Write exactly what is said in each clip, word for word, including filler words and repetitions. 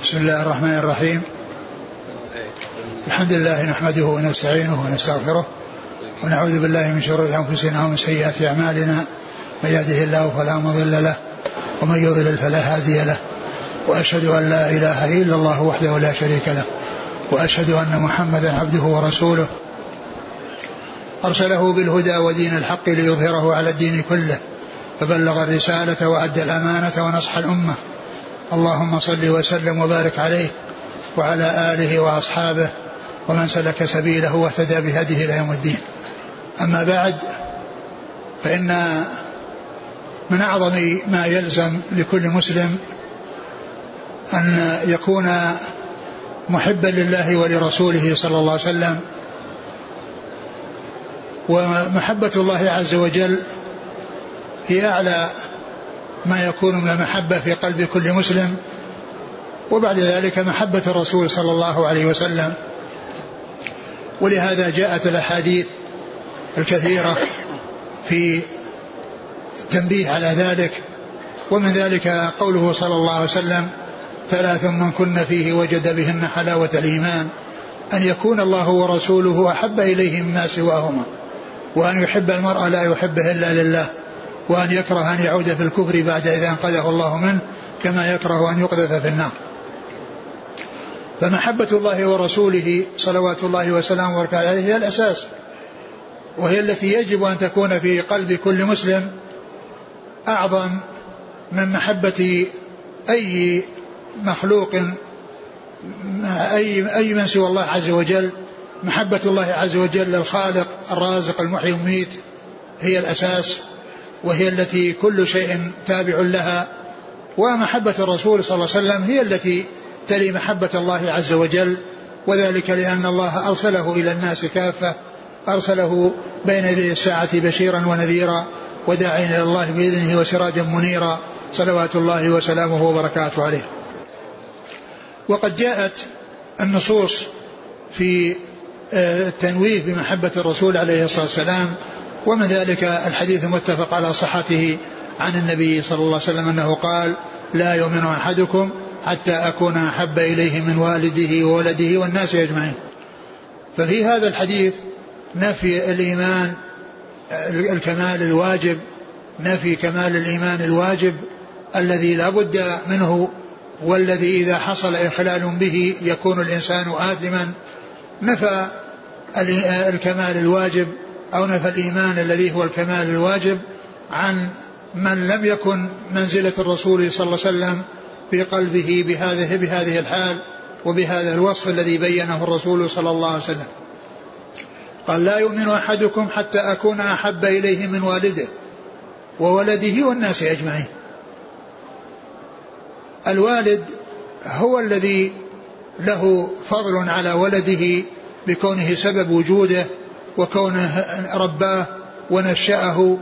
بسم الله الرحمن الرحيم. الحمد لله نحمده ونستعينه ونستغفره ونعوذ بالله من شرور أنفسنا ومن سيئات أعمالنا، من يهده الله فلا مضل له ومن يضلل فلا هادي له، وأشهد أن لا إله إلا الله وحده لا شريك له، وأشهد أن محمدا عبده ورسوله أرسله بالهدى ودين الحق ليظهره على الدين كله، فبلغ الرسالة وأدى الأمانة ونصح الأمة. اللهم صل وسلم وبارك عليه وعلى آله وأصحابه ومن سلك سبيله واهتدى بهديه إلى يوم الدين. أما بعد، فإن من أعظم ما يلزم لكل مسلم أن يكون محبا لله ولرسوله صلى الله عليه وسلم. ومحبة الله عز وجل هي أعلى ما يكون من المحبة في قلب كل مسلم، وبعد ذلك محبة الرسول صلى الله عليه وسلم. ولهذا جاءت الأحاديث الكثيرة في التنبيه على ذلك، ومن ذلك قوله صلى الله عليه وسلم: ثلاث من كن فيه وجد بهن حلاوة الإيمان، أن يكون الله ورسوله أحب إليه مما سواهما، وأن يحب المرء لا يحبه إلا لله، وأن يكره أن يعود في الكفر بعد إذا أنقذه الله منه، كما يكره أن يقذف في النار. فمحبة الله ورسوله صلوات الله وسلامه وبركاته عليه هي الأساس، وهي التي يجب أن تكون في قلب كل مسلم أعظم من محبة أي مخلوق، أي, أي من سوى الله عز وجل. محبة الله عز وجل الخالق الرازق المحيي المميت هي الأساس، وهي التي كل شيء تابع لها. ومحبة الرسول صلى الله عليه وسلم هي التي تلي محبة الله عز وجل، وذلك لأن الله أرسله إلى الناس كافة، أرسله بين يدي الساعة بشيرا ونذيرا وداعيا إلى الله بإذنه وسراجا منيرا، صلوات الله وسلامه وبركاته عليه. وقد جاءت النصوص في التنويه بمحبة الرسول عليه الصلاة والسلام، ومن ذلك الحديث المتفق على صحته عن النبي صلى الله عليه وسلم أنه قال: لا يؤمن أحدكم حتى أكون أحب إليه من والده وولده والناس أجمعين. ففي هذا الحديث نفي الإيمان الكمال الواجب، نفي كمال الإيمان الواجب الذي لا بد منه، والذي إذا حصل إخلال به يكون الإنسان آثما. نفى الكمال الواجب أو نفى الإيمان الذي هو الكمال الواجب عن من لم يكن منزلة الرسول صلى الله عليه وسلم في قلبه بهذه, بهذه الحال وبهذا الوصف الذي بينه الرسول صلى الله عليه وسلم. قال: لا يؤمن أحدكم حتى أكون أحب إليه من والده وولده والناس أجمعين. الوالد هو الذي له فضل على ولده بكونه سبب وجوده، وكونه رباه ونشأه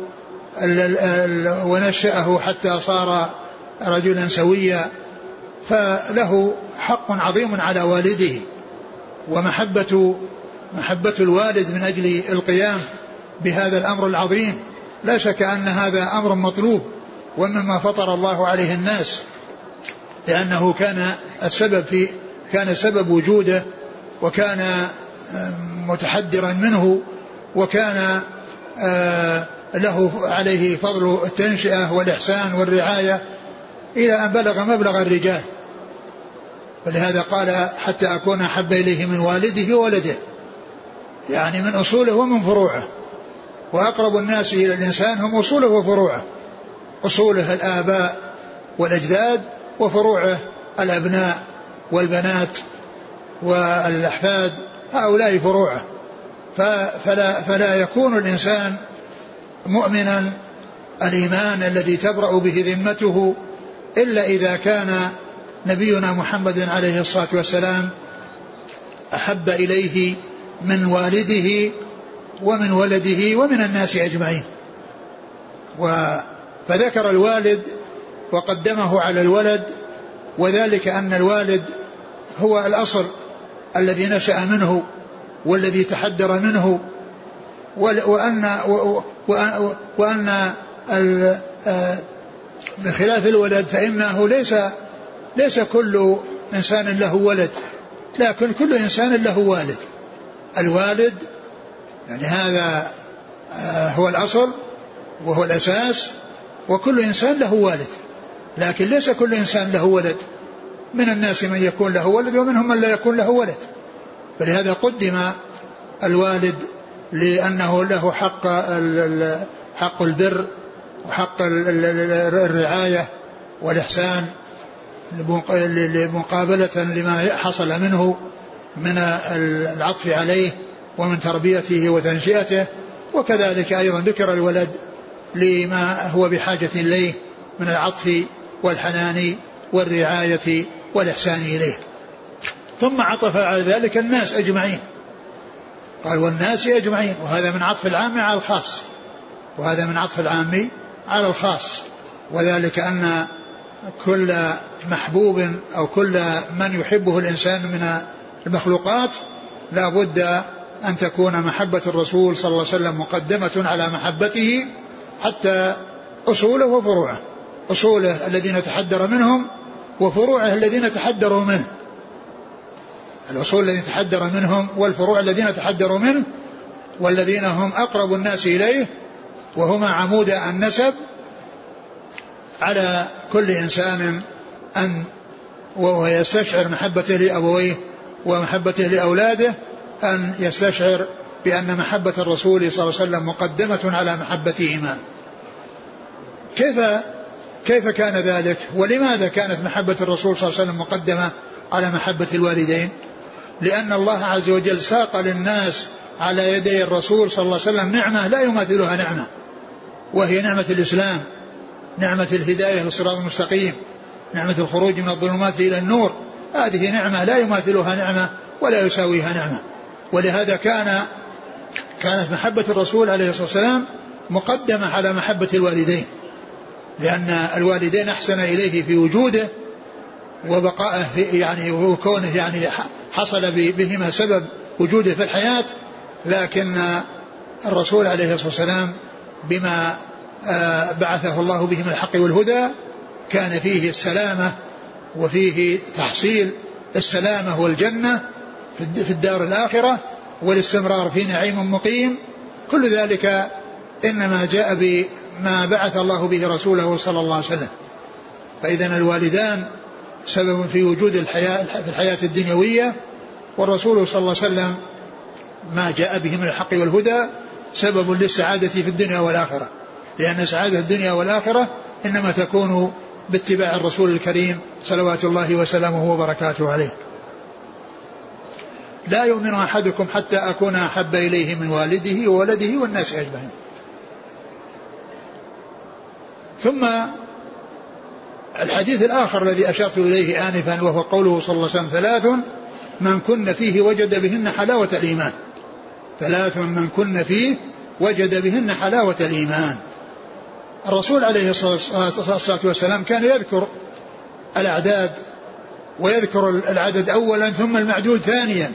ونشأه حتى صار رجلا سويا، فله حق عظيم على والده. ومحبة محبة الوالد من أجل القيام بهذا الأمر العظيم لا شك أن هذا أمر مطلوب، ومما فطر الله عليه الناس، لأنه كان السبب في كان سبب وجوده، وكان متحدرا منه، وكان له عليه فضل التنشئة والإحسان والرعاية إلى أن بلغ مبلغ الرجال. ولهذا قال: حتى أكون أحب إليه من والده وولده، يعني من أصوله ومن فروعه. وأقرب الناس إلى الإنسان هم أصوله وفروعه، أصوله الآباء والأجداد، وفروعه الأبناء والبنات والأحفاد، هؤلاء فروعه. فلا, فلا يكون الإنسان مؤمنا الإيمان الذي تبرأ به ذمته إلا إذا كان نبينا محمد عليه الصلاة والسلام أحب إليه من والده ومن ولده ومن الناس أجمعين. فذكر الوالد وقدمه على الولد، وذلك أن الوالد هو الأصل الذي نشأ منه والذي تحدر منه، وأن, وأن, وأن بخلاف الولد فإنه ليس ليس كل إنسان له ولد، لكن كل إنسان له والد. الوالد يعني هذا هو الأصل وهو الأساس، وكل إنسان له والد، لكن ليس كل إنسان له ولد. من الناس من يكون له ولد ومنهم من لا يكون له ولد، فلهذا قدم الوالد لأنه له حق حق البر وحق الرعاية والإحسان لمقابلة لما حصل منه من العطف عليه ومن تربيته وتنشئته. وكذلك أيضا ذكر الولد لما هو بحاجة إليه من العطف والحنان والرعاية والإحسان إليه. ثم عطف على ذلك الناس أجمعين، قال والناس أجمعين، وهذا من عطف العام على الخاص، وهذا من عطف العام على الخاص، وذلك أن كل محبوب أو كل من يحبه الإنسان من المخلوقات لا بد أن تكون محبة الرسول صلى الله عليه وسلم مقدمة على محبته، حتى أصوله وفروعه، أصوله الذين تحدر منهم وفروعه الذين تحدروا منه، الأصول الذين تحدر منهم والفروع الذين تحدروا منه، والذين هم أقرب الناس إليه وهما عمود النسب، على كل إنسان أن وهو يستشعر محبته لأبويه ومحبته لأولاده أن يستشعر بأن محبة الرسول صلى الله عليه وسلم مقدمة على محبتهما. كيف كيف كان ذلك؟ ولماذا كانت محبة الرسول صلى الله عليه وسلم مقدمة على محبة الوالدين؟ لأن الله عز وجل ساق للناس على يدي الرسول صلى الله عليه وسلم نعمة لا يماثلها نعمة، وهي نعمة الإسلام، نعمة الهداية للصراط المستقيم، نعمة الخروج من الظلمات إلى النور. هذه نعمة لا يماثلها نعمة ولا يساويها نعمة. ولهذا كان كانت محبة الرسول عليه الصلاة والسلام مقدمة على محبة الوالدين، لأن الوالدين أحسن إليه في وجوده وبقائه يعني وكونه يعني حصل بهما سبب وجوده في الحياة، لكن الرسول عليه الصلاة والسلام بما بعثه الله به من الحق والهدى كان فيه السلامة وفيه تحصيل السلامة والجنة في الدار الآخرة والاستمرار في نعيم مقيم. كل ذلك إنما جاء بما بعث الله به رسوله صلى الله عليه وسلم. فإذن الوالدان سبب في وجود الحياة في الحياة الدنيوية، والرسول صلى الله عليه وسلم ما جاء به من الحق والهدى سبب للسعادة في الدنيا والآخرة، لأن سعادة الدنيا والآخرة إنما تكون باتباع الرسول الكريم صلوات الله وسلامه وبركاته عليه. لا يؤمن أحدكم حتى أكون أحب إليه من والده وولده والناس أجمعين. ثم الحديث الآخر الذي أشرت إليه آنفا وهو قوله صلى الله عليه وسلم ثلاث من كن فيه وجد بهن حلاوة الإيمان، ثلاث من كن فيه وجد بهن حلاوة الإيمان. الرسول عليه الصلاة والسلام كان يذكر الأعداد ويذكر العدد أولا ثم المعدود ثانيا،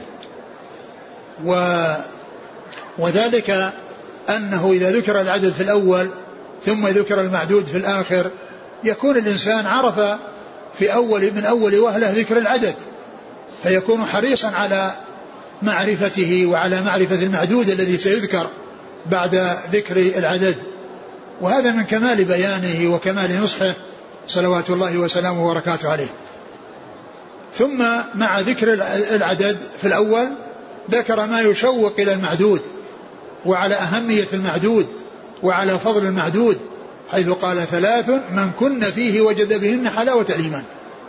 و وذلك أنه إذا ذكر العدد في الأول ثم ذكر المعدود في الآخر يكون الإنسان عرف في أول من أول وهلة ذكر العدد، فيكون حريصا على معرفته وعلى معرفة المعدود الذي سيذكر بعد ذكر العدد. وهذا من كمال بيانه وكمال نصحه صلوات الله وسلامه وبركاته عليه. ثم مع ذكر العدد في الأول ذكر ما يشوق إلى المعدود وعلى أهمية المعدود وعلى فضل المعدود، حيث قال ثلاث من كن فيه وجد بهن حلاوة الإيمان.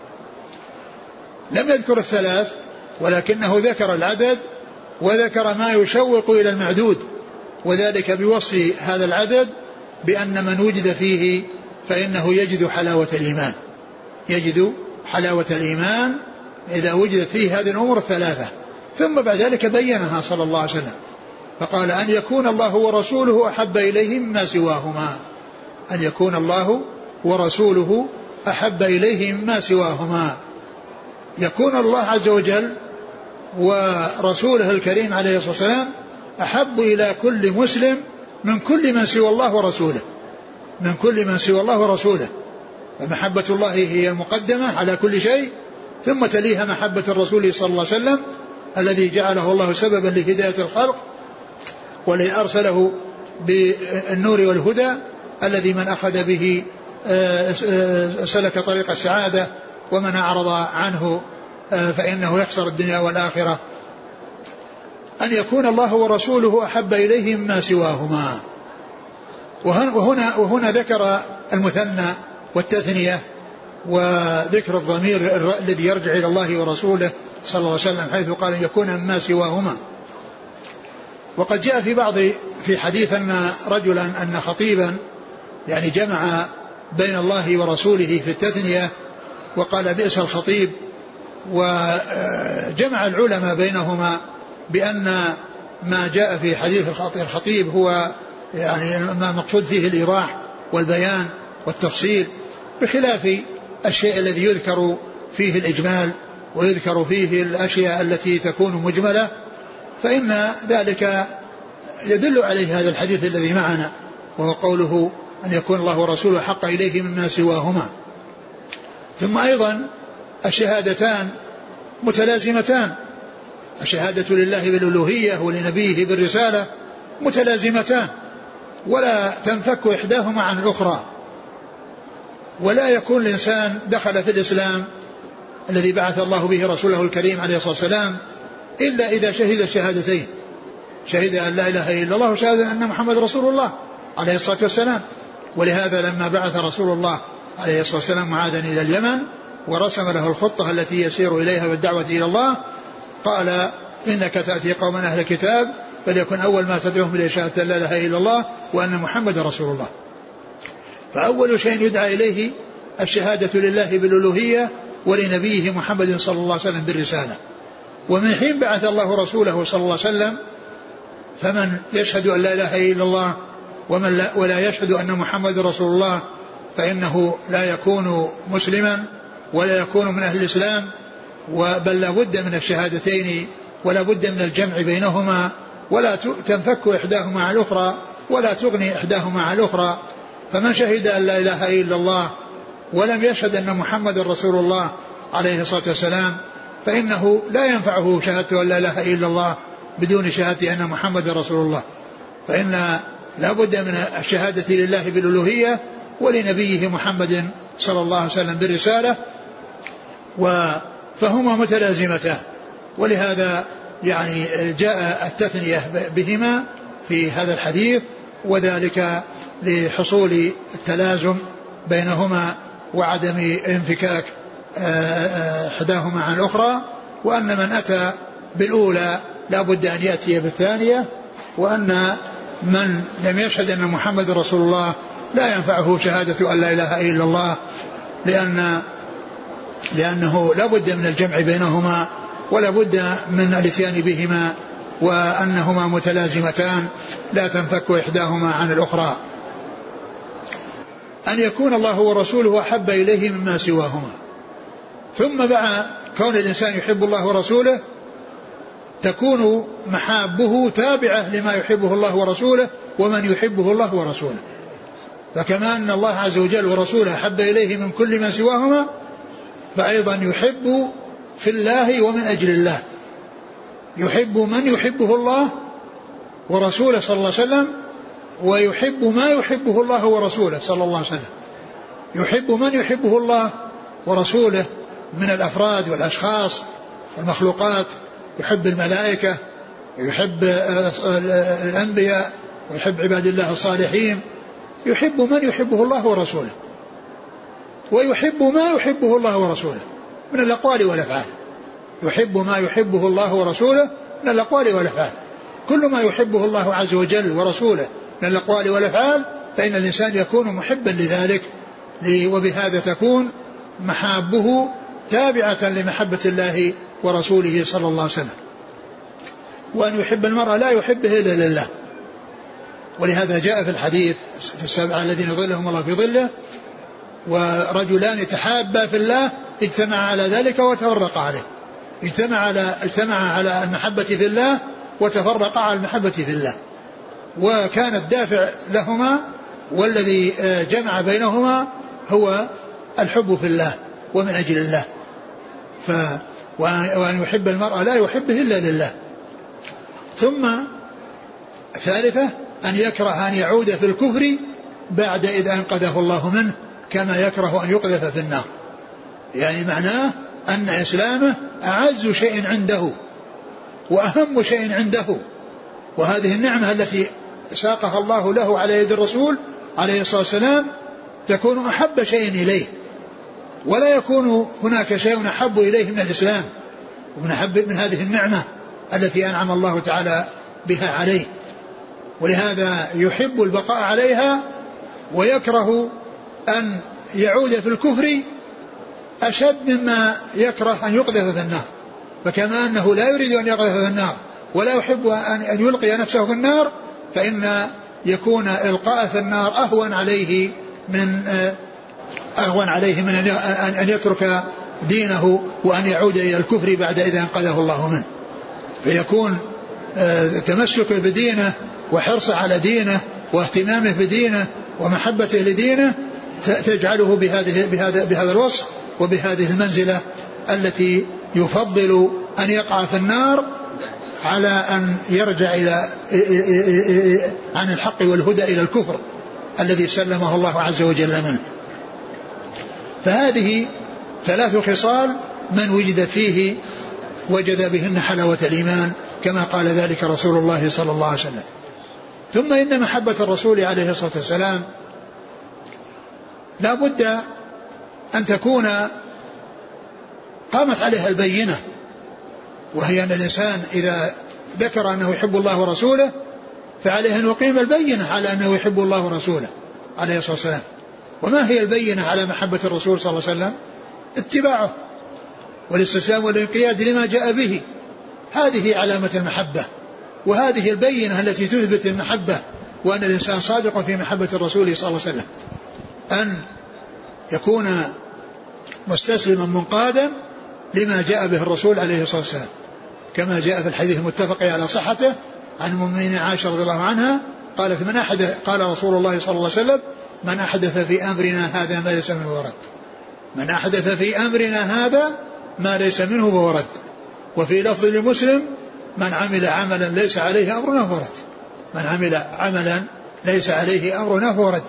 لم يذكر الثلاث ولكنه ذكر العدد وذكر ما يشوق إلى المعدود، وذلك بوصف هذا العدد بأن من وجد فيه فإنه يجد حلاوة الإيمان، يجد حلاوة الإيمان إذا وجدت فيه هذه الأمور الثلاثة. ثم بعد ذلك بينها صلى الله عليه وسلم فقال أن يكون الله ورسوله أحب إليه مما سواهما، أن يكون الله ورسوله أحب إليه مما سواهما، يكون الله عز وجل ورسوله الكريم عليه الصلاة والسلام أحب إلى كل مسلم من كل من سوى الله ورسوله، من كل من سوى الله ورسوله. فمحبة الله هي المقدمة على كل شيء، ثم تليها محبة الرسول صلى الله عليه وسلم الذي جعله الله سببا لهداية الخلق والذي أرسله بالنور والهدى الذي من أخذ به سلك طريق السعادة ومن أعرض عنه فإنه يخسر الدنيا والآخرة. أن يكون الله ورسوله أحب إليه مما سواهما. وهنا, وهنا ذكر المثنى والتثنية وذكر الضمير الذي يرجع إلى الله ورسوله صلى الله عليه وسلم حيث قال أن يكون مما سواهما. وقد جاء في بعض في حديث أن رجلا أن خطيبا يعني جمع بين الله ورسوله في التثنية وقال بئس الخطيب. وجمع العلماء بينهما بأن ما جاء في حديث الخطيب هو يعني ما مقصود فيه الإيضاح والبيان والتفصيل بخلاف الشيء الذي يذكر فيه الإجمال ويذكر فيه الأشياء التي تكون مجملة، فإن ذلك يدل عليه هذا الحديث الذي معنا وهو قوله أن يكون الله ورسوله حق إليه مما سواهما. ثم أيضا الشهادتان متلازمتان، الشهادة لله بالألوهية ولنبيه بالرسالة متلازمتان ولا تنفك إحداهما عن الأخرى. ولا يكون الإنسان دخل في الإسلام الذي بعث الله به رسوله الكريم عليه الصلاة والسلام إلا إذا شهد الشهادتين، شهد أن لا إله إلا الله وشهد أن محمد رسول الله عليه الصلاة والسلام. ولهذا لما بعث رسول الله عليه الصلاة والسلام معاذا إلى اليمن ورسم له الخطة التي يسير إليها بالدعوة إلى الله قال إنك تأتي قوما أهل كتاب فليكن أول ما تدعوهم إلى شهادة لا إله إلا الله وأن محمد رسول الله. فأول شيء يدعى إليه الشهادة لله بالألوهية ولنبيه محمد صلى الله عليه وسلم بالرسالة. ومن حين بعث الله رسوله صلى الله عليه وسلم فمن يشهد أن لا إله إلا الله ومن لا ولا يشهد أن محمد رسول الله فإنه لا يكون مسلما ولا يكون من أهل الإسلام، بل لا بد من الشهادتين ولا بد من الجمع بينهما ولا تنفك إحداهما عن الأخرى ولا تغني إحداهما عن الأخرى. فمن شهد أن لا إله إلا الله ولم يشهد أن محمد رسول الله عليه الصلاة والسلام فإنه لا ينفعه شهادة أن لا إله إلا الله بدون شهادة أن محمد رسول الله. فإن لا بد من الشهادة لله بالألوهية ولنبيه محمد صلى الله عليه وسلم بالرسالة فهما متلازمتان. ولهذا يعني جاء التثنية بهما في هذا الحديث وذلك لحصول التلازم بينهما وعدم انفكاك إحداهما عن الأخرى، وأن من أتى بالأولى لا بد أن يأتي بالثانية، وأن من لم يشهد أن محمد رسول الله لا ينفعه شهادة أن لا إله إلا الله لأن لأنه لا بد من الجمع بينهما ولا بد من الاتيان بهما وأنهما متلازمتان لا تنفك إحداهما عن الأخرى. أن يكون الله ورسوله أحب إليه مما سواهما. ثم بعد كون الإنسان يحب الله ورسوله تكون محابه تابعة لما يحبه الله ورسوله ومن يحبه الله ورسوله. فكما أن الله عز وجل ورسوله أحب إليه من كل ما سواهما فأيضا يحب في الله ومن أجل الله، يحب من يحبه الله ورسوله صلى الله عليه وسلم ويحب ما يحبه الله ورسوله صلى الله عليه وسلم. يحب من يحبه الله ورسوله من الأفراد والأشخاص والمخلوقات، يحب الملائكة ويحب الأنبياء ويحب عباد الله الصالحين، يحب من يحبه الله ورسوله ويحب ما يحبه الله ورسوله من الأقوال والأفعال. يحب ما يحبه الله ورسوله من الأقوال والأفعال. كل ما يحبه الله عز وجل ورسوله من الأقوال والأفعال فإن الإنسان يكون محبا لذلك، وبهذا تكون محابه تابعة لمحبة الله ورسوله صلى الله عليه وسلم. وأن يحب المرء لا يحبه إلا لله. ولهذا جاء في الحديث في السبعة الذين ظلهم الله في ظله ورجلان تحابا في الله اجتمع على ذلك وتفرق عليه. اجتمع على اجتمع على المحبة في الله وتفرق على المحبة في الله. وكان الدافع لهما والذي جمع بينهما هو الحب في الله ومن أجل الله. ف وأن يحب المرء لا يحبه إلا لله. ثم ثالثة أن يكره أن يعود في الكفر بعد إذا أنقذه الله منه كما يكره أن يقذف في النار. يعني معناه أن إسلامه أعز شيء عنده وأهم شيء عنده، وهذه النعمة التي ساقها الله له على يد الرسول عليه الصلاة والسلام تكون أحب شيء إليه، ولا يكون هناك شيء أحب إليه من الإسلام ومن أحب من هذه النعمة التي أنعم الله تعالى بها عليه، ولهذا يحب البقاء عليها ويكره أن يعود في الكفر أشد مما يكره أن يقذف في النار. فكما أنه لا يريد أن يقذف في النار ولا يحب أن يلقي نفسه في النار، فإن يكون إلقاء في النار أهون عليه من أهون عليه من أن يترك دينه وأن يعود إلى الكفر بعد إذا أنقذه الله منه. فيكون تمسك بدينه وحرص على دينه واهتمامه بدينه ومحبته لدينه تجعله بهذه بهذا بهذا الوصف وبهذه المنزلة التي يفضل أن يقع في النار على أن يرجع إلى عن الحق والهدى إلى الكفر الذي سلمه الله عز وجل منه. فهذه ثلاث خصال من وجد فيه وجد بهن حلاوة الإيمان كما قال ذلك رسول الله صلى الله عليه وسلم. ثم إن محبة الرسول عليه الصلاة والسلام لا بد أن تكون قامت عليها البينة، وهي أن الإنسان إذا ذكر أنه يحب الله ورسوله فعليه أن يقيم البينة على أنه يحب الله ورسوله عليه الصلاة والسلام. وما هي البينة على محبة الرسول صلى الله عليه وسلم؟ اتباعه والاستسلام والانقياد لما جاء به، هذه علامة المحبة، وهذه البينة التي تثبت المحبة وأن الإنسان صادق في محبة الرسول صلى الله عليه وسلم، أن يكون مستسلما منقادا لما جاء به الرسول عليه الصلاة والسلام، كما جاء في الحديث المتفق على صحته عن المؤمنين عائشة رضي الله عنها قالت من أحدث قال رسول الله صلى الله عليه وسلم من أحدث في أمرنا هذا ما ليس منه ورد، من أحدث في أمرنا هذا ما ليس منه فورد. وفي لفظ لمسلم من عمل عملا ليس عليه أمرنا فورد، من عمل عملا ليس عليه أمرنا فورد.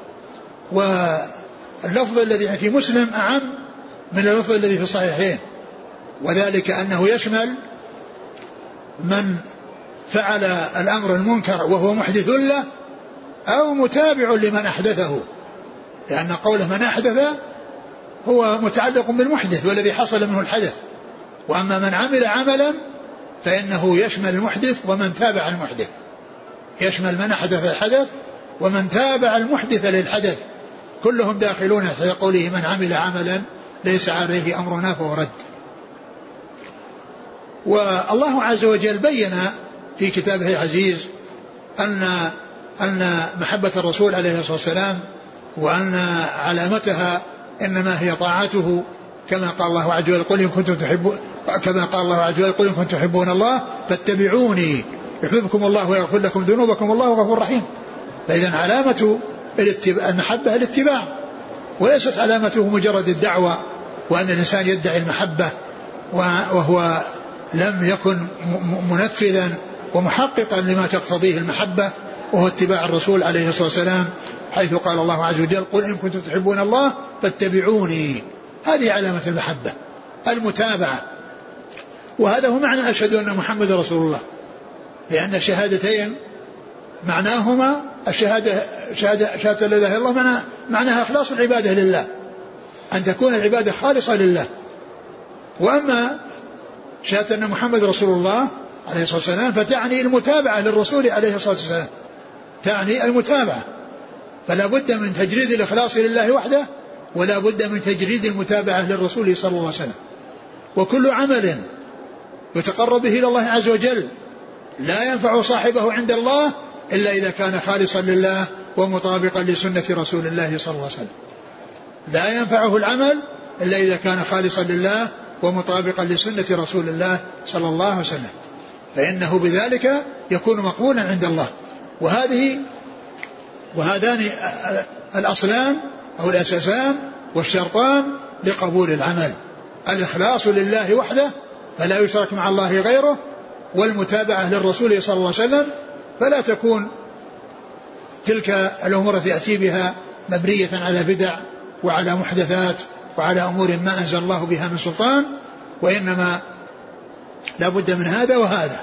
واللفظ الذي في مسلم أعم من اللفظ الذي في الصحيحين، وذلك أنه يشمل من فعل الأمر المنكر وهو محدث له أو متابع لمن أحدثه، لأن قوله من أحدث هو متعلق بالمحدث والذي حصل منه الحدث، وأما من عمل عملا فإنه يشمل المحدث ومن تابع المحدث، يشمل من أحدث الحدث ومن تابع المحدث للحدث، كلهم داخلون في قوله من عمل عملا ليس عليه أمرنا فهو رد. والله عز وجل بين في كتابه العزيز أن أن محبة الرسول عليه الصلاة والسلام وأن علامتها إنما هي طاعته، كما قال الله عز وجل قل إن كنتم تحبون كما قال الله عز وجل قل إن كنتم تحبون الله فاتبعوني يحببكم الله ويغفر لكم ذنوبكم والله غفور رحيم. فإذا علامة المحبة الاتباع، وليست علامته مجرد الدعوة وأن الإنسان يدعي المحبة وهو لم يكن منفذا ومحققا لما تقتضيه المحبة، وهو اتباع الرسول عليه الصلاة والسلام، حيث قال الله عز وجل قل إن كنتم تحبون الله فاتبعوني. هذه علامة المحبة المتابعة، وهذا هو معنى أشهد أن محمد رسول الله، لأن الشهادتين معناهما الشهادة شهادة, شهادة لا إله إلا الله معناها, معناها إخلاص العبادة لله، أن تكون العبادة خالصة لله. وأما شهادة أن محمد رسول الله عليه الصلاة والسلام فتعني المتابعة للرسول عليه الصلاة والسلام، تعني المتابعة، فلا بد من تجريد الإخلاص لله وحده ولا بد من تجريد المتابعة للرسول صلى الله عليه وسلم. وكل عمل يتقرب به إلى الله عز وجل لا ينفع صاحبه عند الله إلا إذا كان خالصا لله ومطابقا لسنة رسول الله صلى الله عليه وسلم. لا ينفعه العمل إلا إذا كان خالصا لله ومطابقا لسنة رسول الله صلى الله عليه وسلم، فإنه بذلك يكون مقبولا عند الله. وهذه وهذان الأصلان أو الأساسان والشرطان لقبول العمل، الإخلاص لله وحده فلا يشرك مع الله غيره، والمتابعة للرسول صلى الله عليه وسلم، فلا تكون تلك الأمور التي يأتي بها مبنية على بدع وعلى محدثات وعلى أمور ما أنزل الله بها من سلطان، وإنما لا بد من هذا وهذا.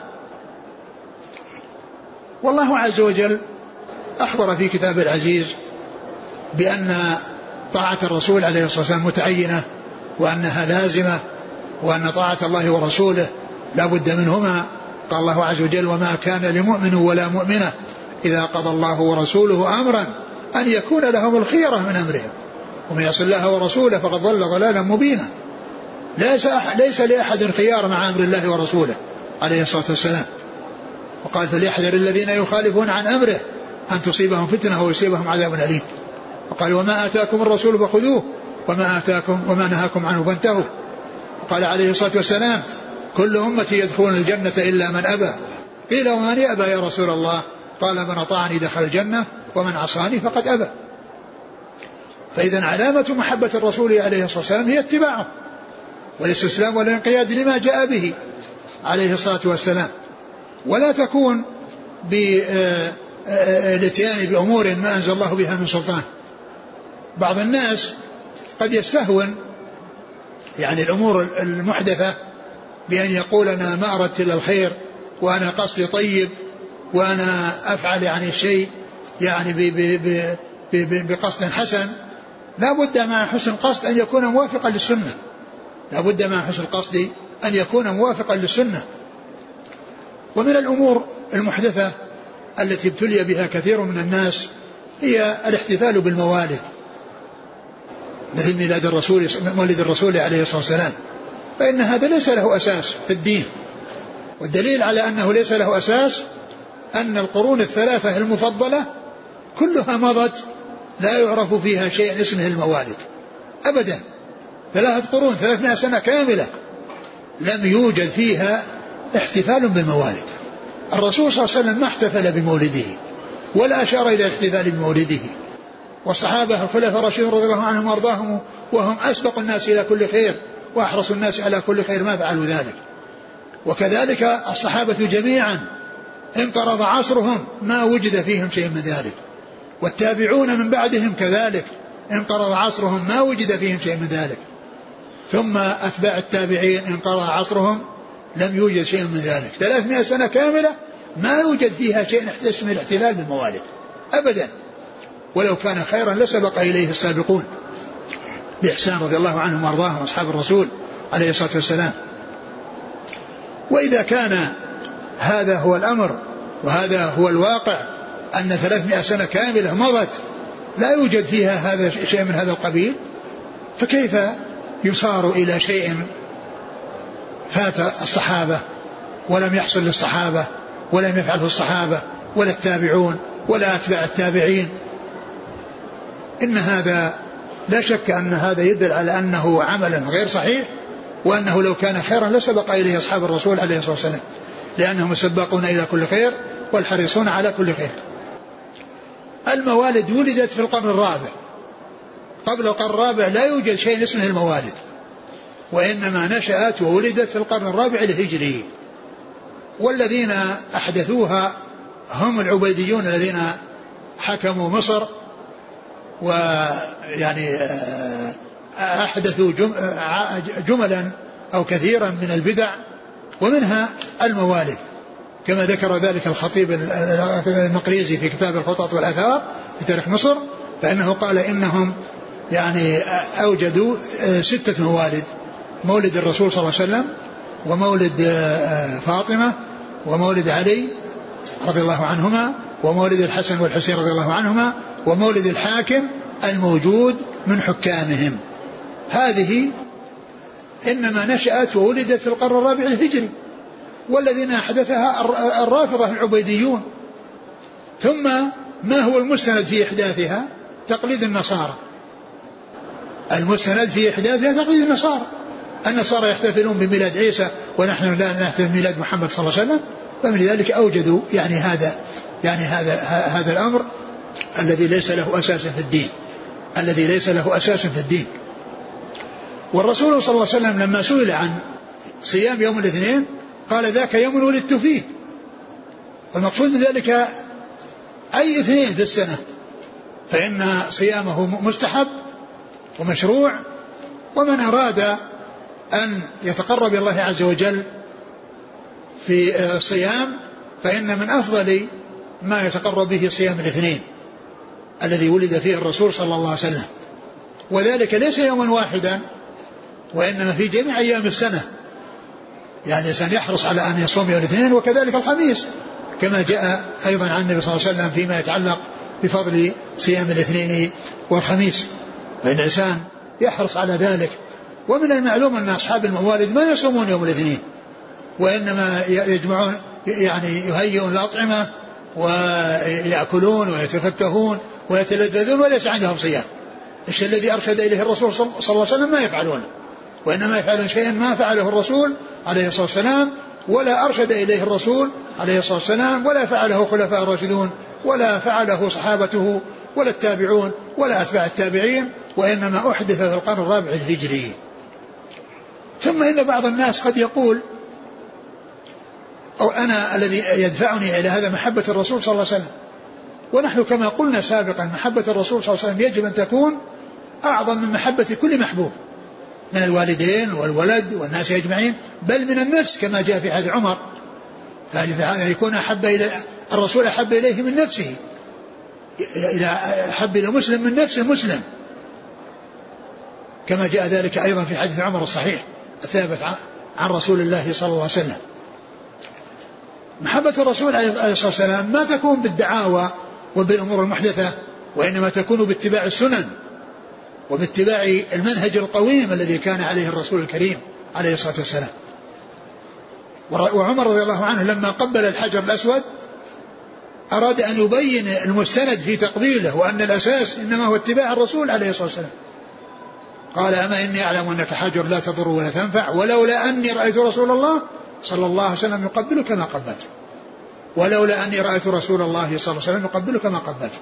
والله عز وجل أخبر في كتاب العزيز بأن طاعة الرسول عليه الصلاة والسلام متعينة، وأنها لازمة، وأن طاعة الله ورسوله لا بد منهما. قال الله عز وجل: وما كان لمؤمن ولا مؤمنة إذا قضى الله ورسوله أمرا أن يكون لهم الخيرة من أمرهم ومن يعص الله ورسوله فقد ضل ضلالا مبينا. ليس, ليس لأحد خيار مع أمر الله ورسوله عليه الصلاة والسلام. وقال: فليحذر الذين يخالفون عن أمره أن تصيبهم فتنة ويصيبهم عذاب أليم. وقال: وما آتاكم الرسول فخذوه وما آتاكم وما نهاكم عنه فانتهوا. وقال عليه الصلاة والسلام: كل أمتي يدخلون الجنة إلا من أبى. قيل: ومن يأبى يا رسول الله؟ قال: من أطاعني دخل الجنة ومن عصاني فقد أبى. فإذا علامة محبة الرسول عليه الصلاة والسلام هي اتباعه والاستسلام والانقياد لما جاء به عليه الصلاة والسلام، ولا تكون بالاتيان بأمور ما أنزل الله بها من سلطان. بعض الناس قد يستهون يعني الأمور المحدثة بأن يقول: أنا ما أردت إلا الخير، وأنا قصدي طيب، وأنا أفعل يعني الشيء يعني بقصد حسن. لا بد مع حسن القصد أن يكون موافقا للسنة، لا بد مع حسن القصد أن يكون موافقا للسنة. ومن الأمور المحدثة التي ابتلي بها كثير من الناس هي الاحتفال بالموالد، مثل ميلاد الرسول مولد الرسول عليه الصلاة والسلام، فإن هذا ليس له أساس في الدين. والدليل على أنه ليس له أساس أن القرون الثلاثة المفضلة كلها مضت لا يعرف فيها شيء اسمه الموالد أبدا. ثلاثة قرون ثلاثمائة سنة كاملة لم يوجد فيها احتفال بالموالد. الرسول صلى الله عليه وسلم ما احتفل بمولده ولا أشار إلى الاحتفال بمولده، والصحابة الخلفاء الراشدون رضي الله عنهم وارضاهم وهم أسبق الناس إلى كل خير وأحرص الناس على كل خير ما فعلوا ذلك. وكذلك الصحابة جميعا انقرض عصرهم ما وجد فيهم شيء من ذلك، والتابعون من بعدهم كذلك انقرض عصرهم ما وجد فيهم شيء من ذلك، ثم أتباع التابعين انقرض عصرهم لم يوجد شيء من ذلك. ثلاثمائة سنة كاملة ما يوجد فيها شيء اسمه الاحتفال بالموالد أبدا، ولو كان خيرا لسبق إليه السابقون بإحسان رضي الله عنهم وارضاهم أصحاب الرسول عليه الصلاة والسلام. وإذا كان هذا هو الأمر وهذا هو الواقع أن ثلاثمائة سنة كاملة مضت لا يوجد فيها هذا شيء من هذا القبيل، فكيف يصار إلى شيء فات الصحابة ولم يحصل للصحابة ولم يفعله الصحابة ولا التابعون ولا أتباع التابعين؟ إن هذا لا شك أن هذا يدل على أنه عمل غير صحيح، وأنه لو كان خيرا لسبق إليه أصحاب الرسول عليه الصلاة والسلام، لأنهم سبقون إلى كل خير والحريصون على كل خير. الموالد ولدت في القرن الرابع، قبل القرن الرابع لا يوجد شيء اسمه الموالد، وإنما نشأت وولدت في القرن الرابع الهجري، والذين أحدثوها هم العبيديون الذين حكموا مصر، ويعني أحدثوا جملا أو كثيرا من البدع، ومنها الموالد كما ذكر ذلك الخطيب المقريزي في كتاب الخطط والآثار في تاريخ مصر، فإنه قال إنهم يعني أوجدوا ستة موالد: مولد الرسول صلى الله عليه وسلم، ومولد فاطمة، ومولد علي رضي الله عنهما، ومولد الحسن والحسين رضي الله عنهما، ومولد الحاكم الموجود من حكامهم. هذه إنما نشأت وولدت في القرن الرابع الهجري، والذين أحدثها الرافضة العبيديون. ثم ما هو المستند في إحداثها؟ تقليد النصارى. المستند في إحداثها تقليد النصارى. النصارى يحتفلون بميلاد عيسى ونحن لا نحتفل بميلاد محمد صلى الله عليه وسلم، فمن ذلك أوجدوا يعني هذا يعني هذا هذا الأمر الذي ليس له أساس في الدين، الذي ليس له أساس في الدين. والرسول صلى الله عليه وسلم لما سئل عن صيام يوم الاثنين قال ذاك يوم ولدت فيه. والمقصود من ذلك أي اثنين في السنة فإن صيامه مستحب ومشروع. ومن أراد أن يتقرب الله عز وجل في الصيام فإن من أفضل ما يتقرب به صيام الاثنين الذي ولد فيه الرسول صلى الله عليه وسلم، وذلك ليس يوما واحدا وإنما في جميع أيام السنة. يعني الإنسان يحرص على أن يصوم يوم الاثنين وكذلك الخميس كما جاء أيضا عن النبي صلى الله عليه وسلم فيما يتعلق بفضل صيام الاثنين والخميس، فإن الإنسان يحرص على ذلك. ومن المعلوم أن أصحاب الموالد ما يصومون يوم الاثنين وإنما يجمعون يعني يهيئون الأطعمة ويأكلون ويتفكهون ويتلذذون وليس عندهم صيام. الشيء الذي أرشد إليه الرسول صلى الله عليه وسلم ما يفعلونه، وإنما يفعلون شيئا ما فعله الرسول عليه الصلاة والسلام ولا أرشد إليه الرسول عليه الصلاة والسلام ولا فعله خلفاء الراشدون ولا فعله صحابته ولا التابعون ولا أتباع التابعين، وإنما أحدث في القرن الرابع الهجري. ثم إن بعض الناس قد يقول أو أنا الذي يدفعني إلى هذا محبة الرسول صلى الله عليه وسلم، ونحن كما قلنا سابقا محبة الرسول صلى الله عليه وسلم يجب أن تكون أعظم من محبة كل محبوب من الوالدين والولد والناس أجمعين، بل من النفس كما جاء في حديث عمر يكون أحب إلى الرسول أحب إليه من نفسه، إلى أحب إلى المسلم من نفس المسلم كما جاء ذلك أيضا في حديث عمر الصحيح الثابت عن رسول الله صلى الله عليه وسلم. محبة الرسول عليه الصلاة والسلام ما تكون بالدعاوى وبالأمور المحدثة، وإنما تكون باتباع السنن وباتباع المنهج القويم الذي كان عليه الرسول الكريم عليه الصلاة والسلام. وعمر رضي الله عنه لما قبل الحجر الأسود أراد أن يبين المستند في تقبيله وأن الأساس إنما هو اتباع الرسول عليه الصلاة والسلام. قال أما إني أعلم أنك حجر لا تضر ولا تنفع ولولا أني رأيت رسول الله صلى الله عليه وسلم يقبلك ما قبلت، ولولا أني رأيت رسول الله صلى الله عليه وسلم يقبلك ما قبلت.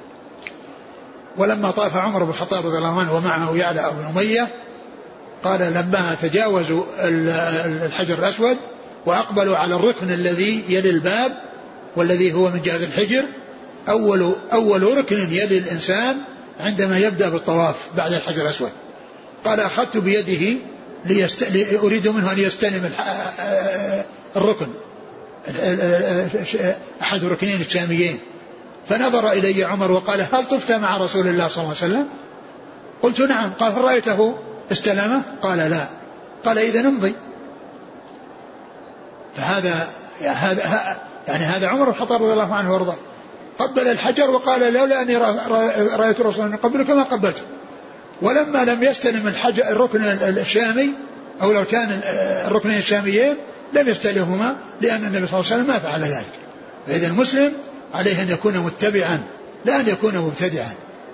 ولما طاف عمر بن الخطاب رضي الله عنه ومعه يعلى بن أمية قال لما تجاوزوا الحجر الأسود وأقبلوا على الركن الذي يلي الباب والذي هو من جهة الحجر أول, أول ركن يلي الإنسان عندما يبدأ بالطواف بعد الحجر الأسود، قال أخذت بيده ليست... أريد منه أن يستلم الركن أحد الركنين الشاميين، فنظر إلي عمر وقال هل طفت مع رسول الله صلى الله عليه وسلم؟ قلت نعم. قال هل رأيته استلمه؟ قال لا. قال إذا نمضي. فهذا يعني هذا عمر الخطاب رضي الله عنه وارضاه قبل الحجر وقال لولا أني رأيت رسول الله قبلك ما قبلته. ولما لم يستلم الحجر الركن الشامي أو لو كان الركنين الشاميين لم يستلمهما لأن النبي صلى الله عليه وسلم ما فعل ذلك. فإذا المسلم عليه أن يكون متبعا لا أن يكون مبتدعا.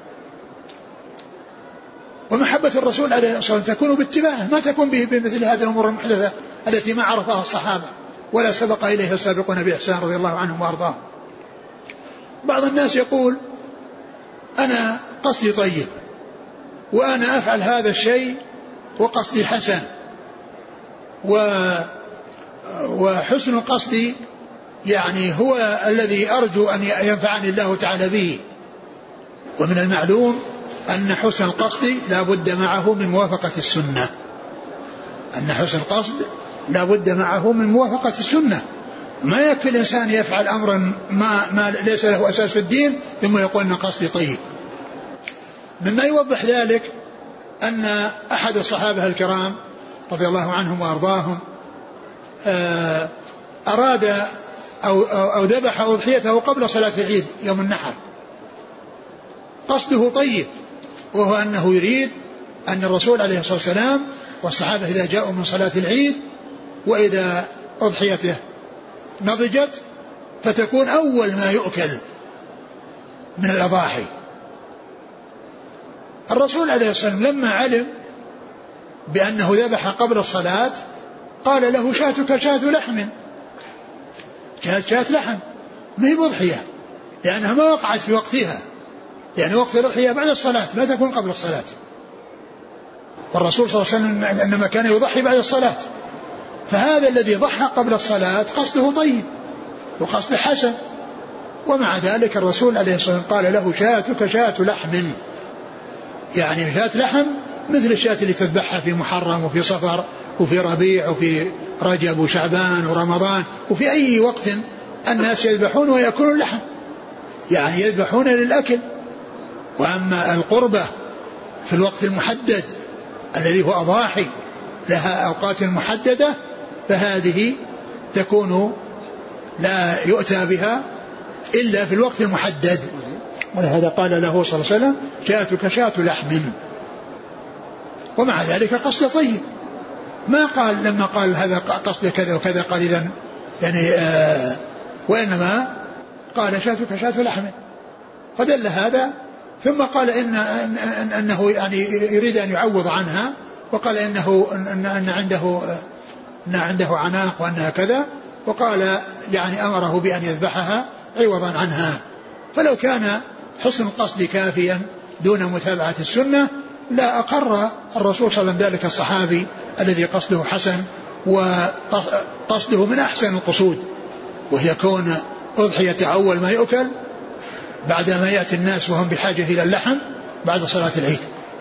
ومحبة الرسول عليه الصلاة والسلام تكون باتباعه ما تكون به بمثل هذه الأمور المحدثة التي ما عرفها الصحابة ولا سبق إليها السابقون بإحسان رضي الله عنهم وأرضاهم. بعض الناس يقول أنا قصدي طيب وأنا أفعل هذا الشيء وقصدي حسن و وحسن قصدي يعني هو الذي أرجو أن ينفعني الله تعالى به. ومن المعلوم أن حسن القصد لا بد معه من موافقة السنة، أن حسن القصد لا بد معه من موافقة السنة. ما يكفي الإنسان يفعل أمرا ما, ما ليس له أساس في الدين ثم يقول أن قصدي طيب. مما يوضح ذلك أن أحد الصحابة الكرام رضي الله عنهم وأرضاهم أراد أو, أو ذبح أضحيته قبل صلاة العيد يوم النحر، قصده طيب، وهو أنه يريد أن الرسول عليه الصلاة والسلام والصحابة إذا جاءوا من صلاة العيد وإذا أضحيته نضجت فتكون أول ما يؤكل من الأضاحي. الرسول عليه الصلاة والسلام لما علم بأنه ذبح قبل الصلاة قال له شاتك شات لحم، كانت شات لحم ما هي بضحية لأنها ما وقعت في وقتها، يعني وقت الأضحية بعد الصلاة ما تكون قبل الصلاة. والرسول صلى الله عليه وسلم إنما كان يضحي بعد الصلاة، فهذا الذي ضحى قبل الصلاة قصده طيب وقصده حسن، ومع ذلك الرسول عليه الصلاة والسلام قال له شاتك شاة لحم، يعني شاة لحم مثل الشاة اللي تذبحها في محرم وفي صفر وفي ربيع وفي رجب وشعبان ورمضان وفي أي وقت الناس يذبحون ويأكلون اللحم، يعني يذبحون للأكل. وأما القربة في الوقت المحدد الذي هو أضاحي لها أوقات محددة فهذه تكون لا يؤتى بها إلا في الوقت المحدد، ولهذا قال له صلى الله عليه وسلم شاتك شاة لحم، ومع ذلك قصد طيب، ما قال لما قال هذا قصد كذا وكذا قال إذن يعني آه وإنما قال شاتك شاة لحم، فدل هذا. ثم قال إن إن أنه يعني يريد أن يعوض عنها، وقال إنه أن أن عنده أن عنده عناق وأنها كذا، وقال يعني أمره بأن يذبحها عوضا عنها. فلو كان حسن القصد كافيا دون متابعة السنة لا أقر الرسول صلى الله عليه وسلم ذلك الصحابي الذي قصده حسن وقصده من أحسن القصود، وهي كون أضحية أول ما يؤكل بعدما يأتي الناس وهم بحاجة إلى اللحم بعد صلاة العيد.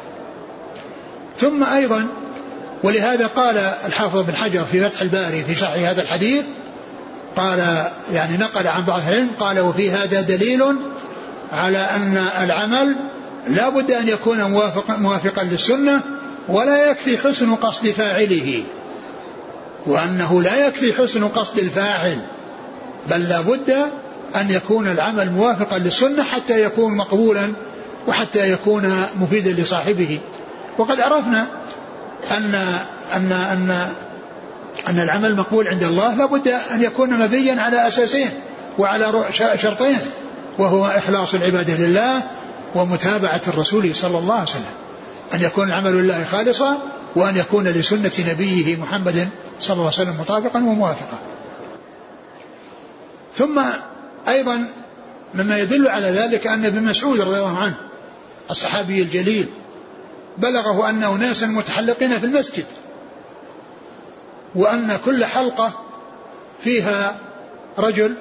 ثم أيضا ولهذا قال الحافظ بن حجر في فتح الباري في شرح هذا الحديث قال يعني نقل عن بعض العلم قال وفي هذا دليل على أن العمل لا بد أن يكون موافق موافقا للسنة، ولا يكفي حسن قصد فاعله، وأنه لا يكفي حسن قصد الفاعل، بل لا بد أن يكون العمل موافقا للسنة حتى يكون مقبولا وحتى يكون مفيدا لصاحبه. وقد عرفنا أن أن أن أن العمل مقبول عند الله لا بد أن يكون مبنيا على أساسين وعلى شرطين، وهو إخلاص العبادة لله ومتابعة الرسول صلى الله عليه وسلم، أن يكون العمل لله خالصا وأن يكون لسنة نبيه محمد صلى الله عليه وسلم مطابقا وموافقا. ثم أيضا مما يدل على ذلك أن ابن مسعود رضي الله عنه الصحابي الجليل بلغه أن أناسا متحلقين في المسجد، وأن كل حلقة فيها رجل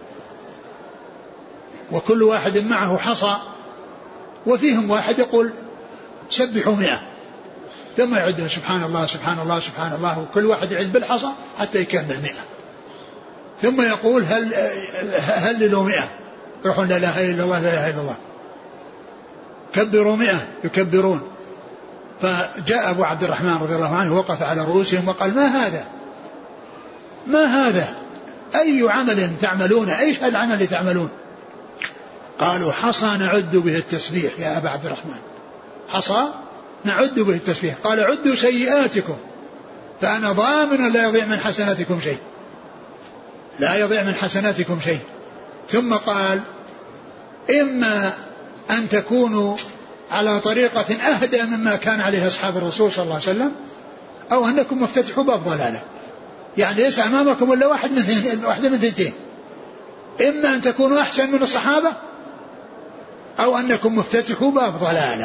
وكل واحد معه حصى، وفيهم واحد يقول سبحوا مئة، ثم يعد سبحان الله سبحان الله سبحان الله، وكل واحد يعد بالحصى حتى يكمل مئة، ثم يقول هل هللوا مئة، يقولون لا إله إلا الله لا إله إلا الله، كبروا مئة يكبرون. فجاء أبو عبد الرحمن رضي الله عنه وقف على رؤوسهم وقال ما هذا ما هذا أي عمل تعملون، أيش العمل اللي تعملون؟ قالوا حصى نعد به التسبيح يا أبا عبد الرحمن، حصى نعد به التسبيح. قال عدوا سيئاتكم فأنا ضامن لا يضيع من حسناتكم شيء، لا يضيع من حسناتكم شيء. ثم قال إما أن تكونوا على طريقة أهدى مما كان عليه أصحاب الرسول صلى الله عليه وسلم، أو أنكم مفتتحوا باب ضلالة، يعني ليس أمامكم إلا واحد من واحدة من ثنتين، إما أن تكونوا أحسن من الصحابة أو أنكم مفتتحوا باب ضلالة.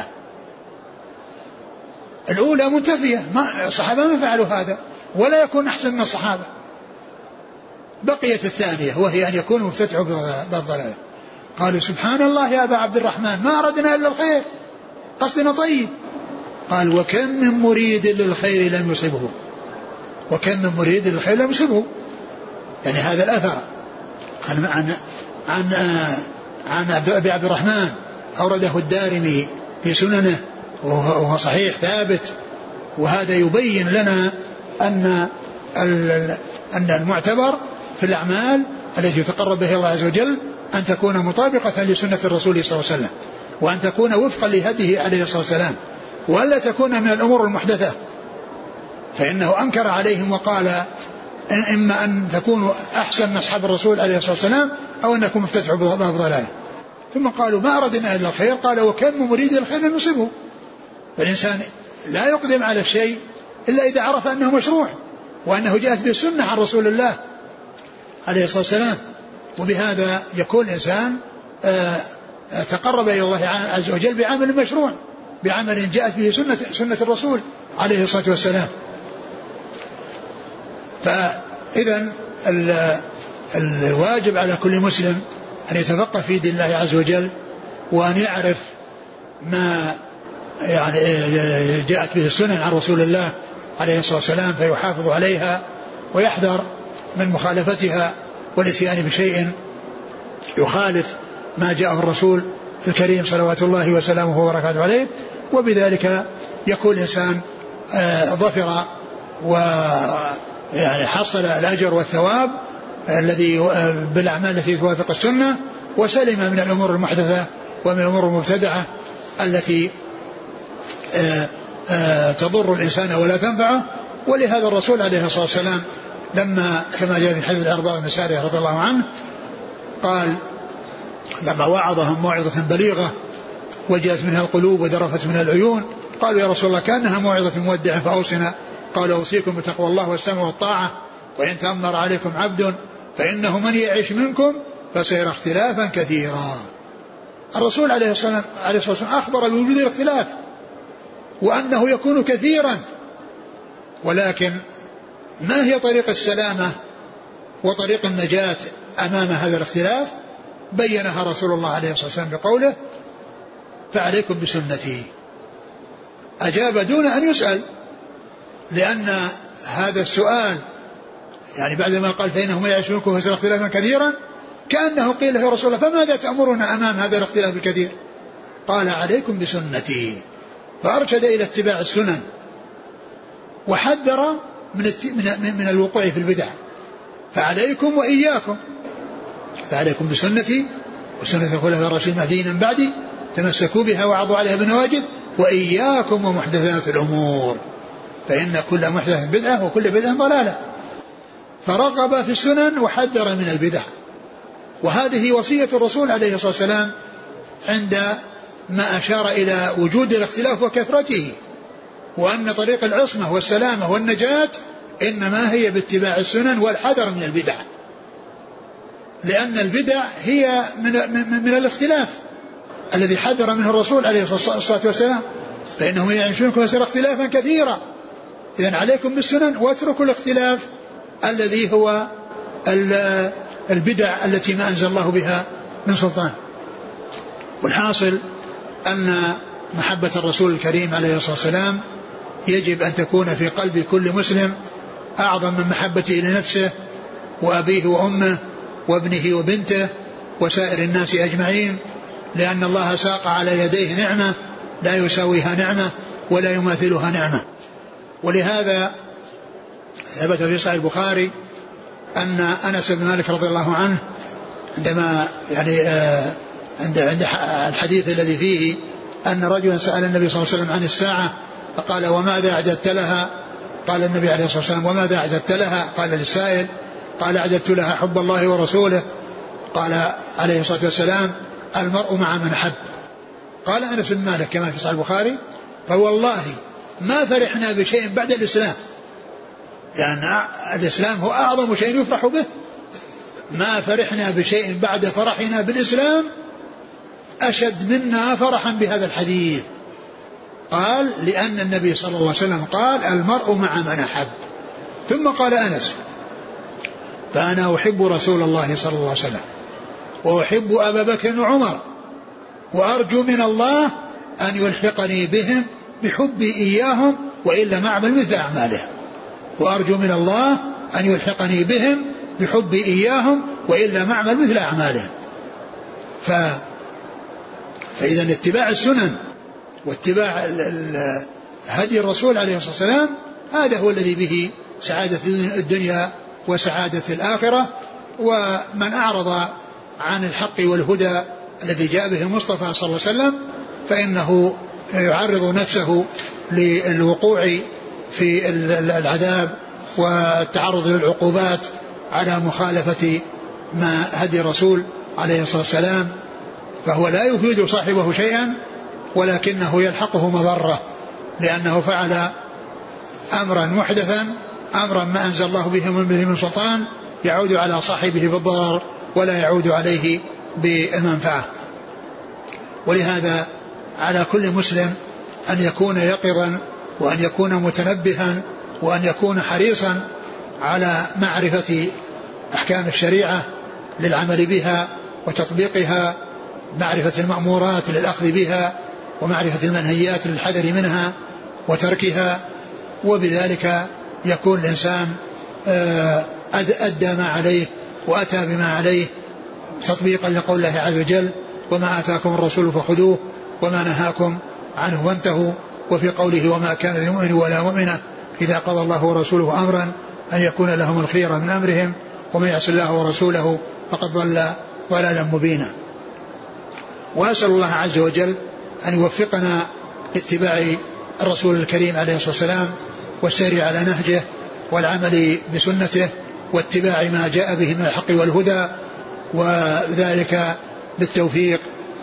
الأولى منتفية، ما الصحابة ما فعلوا هذا ولا يكون أحسن من الصحابة. بقيت الثانية وهي أن يكونوا مفتتحوا باب ضلالة. قالوا سبحان الله يا أبا عبد الرحمن ما أردنا إلا الخير، قصدنا طيب. قال وكم من مريد للخير لم يصبه، وكم من مريد للخير لم يصبه، يعني هذا الأثر عن عن عن, عن أبي عبد الرحمن أورده الدارمي في سننه وهو صحيح ثابت. وهذا يبين لنا أن أن المعتبر في الأعمال التي يتقرب بها الله عز وجل أن تكون مطابقة لسنة الرسول صلى الله عليه وسلم، وأن تكون وفقا لهديه عليه الصلاة والسلام، وألا تكون من الأمور المحدثة، فإنه أنكر عليهم وقال إما أن تكونوا أحسن من أصحاب الرسول عليه الصلاة والسلام أو أنكم مفتتحوا باب ضلالة. ثم قالوا ما أردنا إلا الخير، قال وكم مريد الخير لم يصبه. فالإنسان لا يقدم على الشيء إلا إذا عرف أنه مشروع وأنه جاءت به السنة عن رسول الله عليه الصلاة والسلام، وبهذا يكون الإنسان تقرب إلى الله عز وجل بعمل مشروع. بعمل جاءت به سنة, سنة الرسول عليه الصلاة والسلام. فإذا الواجب على كل مسلم أن يتفقه في دين الله عز وجل، وأن يعرف ما يعني جاءت به السنن عن رسول الله عليه الصلاة والسلام فيحافظ عليها، ويحذر من مخالفتها والاتيان بشيء يخالف ما جاءه الرسول الكريم صلوات الله وسلامه وبركاته عليه. وبذلك يكون الإنسان ظفر ويعني حصل الأجر والثواب الذي بالأعمال التي توافق السنة، وسلم من الأمور المحدثة ومن الأمور المبتدعة التي تضر الإنسان ولا تنفعه. ولهذا الرسول عليه الصلاة والسلام لما كما جاء في حديث العرباء بن سارية رضي الله عنه قال لما وعظهم موعظة بليغة وجلت منها القلوب وذرفت منها العيون، قالوا يا رسول الله كأنها موعظة مودع فأوصنا. قال أوصيكم بتقوى الله والسمع والطاعة، وإن تأمر عليكم عبد فإنه من يعيش منكم فسيرى اختلافا كثيرا. الرسول عليه الصلاة والسلام أخبر بوجود الاختلاف وأنه يكون كثيرا، ولكن ما هي طريق السلامة وطريق النجاة أمام هذا الاختلاف؟ بينها رسول الله عليه الصلاة والسلام بقوله فعليكم بسنتي. أجاب دون أن يسأل، لأن هذا السؤال يعني بعدما قال فإنهم يعيشونكم فسيرى اختلافا كثيرا كأنه قيل له يا رسول الله فماذا تأمرنا أمام هذا الاختلاف الكثير؟ قال عليكم بسنتي، فأرشد إلى اتباع السنن وحذر من, من, من الوقوع في البدع. فعليكم وإياكم، فعليكم بسنتي وسنة الخلفاء الراشدين المهديين من بعدي تمسكوا بها وعضوا عليها بالنواجذ، وإياكم ومحدثات الأمور فإن كل محدث بدعة وكل بدعة ضلالة. فرغب في السنن وحذر من البدع، وهذه وصية الرسول عليه الصلاة والسلام عند ما أشار إلى وجود الاختلاف وكثرته، وأن طريق العصمة والسلامة والنجاة إنما هي باتباع السنن والحذر من البدع، لأن البدع هي من, من, من الاختلاف الذي حذر منه الرسول عليه الصلاة والسلام فإنه يعيشونكم فسيرى اختلافا كثيرا. إذن عليكم بالسنن واتركوا الاختلاف الذي هو البدع التي ما أنزل الله بها من سلطان. والحاصل أن محبة الرسول الكريم عليه الصلاة والسلام يجب أن تكون في قلب كل مسلم أعظم من محبته لنفسه وأبيه وأمه وابنه وبنته وسائر الناس أجمعين، لأن الله ساق على يديه نعمة لا يساويها نعمة ولا يماثلها نعمة. ولهذا ثبت في صحيح البخاري أن أنس بن مالك رضي الله عنه عندما يعني آه عند عند الحديث الذي فيه أن رجلا سأل النبي صلى الله عليه وسلم عن الساعة فقال وماذا أعددت لها؟ قال النبي عليه الصلاة والسلام وماذا أعددت لها؟ قال للسائل قال أعددت لها حب الله ورسوله. قال عليه الصلاة والسلام المرء مع من حب. قال أنس بن مالك كما في صحيح البخاري فوالله ما فرحنا بشيء بعد الإسلام، يعني الإسلام هو أعظم شيء يفرح به، ما فرحنا بشيء بعد فرحنا بالإسلام أشد منا فرحا بهذا الحديث. قال لأن النبي صلى الله عليه وسلم قال المرء مع من أحب. ثم قال أنس فأنا أحب رسول الله صلى الله عليه وسلم وأحب أبا بكر وعمر وأرجو من الله أن يلحقني بهم بحبي إياهم وإلا ما أعمل مثل أعمالهم، وأرجو من الله أن يلحقني بهم بحبي إياهم وإلا ما أعمل مثل أعمالهم. ف... فإذا اتباع السنن واتباع هدي الرسول عليه الصلاة والسلام هذا هو الذي به سعادة الدنيا وسعادة الآخرة. ومن أعرض عن الحق والهدى الذي جاء به المصطفى صلى الله عليه وسلم فإنه يعرض نفسه للوقوع في العذاب والتعرض للعقوبات على مخالفة ما هدي الرسول عليه الصلاة والسلام، فهو لا يفيد صاحبه شيئا ولكنه يلحقه مضرة، لأنه فعل أمرا محدثا أمرا ما أنزل الله به من سلطان يعود على صاحبه بالضرر ولا يعود عليه بالمنفعة. ولهذا على كل مسلم أن يكون يقظا وأن يكون متنبها وأن يكون حريصا على معرفة أحكام الشريعة للعمل بها وتطبيقها، معرفة المأمورات للأخذ بها ومعرفة المنهيات للحذر منها وتركها، وبذلك يكون الإنسان أدى ما عليه وأتى بما عليه تطبيقا لقول الله عز وجل: وما آتاكم الرسول فخذوه وما نهاكم عنه وانتهوا. وفي قوله: وما كان لمؤمن ولا مؤمنة إذا قضى الله ورسوله أمرا أن يكون لهم الخيرة من أمرهم ومن يعص الله ورسوله فقد ضل ضلالا مبينا. وأسأل الله عز وجل أن يوفقنا لاتباع الرسول الكريم عليه الصلاة والسلام والسير على نهجه والعمل بسنته واتباع ما جاء به من الحق والهدى، وذلك بالتوفيق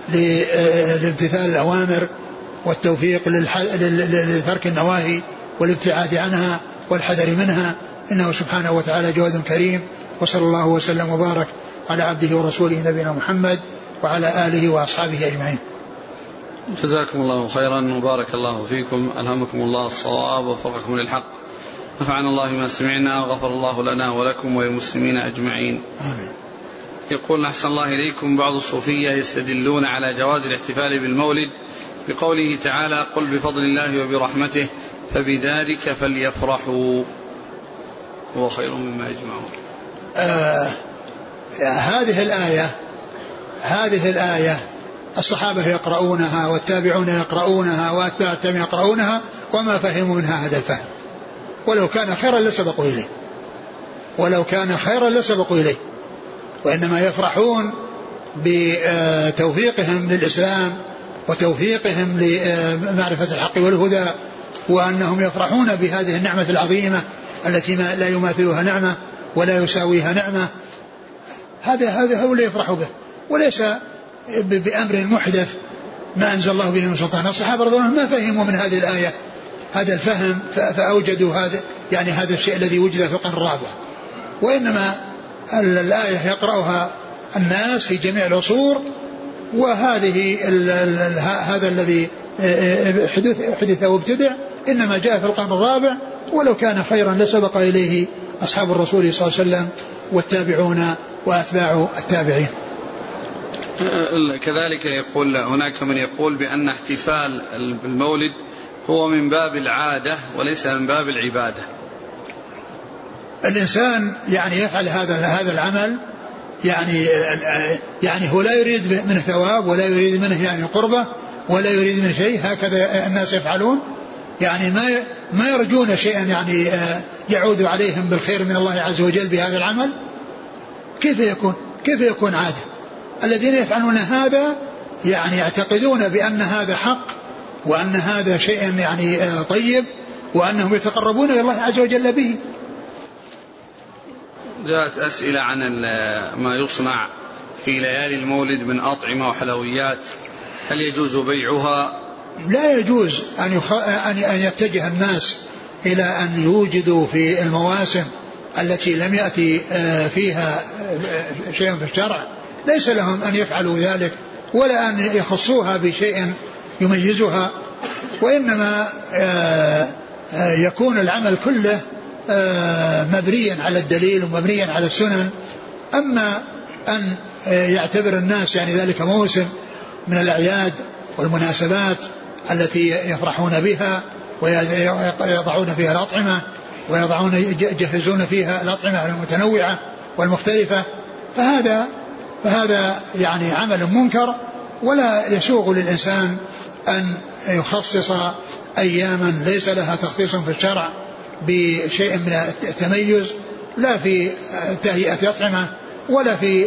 لامتثال الأوامر والتوفيق لترك النواهي والابتعاد عنها والحذر منها، إنه سبحانه وتعالى جواد كريم. وصلى الله وسلم وبارك على عبده ورسوله نبينا محمد وعلى آله وأصحابه أجمعين. جزاكم الله خيرا وبارك الله فيكم، ألهمكم الله الصواب ووفقكم للحق، نفعنا الله ما سمعنا وغفر الله لنا ولكم وللمسلمين أجمعين. آمين. يقول: أحسن الله إليكم، بعض الصوفية يستدلون على جواز الاحتفال بالمولد بقوله تعالى: قل بفضل الله وبرحمته فبذلك فليفرحوا هو خير مما يجمعون. آه هذه الآية هذه الآية الصحابة يقرؤونها والتابعون يقرؤونها وأتباع التابعين يقرؤونها وما فهموا منها هذا الفهم، ولو كان خيرا لسبقوا إليه ولو كان خيرا لسبقوا إليه وإنما يفرحون بتوفيقهم للإسلام وتوفيقهم لمعرفة الحق والهدى، وأنهم يفرحون بهذه النعمة العظيمة التي ما لا يماثلها نعمة ولا يساويها نعمة. هذا هذا هو اللي يفرحوا به، وليس بأمر محدث ما أنزل الله به من سلطان. الصحابة رضي الله عنهم ما فهموا من هذه الآية هذا الفهم فأوجدوا هذا يعني هذا الشيء الذي وجد في القرن الرابع، وإنما الآية يقرأها الناس في جميع العصور، وهذه ال ال هذا الذي حدث وابتدع إنما جاء في القرن الرابع، ولو كان خيرا لسبق إليه أصحاب الرسول صلى الله عليه وسلم والتابعون وأتباع التابعين. كذلك يقول هناك من يقول بأن احتفال بالمولد هو من باب العادة وليس من باب العبادة. الإنسان يعني يفعل هذا هذا العمل يعني يعني هو لا يريد منه ثواب ولا يريد منه يعني قربة ولا يريد منه شيء، هكذا الناس يفعلون، يعني ما ما يرجون شيئا يعني يعود عليهم بالخير من الله عز وجل بهذا العمل. كيف يكون كيف يكون عادة؟ الذين يفعلون هذا يعني يعتقدون بأن هذا حق وأن هذا شيء يعني طيب وأنهم يتقربون إلى الله عز وجل به. جاءت أسئلة عن ما يصنع في ليالي المولد من أطعمة وحلويات، هل يجوز بيعها؟ لا يجوز أن, يخ... أن يتجه الناس إلى أن يوجدوا في المواسم التي لم يأتي فيها شيء في الشرع، ليس لهم أن يفعلوا ذلك ولا أن يخصوها بشيء يميزها، وإنما يكون العمل كله مبنيا على الدليل ومبنيا على السنن. أما أن يعتبر الناس يعني ذلك موسم من الأعياد والمناسبات التي يفرحون بها ويضعون فيها الأطعمة ويضعون يجهزون فيها الأطعمة المتنوعة والمختلفة، فهذا فهذا يعني عمل منكر، ولا يسوغ للإنسان أن يخصص أياما ليس لها تخصيص في الشرع بشيء من التميز، لا في تهيئة أطعمة ولا في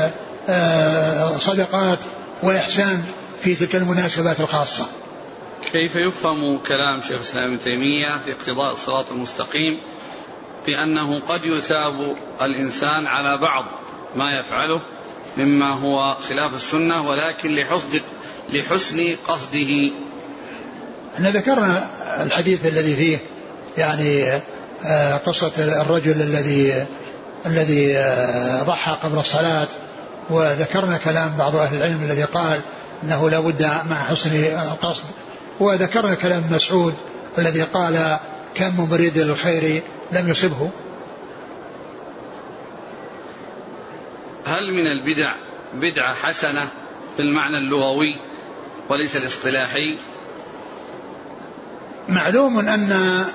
صدقات وإحسان في تلك المناسبات الخاصة. كيف يفهم كلام شيخ الإسلام ابن تيمية في اقتضاء الصراط المستقيم بأنه قد يثاب الإنسان على بعض ما يفعله مما هو خلاف السنة ولكن لحسن لحسن قصده؟ احنا ذكرنا الحديث الذي فيه يعني قصة الرجل الذي الذي ضحى قبل الصلاة، وذكرنا كلام بعض أهل العلم الذي قال أنه لا بد مع حسن القصد وذكرنا كلام مسعود الذي قال كم من مريد للخير لم يصبه. هل من البدع بدعة حسنة في المعنى اللغوي وليس الاصطلاحي؟ معلوم أن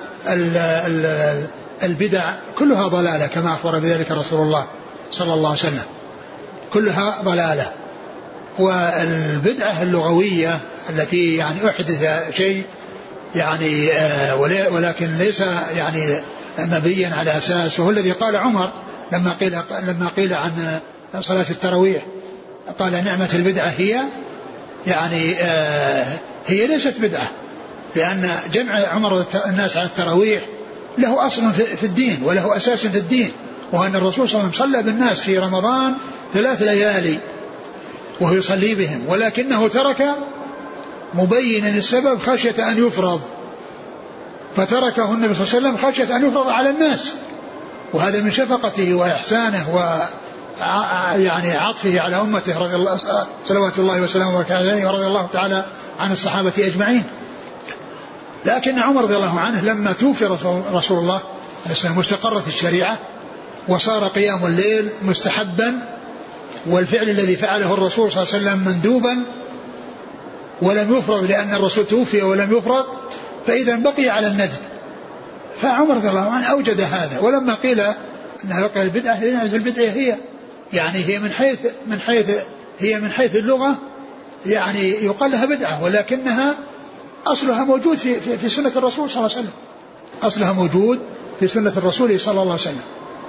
البدع كلها ضلالة كما أخبر بذلك رسول الله صلى الله عليه وسلم، كلها ضلالة. والبدعة اللغوية التي يعني أحدث شيء يعني آه ولكن ليس يعني مبنيا على أساس، وهو الذي قال عمر لما قيل لما قيل عن صلاة التراويح قال نعمة البدعة هي يعني آه هي ليست بدعة، لأن جمع عمر الناس على التراويح له أصل في الدين وله أساس في الدين، وأن الرسول صلى الله عليه وسلم صلى بالناس في رمضان ثلاث ليالي وهو يصلي بهم، ولكنه ترك مبينا السبب خشية أن يفرض، فتركه النبي صلى الله عليه وسلم خشية أن يفرض على الناس، وهذا من شفقته وإحسانه و يعني عطفه على أمته رضي الله صلوات الله وسلامه وبركاته ورضي الله تعالى عن الصحابة أجمعين. لكن عمر رضي الله عنه لما توفي رسول الله مستقرة الشريعة وصار قيام الليل مستحبا، والفعل الذي فعله الرسول صلى الله عليه وسلم مندوبا ولم يفرض لأن الرسول توفي ولم يفرض، فإذا بقي على الندب. فعمر رضي الله عنه أوجد هذا، ولما قيل أنها بقي البدعة لأن البدعة هي يعني هي من حيث من حيث هي من حيث اللغة يعني يقال لها بدعة، ولكنها أصلها موجود في, في, في سنة الرسول صلى الله عليه وسلم، أصلها موجود في سنة الرسول صلى الله عليه وسلم.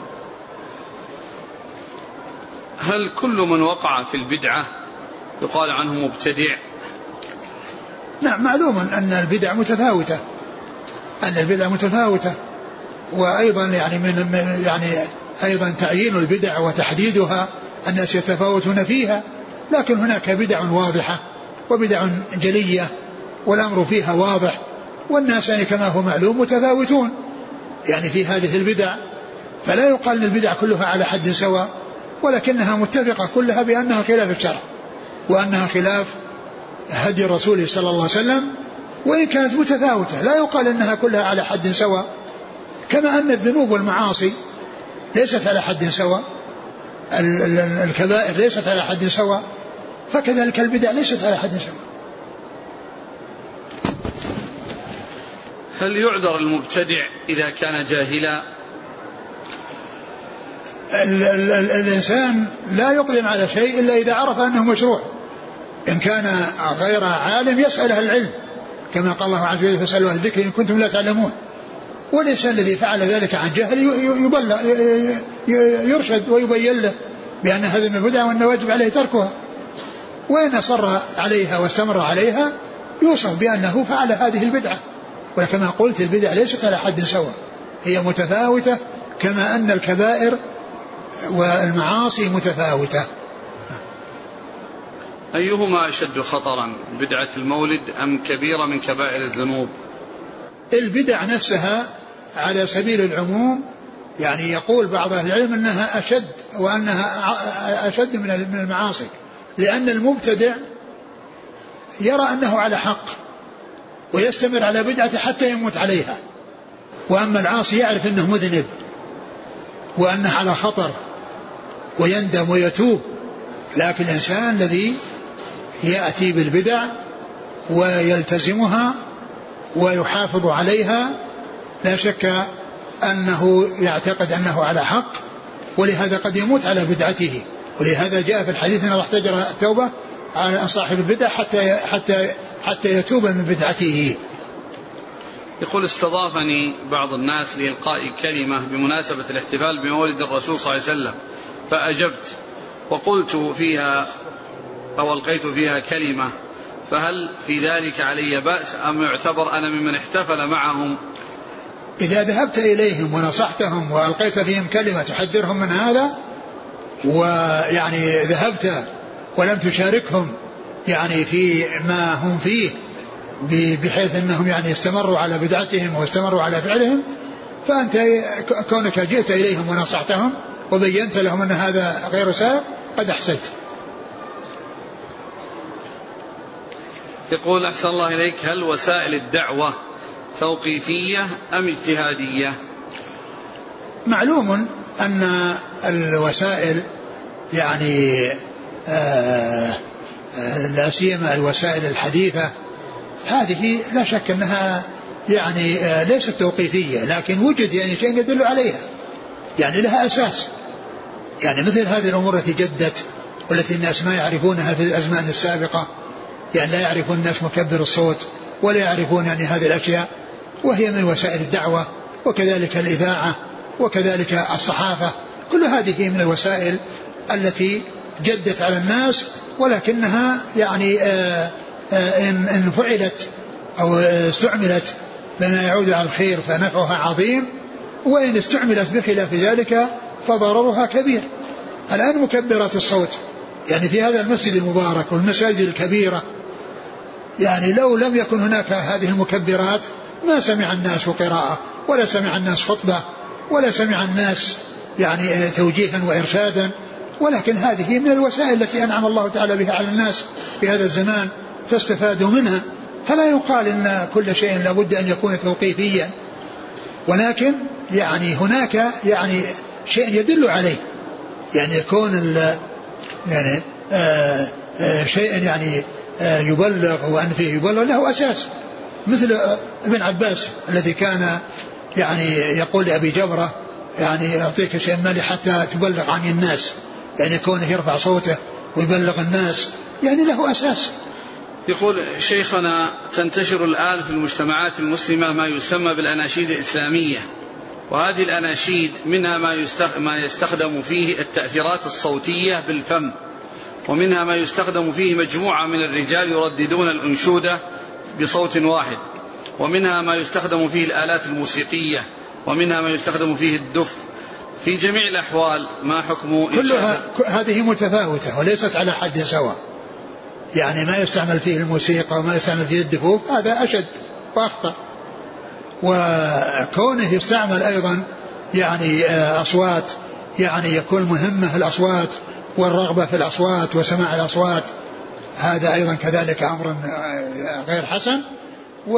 هل كل من وقع في البدعة يقال عنه مبتدع؟ نعم، معلوم أن البدع متفاوتة أن البدع متفاوتة وأيضا يعني من يعني أيضا تعيين البدع وتحديدها الناس يتفاوتون فيها، لكن هناك بدع واضحة وبدع جلية والأمر فيها واضح، والناس يعني كما هو معلوم متفاوتون يعني في هذه البدع، فلا يقال أن البدع كلها على حد سواء، ولكنها متفقة كلها بأنها خلاف الشرع وأنها خلاف هدي الرسول صلى الله عليه وسلم، وإن كانت متفاوتة لا يقال أنها كلها على حد سواء، كما أن الذنوب والمعاصي ليست على حد سواء، الكبائر ليست على حد سواء، فكذلك البدع ليست على حد سواء. هل يعذر المبتدع إذا كان جاهلا؟ ال ال ال الإنسان لا يقدم على شيء إلا إذا عرف أنه مشروع، إن كان غير عالم يسأل أهل العلم كما قال الله عز وجل فاسألوا أهل الذكر إن كنتم لا تعلمون، والإنسان الذي فعل ذلك عن جهل يبلغ يرشد ويبين له بأن هذا من البدع وأن واجب عليه تركها، وإن أصر عليها واستمر عليها يوصف بأنه فعل هذه البدعة. ولكما قلت البدع ليست على حد سواء، هي متفاوتة كما أن الكبائر والمعاصي متفاوتة. أيهما أشد خطرا، بدعة المولد أم كبيرة من كبائر الذنوب؟ البدع نفسها على سبيل العموم يعني يقول بعض أهل العلم أنها أشد وأنها أشد من المعاصي، لأن المبتدع يرى أنه على حق ويستمر على بدعته حتى يموت عليها، وأما العاصي يعرف أنه مذنب وأنه على خطر ويندم ويتوب. لكن الإنسان الذي يأتي بالبدع ويلتزمها ويحافظ عليها لا شك أنه يعتقد أنه على حق، ولهذا قد يموت على بدعته، ولهذا جاء في الحديث أن الله احتجر التوبة على صاحب البدع حتى حتى حتى يتوب من بدعته. يقول استضافني بعض الناس لإلقاء كلمة بمناسبة الاحتفال بمولد الرسول صلى الله عليه وسلم، فأجبت وقلت فيها أو ألقيت فيها كلمة، فهل في ذلك علي بأس أم يعتبر أنا ممن احتفل معهم؟ إذا ذهبت إليهم ونصحتهم وألقيت فيهم كلمة تحذرهم من هذا، ويعني ذهبت ولم تشاركهم يعني في ما هم فيه بحيث أنهم يعني استمروا على بدعتهم واستمروا على فعلهم، فأنت كونك جئت إليهم ونصحتهم وبينت لهم أن هذا غير سائغ قد أحسنت. يقول أحسن الله إليك، هل وسائل الدعوة توقيفية أم اجتهادية؟ معلوم أن الوسائل يعني آه لا سيما الوسائل الحديثة هذه لا شك أنها يعني آه ليست توقيفية، لكن وجد يعني شيء يدل عليها، يعني لها أساس. يعني مثل هذه الأمور التي جدت والتي الناس ما يعرفونها في الأزمان السابقة، يعني لا يعرفون الناس مكبر الصوت ولا يعرفون يعني هذه الأشياء، وهي من وسائل الدعوة، وكذلك الإذاعة، وكذلك الصحافة، كل هذه من الوسائل التي جدت على الناس، ولكنها يعني آآ آآ إن, إن فعلت أو استعملت بما يعود على الخير فنفعها عظيم، وإن استعملت بخلاف ذلك فضررها كبير. الآن مكبرات الصوت يعني في هذا المسجد المبارك والمساجد الكبيرة، يعني لو لم يكن هناك هذه المكبرات ما سمع الناس قراءة ولا سمع الناس خطبة ولا سمع الناس يعني توجيها وإرشادا، ولكن هذه من الوسائل التي أنعم الله تعالى بها على الناس في هذا الزمان فاستفادوا منها. فلا يقال إن كل شيء لابد أن يكون توقيفيا، ولكن يعني هناك يعني شيء يدل عليه، يعني يكون يعني آآ آآ شيء يعني يبلغ وأن فيه يبلغ له أساس، مثل ابن عباس الذي كان يعني يقول لأبي جبرة يعني أعطيك شيء مالي حتى تبلغ عن الناس، يعني كونه يرفع صوته ويبلغ الناس يعني له أساس. يقول شيخنا، تنتشر الآن في المجتمعات المسلمة ما يسمى بالأناشيد الإسلامية، وهذه الأناشيد منها ما يستخدم فيه التأثيرات الصوتية بالفم، ومنها ما يستخدم فيه مجموعة من الرجال يرددون الأنشودة بصوت واحد، ومنها ما يستخدم فيه الآلات الموسيقية، ومنها ما يستخدم فيه الدف. في جميع الأحوال ما حكم كلها هذه متفاوتة وليست على حد سواء، يعني ما يستعمل فيه الموسيقى وما يستعمل فيه الدفوف هذا أشد وأخطر، وكونه يستعمل أيضا يعني أصوات يعني يكون مهمة الأصوات والرغبة في الأصوات وسماع الأصوات هذا أيضا كذلك أمر غير حسن، و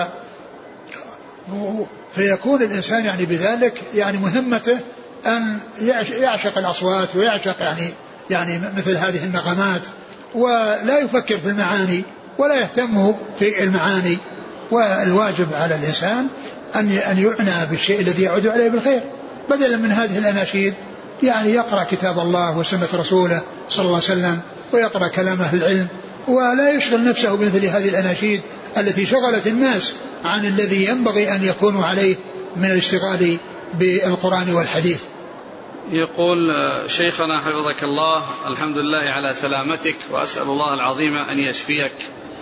فيكون الإنسان يعني بذلك يعني مهمته أن يعشق الأصوات ويعشق يعني يعني مثل هذه النغمات، ولا يفكر في المعاني ولا يهتم في المعاني. والواجب على الإنسان أن أن يعنى بالشيء الذي يعود عليه بالخير، بدلا من هذه الأناشيد يعني يقرأ كتاب الله وسنة رسوله صلى الله عليه وسلم ويقرأ كلام أهل العلم، ولا يشغل نفسه بمثل هذه الأناشيد التي شغلت الناس عن الذي ينبغي أن يكونوا عليه من الاشتغال بالقرآن والحديث. يقول شيخنا حفظك الله، الحمد لله على سلامتك، وأسأل الله العظيم أن يشفيك.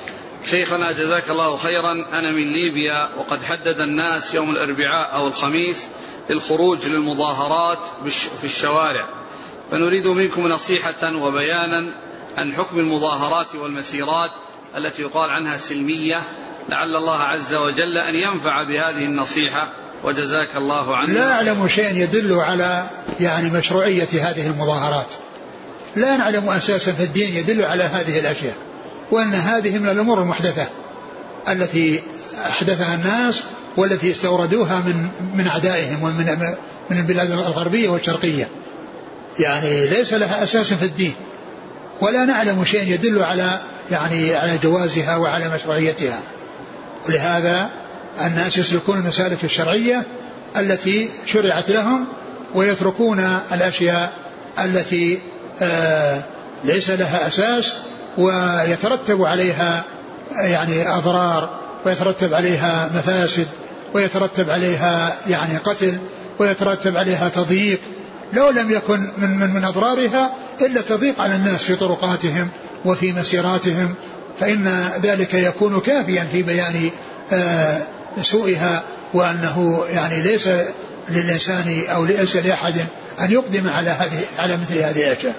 شيخنا جزاك الله خيرا، أنا من ليبيا، وقد حدد الناس يوم الأربعاء أو الخميس للخروج للمظاهرات في الشوارع، فنريد منكم نصيحة وبيانا عن حكم المظاهرات والمسيرات التي يقال عنها سلمية، لعل الله عز وجل أن ينفع بهذه النصيحة، وجزاك الله عنه. لا أعلم شيء يدل على يعني مشروعية هذه المظاهرات، لا نعلم أساسا في الدين يدل على هذه الأشياء، وأن هذه من الأمور المحدثة التي أحدثها الناس والتي استوردوها من من أعدائهم ومن من البلاد الغربية والشرقية، يعني ليس لها أساس في الدين، ولا نعلم شيء يدل على يعني على جوازها وعلى مشروعيتها. ولهذا الناس يسلكون المسالك الشرعية التي شرعت لهم، ويتركون الأشياء التي آه ليس لها أساس ويترتب عليها يعني أضرار، ويترتب عليها مفاسد، ويترتب عليها يعني قتل، ويترتب عليها تضييق، لو لم يكن من, من, من أضرارها إلا تضييق على الناس في طرقاتهم وفي مسيراتهم، فإن ذلك يكون كافيا في بيان آه سوءها، وأنه يعني ليس للإنسان أو ليس لأحد أن يقدم على هذه على مثل هذه الأشياء.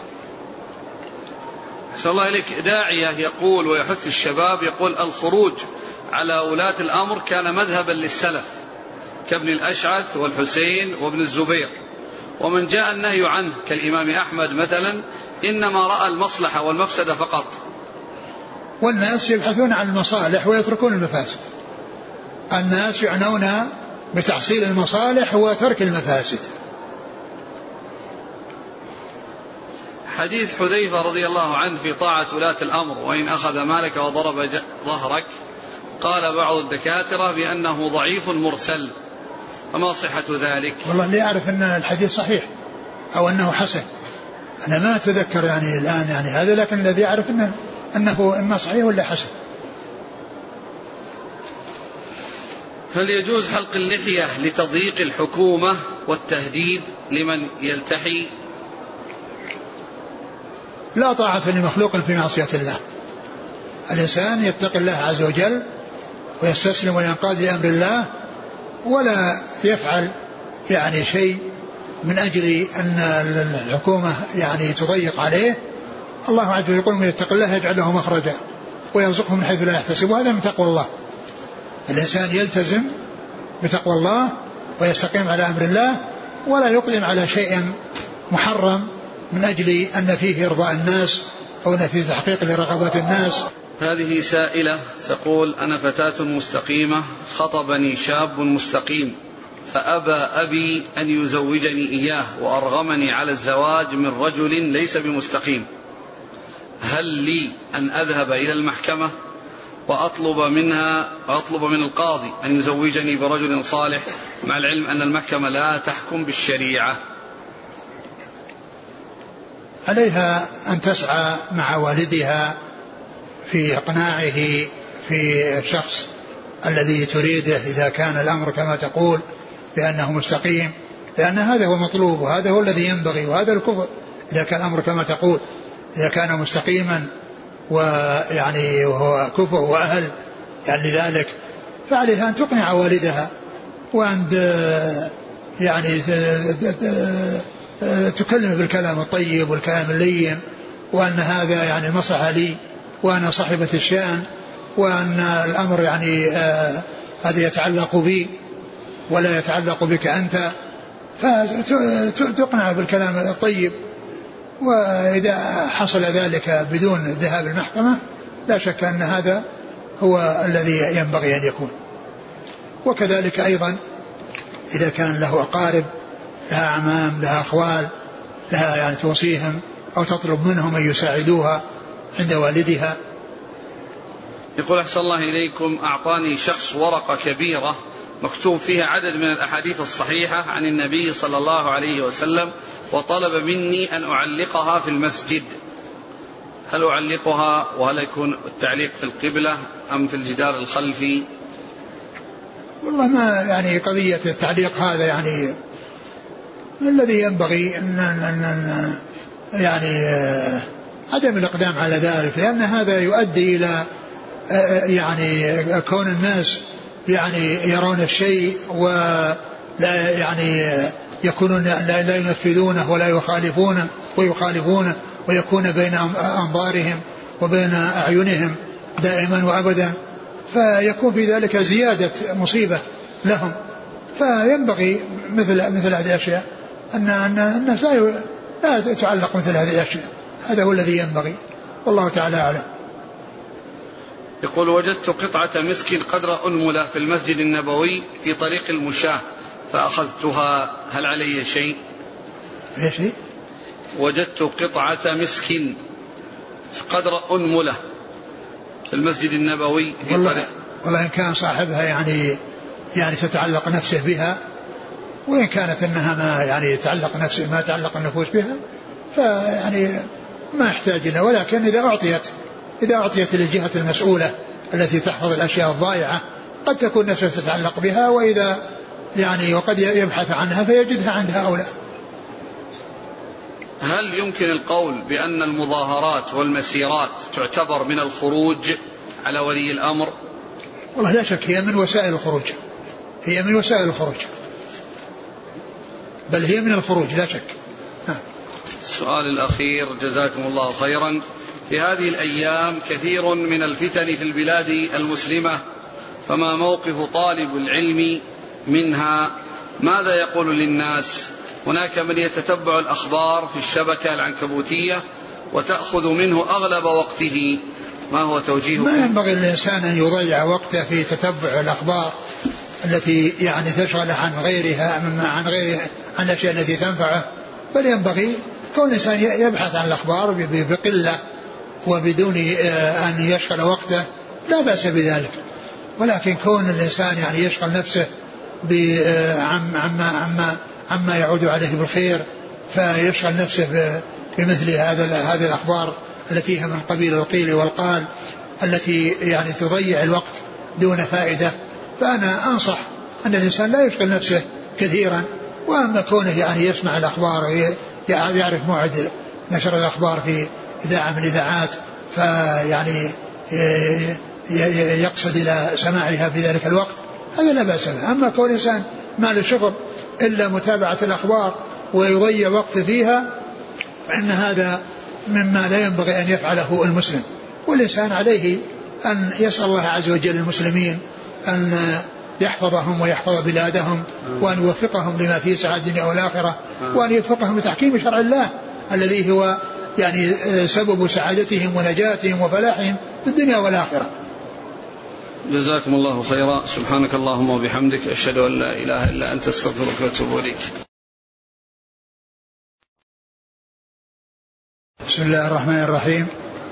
صلى الله عليك. داعية يقول ويحث الشباب، يقول الخروج على ولاة الأمر كان مذهبا للسلف كابن الأشعث والحسين وابن الزبير، ومن جاء النهي عنه كالإمام أحمد مثلا إنما رأى المصلحة والمفسدة فقط. والناس يبحثون عن المصالح ويتركون المفاسد. الناس يعنون بتحصيل المصالح وترك المفاسد. حديث حذيفة رضي الله عنه في طاعة ولاة الأمر وإن أخذ مالك وضرب ظهرك، قال بعض الدكاترة بأنه ضعيف مرسل، فما صحة ذلك؟ والله اللي أعرف أن الحديث صحيح أو أنه حسن، أنا ما أتذكر يعني الآن يعني هذا، لكن الذي أعرف أنه, أنه إما صحيح ولا حسن. هل يجوز حلق اللحية لتضييق الحكومة والتهديد لمن يلتحي؟ لا طاعة لمخلوق في معصية الله. الإنسان يتقي الله عز وجل ويستسلم وينقاد لأمر الله، ولا يفعل يعني شيء من أجل أن الحكومة يعني تضيق عليه. الله عز وجل يقول من يتق الله يجعل له مخرجا ويرزقه من حيث لا يحتسب، وهذا من تقوى الله. الإنسان يلتزم بتقوى الله ويستقيم على أمر الله، ولا يقدم على شيء محرم من أجل أن فيه إرضاء الناس أو أن فيه تحقيق لرغبات الناس. هذه سائلة تقول: أنا فتاة مستقيمة، خطبني شاب مستقيم فأبى أبي أن يزوجني إياه وأرغمني على الزواج من رجل ليس بمستقيم، هل لي أن أذهب إلى المحكمة وأطلب منها وأطلب من القاضي أن يزوجني برجل صالح، مع العلم أن المحكمة لا تحكم بالشريعة؟ عليها أن تسعى مع والدها في إقناعه في الشخص الذي تريده إذا كان الأمر كما تقول بأنه مستقيم، لأن هذا هو المطلوب وهذا هو الذي ينبغي وهذا الكفر. إذا كان الأمر كما تقول، إذا كان مستقيما ويعني وهو كفر وأهل يعني لذلك، فعليها أن تقنع والدها وأن يعني تكلم بالكلام الطيب والكلام اللين، وأن هذا يعني مصلحة لي وأنا صاحبة الشأن، وأن الأمر يعني آه هذا يتعلق بي ولا يتعلق بك أنت، فتقنع بالكلام الطيب. وإذا حصل ذلك بدون الذهاب المحكمة لا شك أن هذا هو الذي ينبغي أن يكون. وكذلك أيضا إذا كان له أقارب، لها أعمام، لها أخوال، لها يعني توصيهم أو تطلب منهم أن يساعدوها عند والدها. يقول: أحسن الله إليكم، أعطاني شخص ورقة كبيرة مكتوب فيها عدد من الأحاديث الصحيحة عن النبي صلى الله عليه وسلم، وطلب مني أن أعلقها في المسجد، هل أعلقها وهل يكون التعليق في القبلة أم في الجدار الخلفي؟ والله ما يعني قضية التعليق هذا يعني الذي ينبغي أن, أن, أن يعني عدم الإقدام على ذلك، لأن هذا يؤدي إلى يعني كون الناس يعني يرون الشيء ولا يعني يكونون لا, لا ينفذونه ولا يخالفونه ويخالفونه ويكون بين أنظارهم وبين أعينهم دائما وأبدا، فيكون في ذلك زيادة مصيبة لهم. فينبغي مثل مثل هذه الأشياء أن أن الناس لا لا تعلق مثل هذه الأشياء، هذا هو الذي ينبغي، والله تعالى أعلم. يقول: وجدت قطعة مسك قدر أنملة في المسجد النبوي في طريق المشاة فأخذتها، هل علي شيء؟ ايش؟ وجدت قطعة مسك قدر أنملة في المسجد النبوي في والله, طريق. والله إن كان صاحبها يعني يعني تتعلق نفسه بها، وإن كانت أنها ما يعني تعلق نفسه ما تعلق النفوس بها فيعني ما يحتاج لها، ولكن إذا أعطيت إذا أعطيت للجهة المسؤولة التي تحفظ الأشياء الضائعة قد تكون نفسه تتعلق بها، وإذا يعني وقد يبحث عنها فيجدها عند هؤلاء. هل يمكن القول بأن المظاهرات والمسيرات تعتبر من الخروج على ولي الأمر؟ والله لا شك هي من وسائل الخروج، هي من وسائل الخروج، بل هي من الخروج لا شك. ها. السؤال الأخير، جزاكم الله خيرا. في هذه الأيام كثير من الفتن في البلاد المسلمة، فما موقف طالب العلم منها؟ ماذا يقول للناس؟ هناك من يتتبع الأخبار في الشبكة العنكبوتية وتأخذ منه أغلب وقته، ما هو توجيهه؟ ما ينبغي للإنسان أن يضيع وقته في تتبع الأخبار التي يعني تشغل عن غيرها عن غير عن الأشياء التي تنفعه، بل ينبغي كون الإنسان يبحث عن الأخبار بقلة وبدون أن يشغل وقته لا بأس بذلك، ولكن كون الإنسان يعني يشغل نفسه عما عما عما يعود عليه بالخير، فيشغل نفسه بمثل هذا هذه الأخبار التي هي من قبيل القيل والقال التي يعني تضيع الوقت دون فائدة، فأنا أنصح أن الإنسان لا يشغل نفسه كثيرا، وأما كونه يعني يسمع الأخبار يعرف موعد نشر الأخبار في إذاعة من الإذاعات فيعني يقصد إلى سماعها في ذلك الوقت هذا لا بأس به. أما كون الإنسان ما له شغل إلا متابعة الأخبار ويضيع وقت فيها فإن هذا مما لا ينبغي أن يفعله المسلم، والإنسان عليه أن يسأل الله عز وجل المسلمين أن يحفظهم ويحفظ بلادهم وأن يوفقهم لما فيه سعادة الدنيا والآخرة، وأن يوفقهم لتحكيم شرع الله الذي هو يعني سبب سعادتهم ونجاتهم وفلاحهم في الدنيا والآخرة. جزاكم الله خيرا. سبحانك اللهم وبحمدك أشهد أن لا إله إلا أنت استغفرك وأتوب إليك. بسم الله الرحمن الرحيم.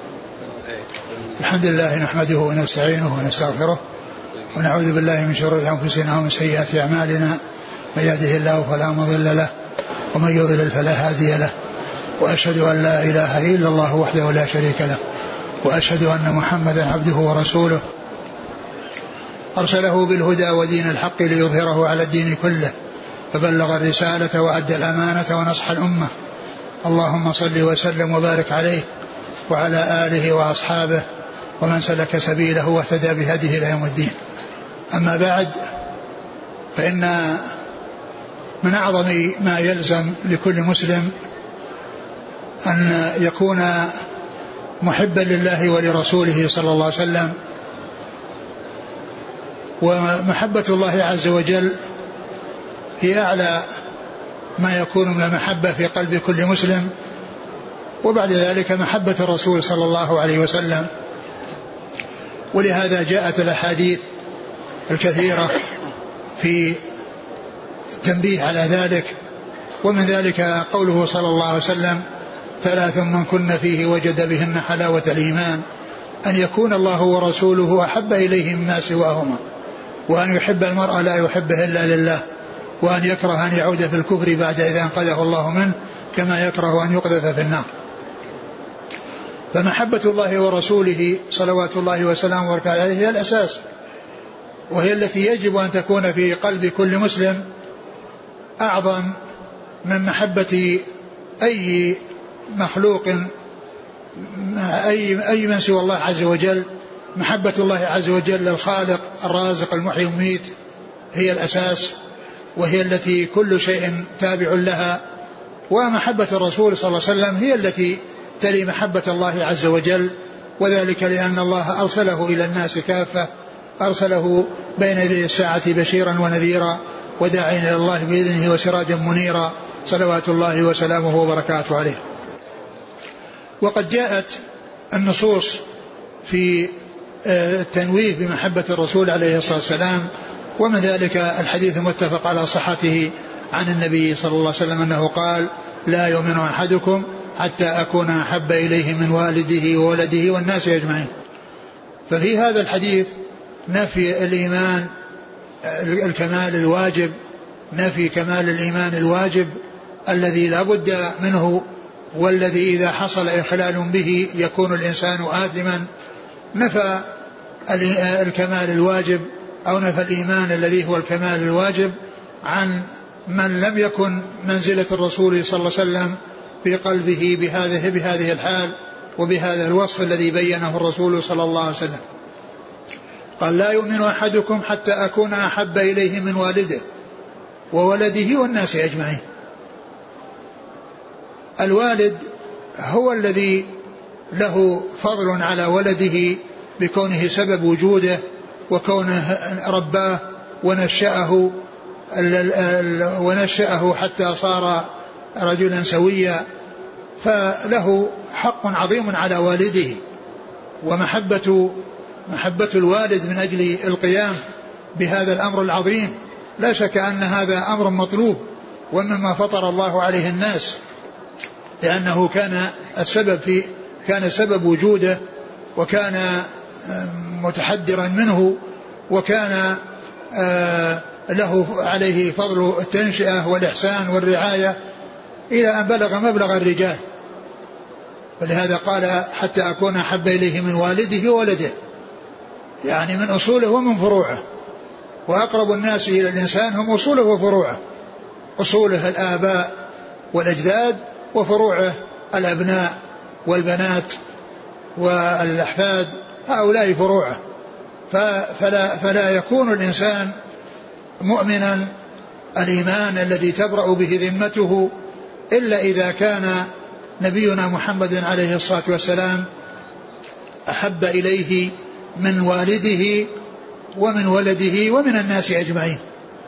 الحمد لله نحمده ونستعينه ونستغفره ونعوذ بالله من شرور أنفسنا ومن سيئات أعمالنا، من يهده الله فلا مضل له ومن يضلل فلا هادي له، وأشهد أن لا إله إلا الله وحده لا شريك له، وأشهد أن محمدا عبده ورسوله أرسله بالهدى ودين الحق ليظهره على الدين كله، فبلغ الرسالة وأدى الأمانة ونصح الأمة. اللهم صل وسلم وبارك عليه وعلى آله وأصحابه ومن سلك سبيله واهتدى بهديه إلى يوم الدين. أما بعد، فإن من أعظم ما يلزم لكل مسلم أن يكون محبا لله ولرسوله صلى الله عليه وسلم، ومحبة الله عز وجل هي أعلى ما يكون من المحبة في قلب كل مسلم، وبعد ذلك محبة الرسول صلى الله عليه وسلم. ولهذا جاءت الأحاديث الكثيرة في تنبيه على ذلك، ومن ذلك قوله صلى الله عليه وسلم: ثلاث من كن فيه وجد بهن حلاوة الإيمان، أن يكون الله ورسوله أحب إليه مما سواهما، وأن يحب المرء لا يحبه إلا لله، وأن يكره أن يعود في الكفر بعد إذا أنقذه الله منه، كما يكره أن يقذف في النار. فمحبة الله ورسوله صلوات الله وسلامه وبركاته عليه هي الأساس، وهي التي يجب أن تكون في قلب كل مسلم أعظم من محبة أي مخلوق أي, أي من سوى الله عز وجل. محبة الله عز وجل الخالق الرازق المحيي المميت هي الأساس، وهي التي كل شيء تابع لها، ومحبة الرسول صلى الله عليه وسلم هي التي تلي محبة الله عز وجل، وذلك لأن الله أرسله إلى الناس كافة، أرسله بين يدي الساعة بشيرا ونذيرا وداعيا إلى الله بإذنه وسراجا منيرا، صلوات الله وسلامه وبركاته عليه. وقد جاءت النصوص في التنويه بمحبة الرسول عليه الصلاة والسلام، ومن ذلك الحديث المتفق على صحته عن النبي صلى الله عليه وسلم أنه قال: لا يؤمن أحدكم حتى أكون أحب إليه من والده وولده والناس أجمعين. ففي هذا الحديث نفي الإيمان الكمال الواجب، نفي كمال الإيمان الواجب الذي لا بد منه، والذي إذا حصل إخلال به يكون الإنسان آثما. نفى الكمال الواجب أو نفى الإيمان الذي هو الكمال الواجب عن من لم يكن منزلة الرسول صلى الله عليه وسلم في قلبه بهذه بهذه الحال وبهذا الوصف الذي بينه الرسول صلى الله عليه وسلم. قال: لا يؤمن أحدكم حتى أكون أحب إليه من والده وولده والناس أجمعين. الوالد هو الذي له فضل على ولده بكونه سبب وجوده وكونه رباه ونشأه ونشأه حتى صار رجلا سويا، فله حق عظيم على والده، ومحبة محبة الوالد من أجل القيام بهذا الأمر العظيم، لا شك أن هذا أمر مطلوب ومما فطر الله عليه الناس، لأنه كان السبب في كان سبب وجوده، وكان متحدرا منه، وكان له عليه فضل التنشئة والإحسان والرعاية إلى أن بلغ مبلغ الرجال. ولهذا قال حتى أكون أحب إليه من والده وولده، يعني من أصوله ومن فروعه. وأقرب الناس إلى الإنسان هم أصوله وفروعه، أصوله الآباء والأجداد، وفروعه الأبناء والبنات والأحفاد، هؤلاء فروعه. فلا, فلا يكون الإنسان مؤمنا الإيمان الذي تبرأ به ذمته إلا إذا كان نبينا محمد عليه الصلاة والسلام أحب إليه من والده ومن ولده ومن الناس أجمعين.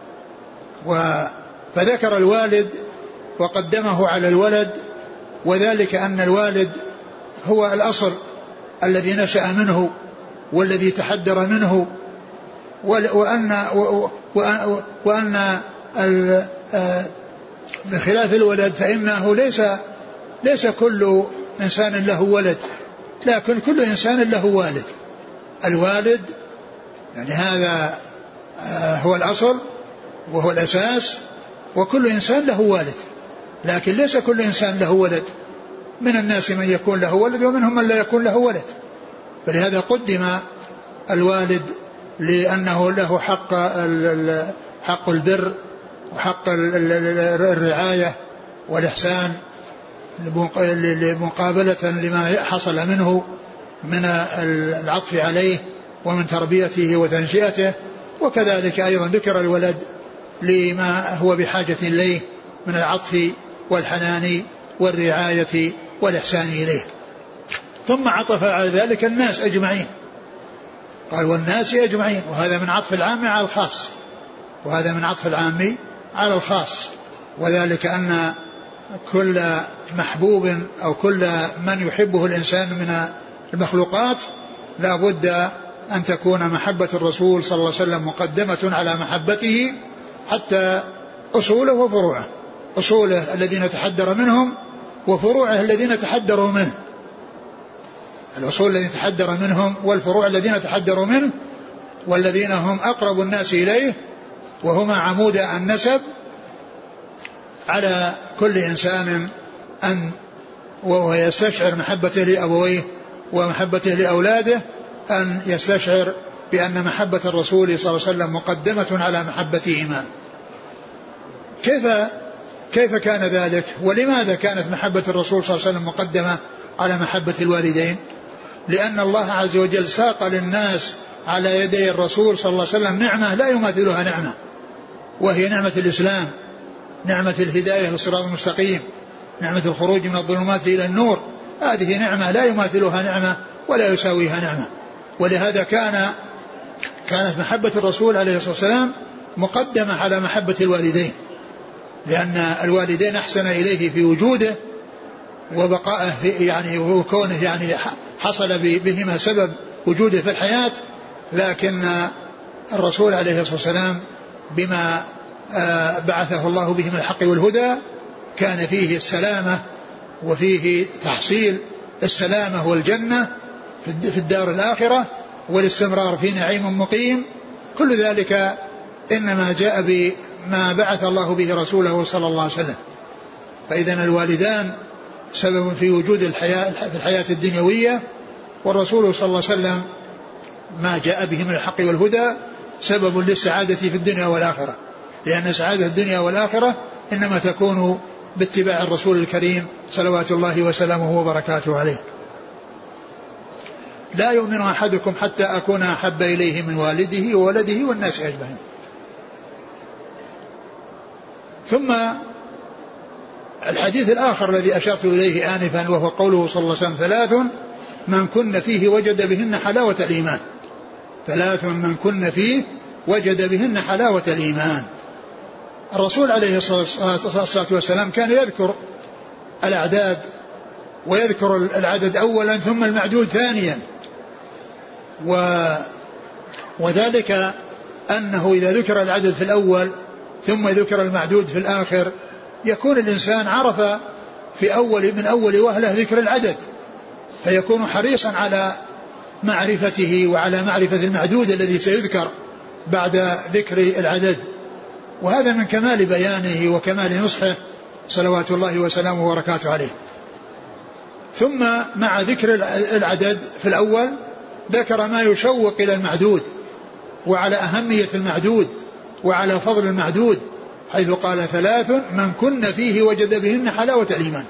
فذكر الوالد وقدمه على الولد، وذلك أن الوالد هو الأصل الذي نشأ منه والذي تحدر منه، وأن, وأن بخلاف الولد فإنه ليس, ليس كل إنسان له ولد، لكن كل إنسان له والد. الوالد يعني هذا هو الأصل وهو الأساس، وكل إنسان له والد، لكن ليس كل إنسان له ولد. من الناس من يكون له ولد ومنهم من لا يكون له ولد. فلهذا قدم الوالد لأنه له حق حق البر وحق الرعاية والإحسان مقابلة لما حصل منه من العطف عليه ومن تربيته وتنشئته. وكذلك أيضا ذكر الولد لما هو بحاجة إليه من العطف والحنان والرعاية والإحسان إليه. ثم عطف على ذلك الناس أجمعين، قال والناس أجمعين، وهذا من عطف العام على الخاص، وهذا من عطف العام على الخاص. وذلك أن كل محبوب أو كل من يحبه الإنسان من المخلوقات لا بد أن تكون محبة الرسول صلى الله عليه وسلم مقدمة على محبته، حتى أصوله وفروعه، أصوله الذين تحدر منهم وفروعه الذين تحدروا منه، الأصول الذين تحدر منهم والفروع الذين تحدروا منه، والذين هم أقرب الناس إليه وهما عمود النسب. على كل إنسان أن وهو يستشعر محبته لأبويه ومحبته لأولاده أن يستشعر بأن محبة الرسول صلى الله عليه وسلم مقدمة على محبتهما. كيف كيف كان ذلك؟ ولماذا كانت محبة الرسول صلى الله عليه وسلم مقدمة على محبة الوالدين؟ لأن الله عز وجل ساق للناس على يدي الرسول صلى الله عليه وسلم نعمة لا يماثلها نعمة، وهي نعمة الإسلام، نعمة الهداية للصراط المستقيم، نعمة الخروج من الظلمات إلى النور. هذه نعمة لا يماثلها نعمة ولا يساويها نعمة. ولهذا كان كانت محبة الرسول عليه الصلاة والسلام مقدمة على محبة الوالدين، لأن الوالدين أحسن إليه في وجوده وبقائه يعني وكونه يعني حصل بهما سبب وجوده في الحياة. لكن الرسول عليه الصلاة والسلام بما بعثه الله به من الحق والهدى كان فيه السلامة وفيه تحصيل السلامة والجنة في الدار الآخرة والاستمرار في نعيم مقيم. كل ذلك إنما جاء بما بعث الله به رسوله صلى الله عليه وسلم. فإذن الوالدان سبب في وجود الحياة في الحياة الدنيوية، والرسول صلى الله عليه وسلم ما جاء به من الحق والهدى سبب للسعادة في الدنيا والآخرة، لأن سعادة الدنيا والآخرة إنما تكون باتباع الرسول الكريم صلوات الله وسلامه وبركاته عليه. لا يؤمن أحدكم حتى أكون أحب إليه من والده وولده والناس أجمعين. ثم الحديث الآخر الذي أشرت إليه آنفا وهو قوله صلى الله عليه وسلم ثلاث من كن فيه وجد بهن حلاوة الإيمان، ثلاث من كن فيه وجد بهن حلاوة الإيمان. الرسول عليه الصلاة والسلام كان يذكر الأعداد ويذكر العدد أولا ثم المعدود ثانيا، و وذلك أنه إذا ذكر العدد في الأول ثم ذكر المعدود في الآخر يكون الإنسان عرف في أول من أول وهلة ذكر العدد، فيكون حريصا على معرفته وعلى معرفة المعدود الذي سيذكر بعد ذكر العدد. وهذا من كمال بيانه وكمال نصحه صلوات الله وسلامه وبركاته عليه. ثم مع ذكر العدد في الأول ذكر ما يشوق إلى المعدود وعلى أهمية المعدود وعلى فضل المعدود، حيث قال ثلاث من كن فيه وجد بهن حلاوة الإيمان.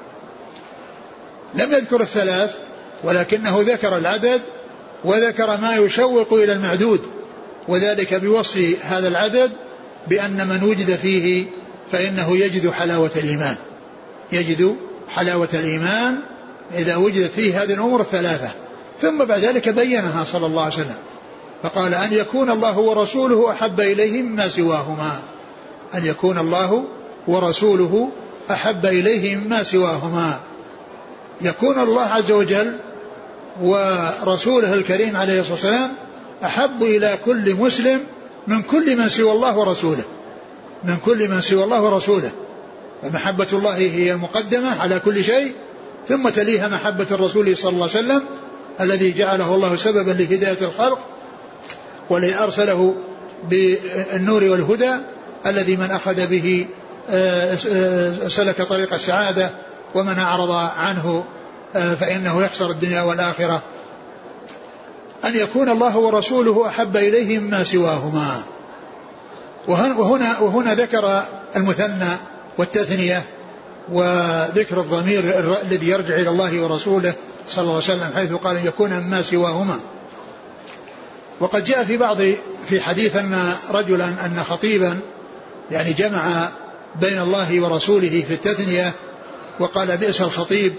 لم يذكر الثلاث ولكنه ذكر العدد وذكر ما يشوق إلى المعدود، وذلك بوصف هذا العدد بأن من وجد فيه فإنه يجد حلاوة الإيمان، يجد حلاوة الإيمان إذا وجد فيه هذه الأمور الثلاثة. ثم بعد ذلك بينها صلى الله عليه وسلم فقال أن يكون الله ورسوله أحب إليه مما سواهما، أن يكون الله ورسوله أحب إليه مما سواهما. يكون الله عز وجل ورسوله الكريم عليه الصلاة والسلام أحب إلى كل مسلم من كل من سوى الله ورسوله، من كل من سوى الله ورسوله. فمحبة الله هي المقدمة على كل شيء، ثم تليها محبة الرسول صلى الله عليه وسلم الذي جعله الله سببا لهداية الخلق والذي أرسله بالنور والهدى الذي من أخذ به سلك طريق السعادة ومن أعرض عنه فإنه يخسر الدنيا والآخرة. أن يكون الله ورسوله أحب إليه مما سواهما. وهنا, وهنا ذكر المثنى والتثنية وذكر الضمير الذي يرجع إلى الله ورسوله صلى الله عليه وسلم، حيث قال أن يكون مما سواهما. وقد جاء في بعض في حديث أن رجلا أن خطيبا يعني جمع بين الله ورسوله في التثنية وقال بئس الخطيب،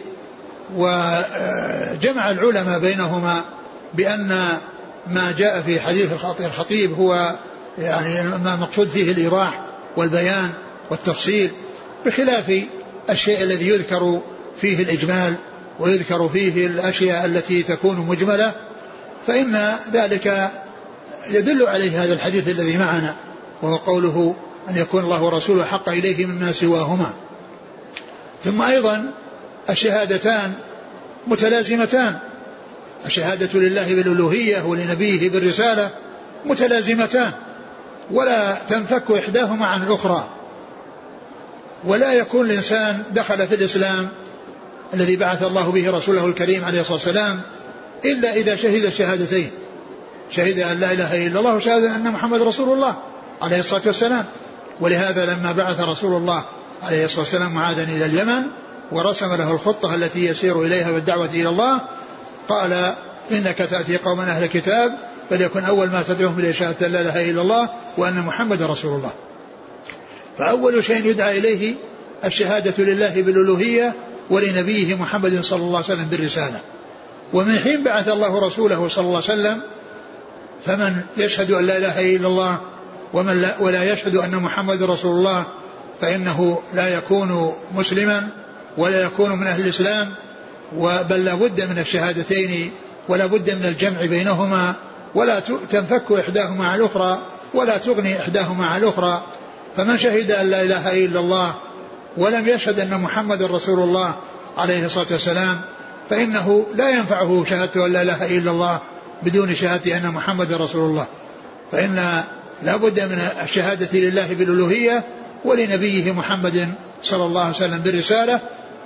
وجمع العلماء بينهما بأن ما جاء في حديث الخطيب هو يعني ما مقصود فيه الإيضاح والبيان والتفصيل، بخلاف الشيء الذي يذكر فيه الإجمال ويذكر فيه الأشياء التي تكون مجملة، فإن ذلك يدل عليه هذا الحديث الذي معنا، وهو قوله أن يكون الله ورسوله حق إليه مما سواهما. ثم أيضا الشهادتان متلازمتان، الشهادة لله بالألوهية ولنبيه بالرسالة متلازمتان ولا تنفك إحداهما عن الأخرى. ولا يكون الإنسان دخل في الإسلام الذي بعث الله به رسوله الكريم عليه الصلاة والسلام إلا إذا شهد الشهادتين، شهد أن لا إله إلا الله وشهد أن محمد رسول الله عليه الصلاة والسلام. ولهذا لما بعث رسول الله عليه الصلاة والسلام معاذا إلى اليمن ورسم له الخطة التي يسير إليها بالدعوة إلى الله قال إنك تأتي قوما أهل كتاب فليكن أول ما تدعوهم إلى شهادة لا إله إلا الله وأن محمد رسول الله. فأول شيء يدعى إليه الشهادة لله بالألوهية ولنبيه محمد صلى الله عليه وسلم بالرسالة. ومن حين بعث الله رسوله صلى الله عليه وسلم فمن يشهد أن لا إله إلا الله ومن لا ولا يشهد أن محمد رسول الله فإنه لا يكون مسلما ولا يكون من أهل الإسلام، بل لا بد من الشهادتين ولا بد من الجمع بينهما، ولا تنفك إحداهما عن الأخرى ولا تغني إحداهما عن الأخرى. فمن شهد أن لا إله إلا الله ولم يشهد أن محمد رسول الله عليه الصلاة والسلام فإنه لا ينفعه شهادة أن لا إله إلا الله بدون شهادة أن محمد رسول الله، فإن لا بد من الشهادة لله بالألوهية ولنبيه محمد صلى الله عليه وسلم بالرسالة،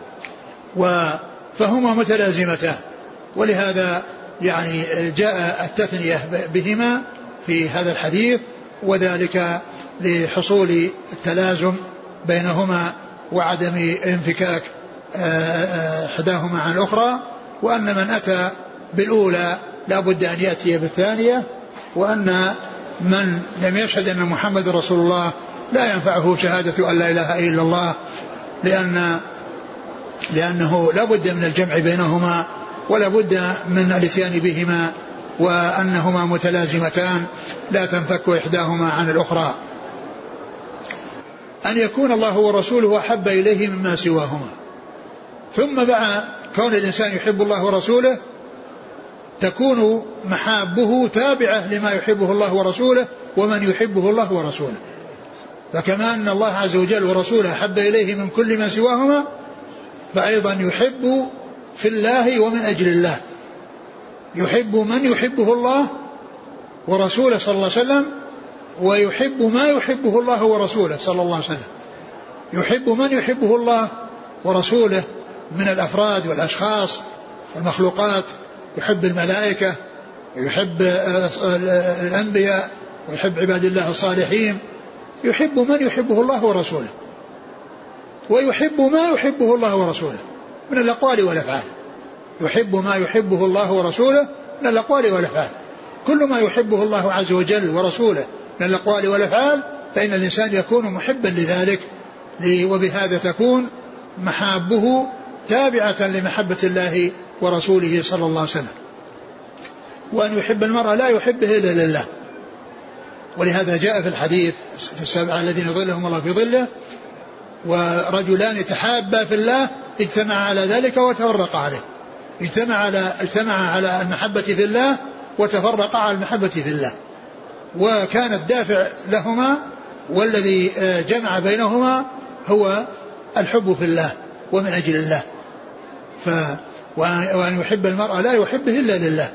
فهما متلازمتان. ولهذا يعني جاء التثنية بهما في هذا الحديث، وذلك لحصول التلازم بينهما وعدم انفكاك إحداهما عن الأخرى، وأن من أتى بالأولى لا بد أن يأتي بالثانية، وأن من لم يشهد أن محمد رسول الله لا ينفعه شهادة أن لا إله إلا الله، لأن لأنه لا بد من الجمع بينهما ولا بد من الاتيان بهما، وأنهما متلازمتان لا تنفك إحداهما عن الأخرى. أن يكون الله ورسوله أحب إليه مما سواهما. ثم بعد كون الإنسان يحب الله ورسوله تكون محابه تابعة لما يحبه الله ورسوله ومن يحبه الله ورسوله. فكما أن الله عز وجل ورسوله حب إليه من كل ما سواهما، فأيضا يحب في الله ومن أجل الله، يحب من يحبه الله ورسوله صلى الله عليه وسلم، ويحب ما يحبه الله ورسوله صلى الله عليه وسلم. يحب من يحبه الله ورسوله من الأفراد والأشخاص والمخلوقات، يحب الملائكة ويحب الأنبياء ويحب عباد الله الصالحين، يحب من يحبه الله ورسوله، ويحب ما يحبه الله ورسوله من الأقوال والأفعال. يحب ما يحبه الله ورسوله من الأقوال والأفعال. كل ما يحبه الله عز وجل ورسوله من الأقوال والأفعال فإن الإنسان يكون محبا لذلك، وبهذا تكون محابه تابعة لمحبة الله ورسوله صلى الله عليه وسلم. وأن يحب المرء لا يحبه إلا لله، ولهذا جاء في الحديث في السبعة الذين ظلهم الله في ظله: ورجلان تحابا في الله اجتمع على ذلك وتفرق عليه. اجتمع على اجتمع على المحبة في الله وتفرق على المحبة في الله. وكان الدافع لهما والذي جمع بينهما هو الحب في الله ومن أجل الله. ف وأن يحب المرء لا يحبه إلا لله.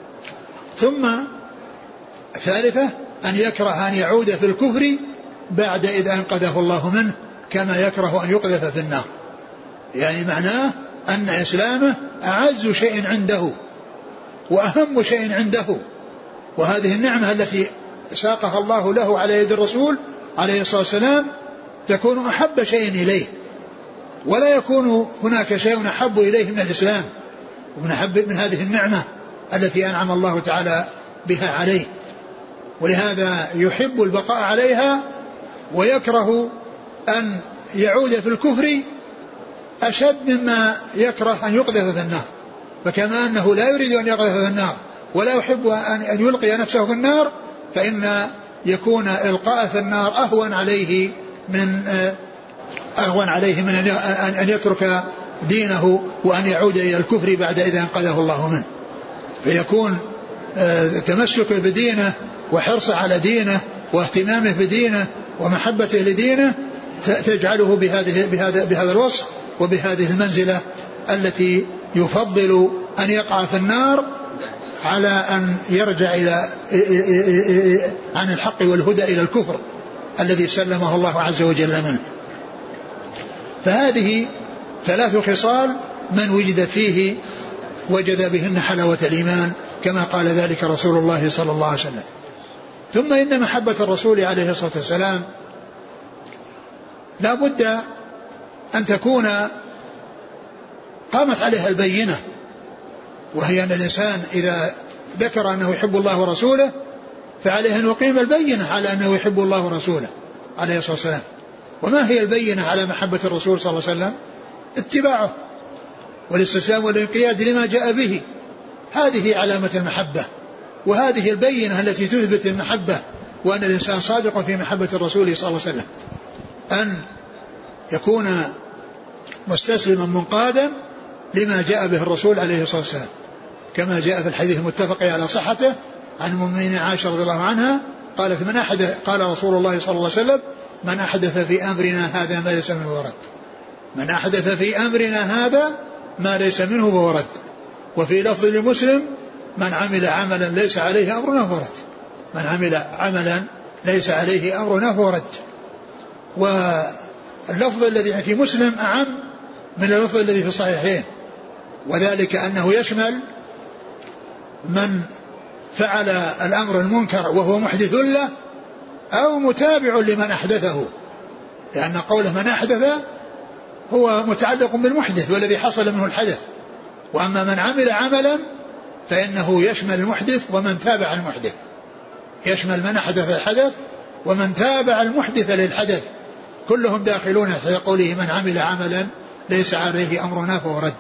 ثم ثالثة أن يكره أن يعود في الكفر بعد إذا أنقذه الله منه، كما يكره أن يقذف في النار. يعني معناه أن إسلامه أعز شيء عنده وأهم شيء عنده، وهذه النعمة التي ساقها الله له على يد الرسول عليه الصلاة والسلام تكون أحب شيء إليه، ولا يكون هناك شيء أحب إليه من الإسلام ومن أحب من هذه النعمة التي أنعم الله تعالى بها عليه. ولهذا يحب البقاء عليها ويكره أن يعود في الكفر أشد مما يكره أن يقذف في النار. فكما أنه لا يريد أن يقذف في النار ولا يحب أن يلقي نفسه في النار، فإن يكون إلقاء في النار أهون عليه من أهون عليه من أن يترك دينه وأن يعود إلى الكفر بعد إذا أنقذه الله منه. فيكون تمسكه بدينه وحرصه على دينه واهتمامه بدينه ومحبته لدينه تجعله بهذه بهذا بهذا الوصف وبهذه المنزلة التي يفضل أن يقع في النار على أن يرجع إلى عن الحق والهدى إلى الكفر الذي سلمه الله عز وجل منه. فهذه ثلاث خصال من وجدت فيه وجد بهن حلاوة الإيمان، كما قال ذلك رسول الله صلى الله عليه وسلم. ثم إن محبة الرسول عليه الصلاة والسلام لا بد أن تكون قامت عليها البينة، وهي أن الإنسان إذا ذكر أنه يحب الله ورسوله فعليه أن يقيم البينة على أنه يحب الله ورسوله عليه الصلاة والسلام. وما هي البينة على محبة الرسول صلى الله عليه وسلم؟ اتباعه والاستسلام والانقياد لما جاء به، هذه علامة المحبة، وهذه البينة التي تثبت المحبة وأن الإنسان صادق في محبة الرسول صلى الله عليه وسلم، أن يكون مستسلما منقادا لما جاء به الرسول عليه الصلاة والسلام، كما جاء في الحديث المتفق على صحته عن المؤمنين عائشة رضي الله عنها قالت: من أحدث قال رسول الله صلى الله عليه وسلم: من أحدث في أمرنا هذا ما ليس منه ورد. من أحدث في أمرنا هذا ما ليس منه فورد. وفي لفظ لمسلم: من عمل عملا ليس عليه أمرنا فورد. من عمل عملا ليس عليه أمرنا فورد. واللفظ الذي في مسلم أعم من اللفظ الذي في الصحيحين، وذلك أنه يشمل من فعل الأمر المنكر وهو محدث له أو متابع لمن أحدثه، لأن قوله من أحدث هو متعلق بالمحدث والذي حصل منه الحدث، وأما من عمل عملا فإنه يشمل المحدث ومن تابع المحدث، يشمل من أحدث الحدث ومن تابع المحدث للحدث، كلهم داخلون في قوله من عمل عملا ليس عليه أمرنا فهو رد.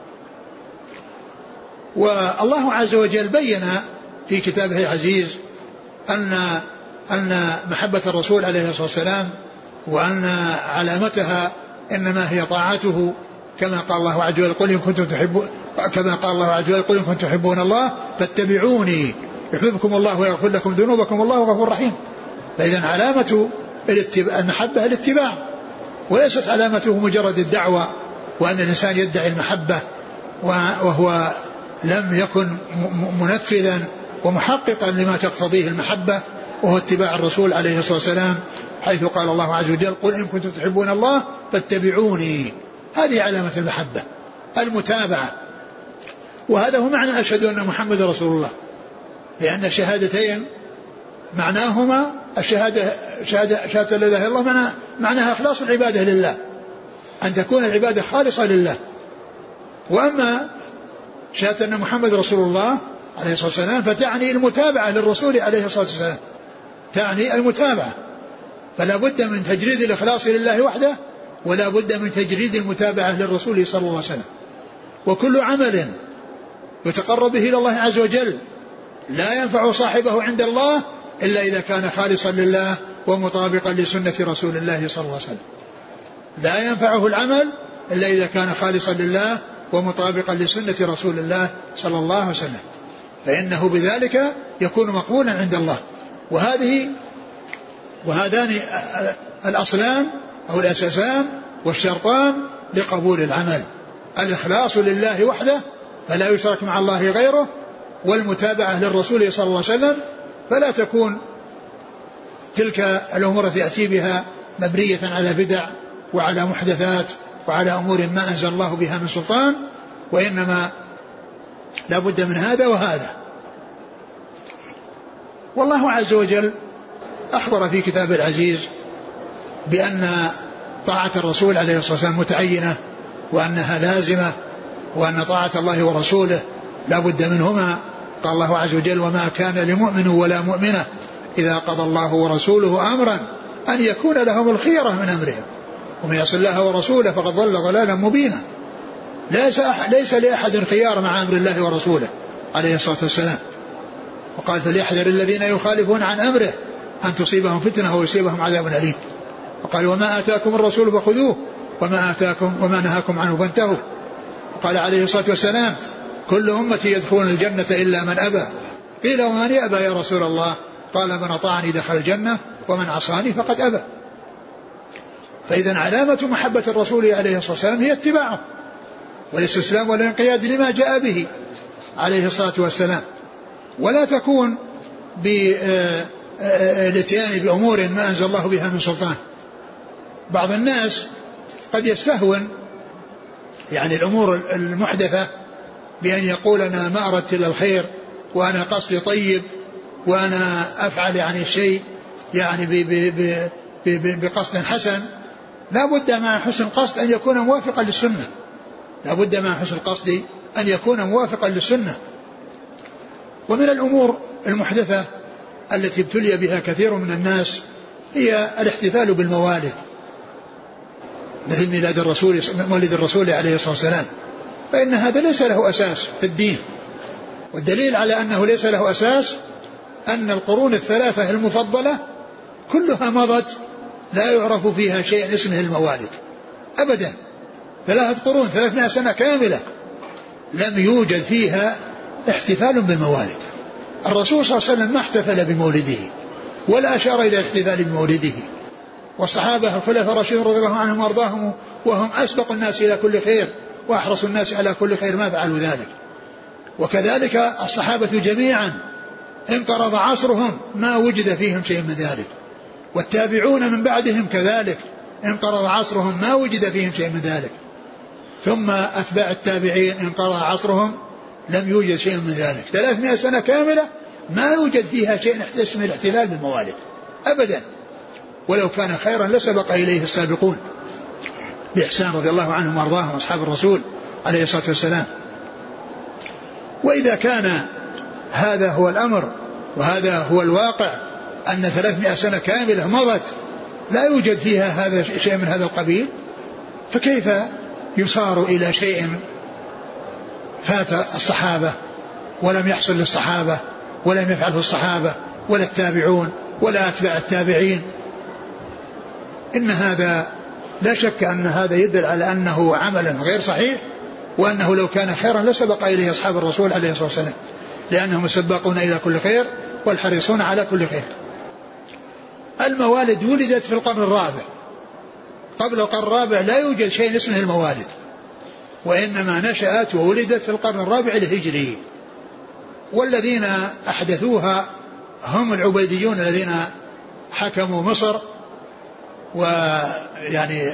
والله عز وجل بين في كتابه العزيز أن أن محبة الرسول عليه الصلاة والسلام وأن علامتها إنما هي طاعته، كما قال الله عز وجل: قل إن كنتم تحبون كما قال الله عز وجل قل إن كنتم تحبون الله فاتبعوني يحببكم الله ويغفر لكم ذنوبكم والله غفور رحيم. فإذا علامة المحبة الاتباع، وليست علامته مجرد الدعوة وأن الإنسان يدعي المحبة وهو لم يكن منفذا ومحققا لما تقتضيه المحبة، وهو اتباع الرسول عليه الصلاة والسلام، حيث قال الله عز وجل قل إن كنتم تحبون الله فاتبعوني. هذه علامة المحبة المتابعة، وهذا هو معنى أشهد أن محمد رسول الله، لأن الشهادتين معناهما الشهادة شهادة شهادة لا إله إلا الله معناها, معناها إخلاص العبادة لله، أن تكون العبادة خالصة لله. وأما شهادة أن محمد رسول الله عليه الصلاة والسلام فتعني المتابعة للرسول عليه الصلاة والسلام، تعني المتابعة، فلا بد من تجريد الإخلاص لله وحده، ولا بد من تجريد المتابعة للرسول صلى الله عليه وسلم. وكل عمل يتقرب به إلى الله عز وجل لا ينفع صاحبه عند الله إلا إذا كان خالصا لله ومطابقا لسنة رسول الله صلى الله عليه وسلم. لا ينفعه العمل إلا إذا كان خالصا لله ومطابقا لسنة رسول الله صلى الله عليه وسلم، فإنه بذلك يكون مقبولا عند الله. وهذه وهذان الأصلان أو الأساسان والشرطان لقبول العمل: الإخلاص لله وحده فلا يشرك مع الله غيره، والمتابعة للرسول صلى الله عليه وسلم فلا تكون تلك الأمور التي يأتي بها مبنية على بدع وعلى محدثات وعلى أمور ما أنزل الله بها من سلطان، وإنما لا بد من هذا وهذا. والله عز وجل أخبر في كتاب العزيز بأن طاعة الرسول عليه الصلاة والسلام متعينة، وأنها لازمة، وأن طاعة الله ورسوله لا بد منهما. قال الله عز وجل وما كان لمؤمن ولا مؤمنة إذا قضى الله ورسوله أمرا أن يكون لهم الخيرة من أمرهم ومن يعص الله ورسوله فقد ضل ضلالا مبينا. ليس, ليس لأحد خيار مع أمر الله ورسوله عليه الصلاة والسلام. وقال فليحذر الذين يخالفون عن أمره أن تصيبهم فتنة أو يصيبهم عذاب أليم. وقال وما آتاكم الرسول فخذوه وما آتاكم وما نهاكم عنه فانتهوا. وقال عليه الصلاة والسلام كل أمتي يدخلون الجنة إلا من أبى. قيل ومن يأبى يا رسول الله؟ قال من أطاعني دخل الجنة ومن عصاني فقد أبى. فإذا علامة محبة الرسول عليه الصلاة والسلام هي اتباعه والاستسلام والانقياد لما جاء به عليه الصلاة والسلام، ولا تكون بالاتيان بأمور ما أنزل الله بها من سلطان. بعض الناس قد يستهون يعني الأمور المحدثة بأن يقول أنا ما أردت إلا الخير وأنا قصدي طيب وأنا أفعل يعني الشيء يعني بقصد حسن. لا بد مع حسن القصد أن يكون موافقا للسنة، لا بد مع حسن القصد أن يكون موافقا للسنة. ومن الأمور المحدثة التي ابتلي بها كثير من الناس هي الاحتفال بالموالد، مثل ميلاد الرسول مولد الرسول عليه الصلاة والسلام، فإن هذا ليس له أساس في الدين. والدليل على أنه ليس له أساس أن القرون الثلاثة المفضلة كلها مضت لا يعرف فيها شيء اسمه الموالد أبدا. ثلاثة قرون ثلاثمائة سنة كاملة لم يوجد فيها احتفال بالموالد. الرسول صلى الله عليه وسلم ما احتفل بمولده ولا أشار إلى الاحتفال بمولده، والصحابة الخلفاء الراشدون رضي الله عنهم وارضاهم وهم أسبق الناس إلى كل خير وأحرص الناس على كل خير ما فعلوا ذلك. وكذلك الصحابة جميعا انقرض عصرهم ما وجد فيهم شيء من ذلك، والتابعون من بعدهم كذلك انقرض عصرهم ما وجد فيهم شيء من ذلك، ثم أتباع التابعين انقرض عصرهم لم يوجد شيء من ذلك. ثلاثمائة سنة كاملة ما يوجد فيها شيء اسمه الاحتفال بالموالد أبدا، ولو كان خيرا لسبق إليه السابقون بإحسان رضي الله عنهم وارضاهم أصحاب الرسول عليه الصلاة والسلام. وإذا كان هذا هو الأمر وهذا هو الواقع أن ثلاثمائة سنة كاملة مضت لا يوجد فيها هذا شيء من هذا القبيل، فكيف يصار إلى شيء فات الصحابة ولم يحصل للصحابة ولم يفعله الصحابة ولا التابعون ولا أتباع التابعين؟ إن هذا لا شك أن هذا يدل على أنه عمل غير صحيح وأنه لو كان خيرا لسبق إليه أصحاب الرسول عليه الصلاة والسلام، لأنهم السباقون إلى كل خير والحريصون على كل خير. الموالد ولدت في القرن الرابع، قبل القرن الرابع لا يوجد شيء اسمه الموالد، وإنما نشأت وولدت في القرن الرابع الهجري، والذين أحدثوها هم العبيديون الذين حكموا مصر، ويعني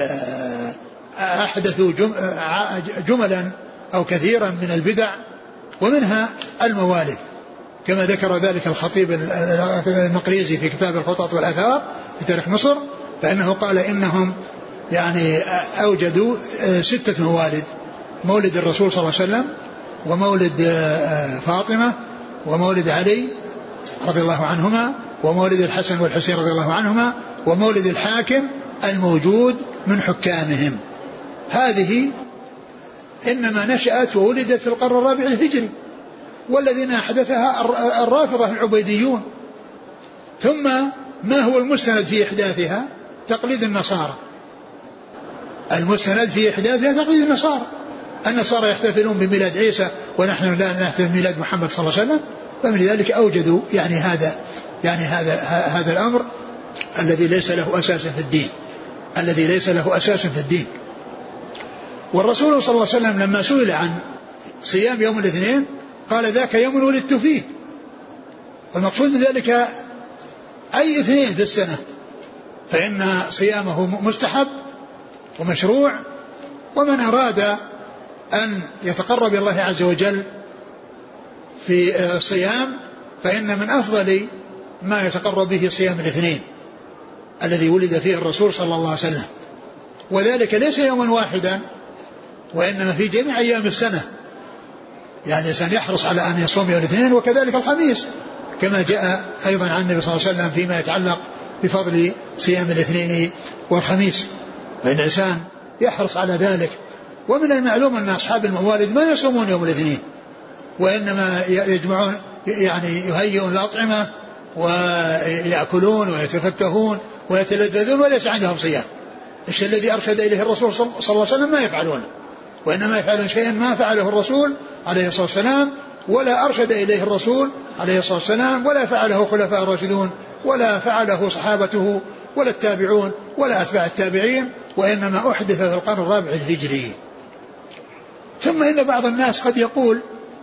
أحدثوا جملا أو كثيرا من البدع، ومنها الموالد كما ذكر ذلك الخطيب المقريزي في كتاب الخطط والآثار في تاريخ مصر، فإنه قال إنهم يعني أوجدوا ستة موالد: مولد الرسول صلى الله عليه وسلم، ومولد فاطمة، ومولد علي رضي الله عنهما، ومولد الحسن والحسين رضي الله عنهما، ومولد الحاكم الموجود من حكامهم. هذه إنما نشأت وولدت في القرن الرابع الهجري، والذين أحدثها الرافضة العبيديون. ثم ما هو المستند في إحداثها؟ تقليد النصارى. المستند في إحداثها تقليد النصارى. النصارى يحتفلون بميلاد عيسى ونحن لا نحتفل بميلاد محمد صلى الله عليه وسلم، فمن ذلك أوجدوا يعني هذا يعني هذا هذا الأمر الذي ليس له أساس في الدين الذي ليس له أساس في الدين. والرسول صلى الله عليه وسلم لما سئل عن صيام يوم الاثنين قال: ذاك يوم ولدت فيه. والمقصود من ذلك أي اثنين في السنة، فإن صيامه مستحب ومشروع، ومن أراد أن يتقرب إلى الله عز وجل في الصيام فإن من أفضل ما يتقرب به صيام الاثنين الذي ولد فيه الرسول صلى الله عليه وسلم، وذلك ليس يوما واحدا وإنما في جميع أيام السنة. يعني الإنسان يحرص على أن يصوم يوم الاثنين، وكذلك الخميس كما جاء أيضا عن النبي صلى الله عليه وسلم فيما يتعلق بفضل صيام الاثنين والخميس، فإن الإنسان يحرص على ذلك. ومن المعلوم أن أصحاب الموالد ما يصومون يوم الاثنين، وإنما يجمعون يعني يهيئون الأطعمة ويأكلون ويتفكهون ويتلذذون وليس عندهم صيام. الشيء الذي أرشد إليه الرسول صلى الله عليه وسلم ما يفعلونه، وإنما يفعلون شيئا ما فعله الرسول عليه الصلاة والسلام، ولا أرشد إليه الرسول عليه الصلاة والسلام، ولا فعله خلفاء الراشدون، ولا فعله صحابته، ولا التابعون، ولا أتباع التابعين، وإنما أحدث في القرن الرابع الهجري. ثم إن بعض الناس قد يقول،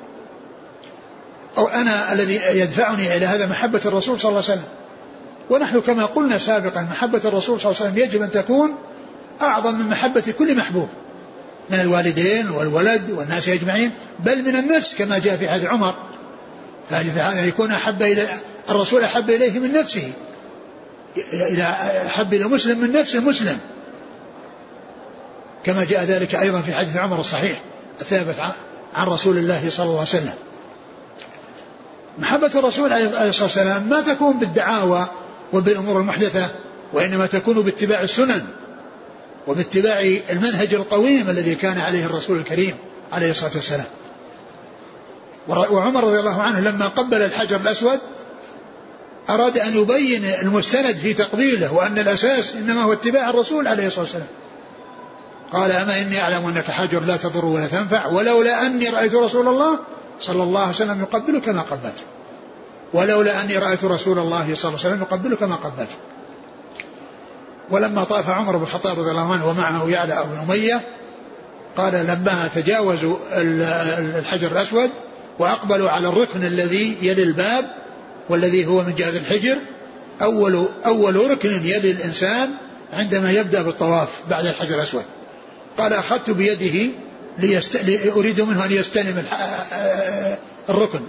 أو أنا الذي يدفعني إلى هذا محبة الرسول صلى الله عليه وسلم، ونحن كما قلنا سابقا محبة الرسول صلى الله عليه وسلم يجب أن تكون أعظم من محبة كل محبوب من الوالدين والولد والناس أجمعين، بل من النفس كما جاء في حديث عمر، فهذا يكون أحب إلى الرسول أحب إليه من نفسه، إلى أحب إلى المسلم من نفس المسلم، كما جاء ذلك أيضا في حديث عمر الصحيح الثابت عن رسول الله صلى الله عليه وسلم. محبة الرسول عليه الصلاة والسلام ما تكون بالدعاوى وبالأمور المحدثة، وإنما تكون باتباع السنن وباتباع المنهج القويم الذي كان عليه الرسول الكريم عليه الصلاة والسلام. وعمر رضي الله عنه لما قبل الحجر الأسود أراد أن يبين المستند في تقبيله وأن الأساس إنما هو اتباع الرسول عليه الصلاة والسلام. قال: أما إني أعلم أنك حجر لا تضر ولا تنفع، ولولا أني رأيت رسول الله صلى الله عليه وسلم يقبلك ما قبلت، ولولا أني رأيت رسول الله صلى الله عليه وسلم يقبلك ما قبلت. ولما طاف عمر بن الخطاب رضي الله عنه ومعه يعلى بن أمية قال: لما تجاوزوا الحجر الأسود وأقبلوا على الركن الذي يلي الباب والذي هو من جهة الحجر، أول, أول ركن يلي الإنسان عندما يبدأ بالطواف بعد الحجر الأسود، قال: أخذت بيده ليست... أريد منه أن يستلم الركن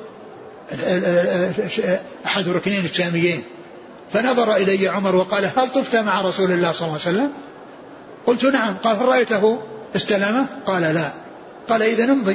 أحد الركنين الشاميين، فنظر إلي عمر وقال: هل طفت مع رسول الله صلى الله عليه وسلم؟ قلت: نعم. قال: هل رأيته استلمه؟ قال: لا. قال: إذا نمضي.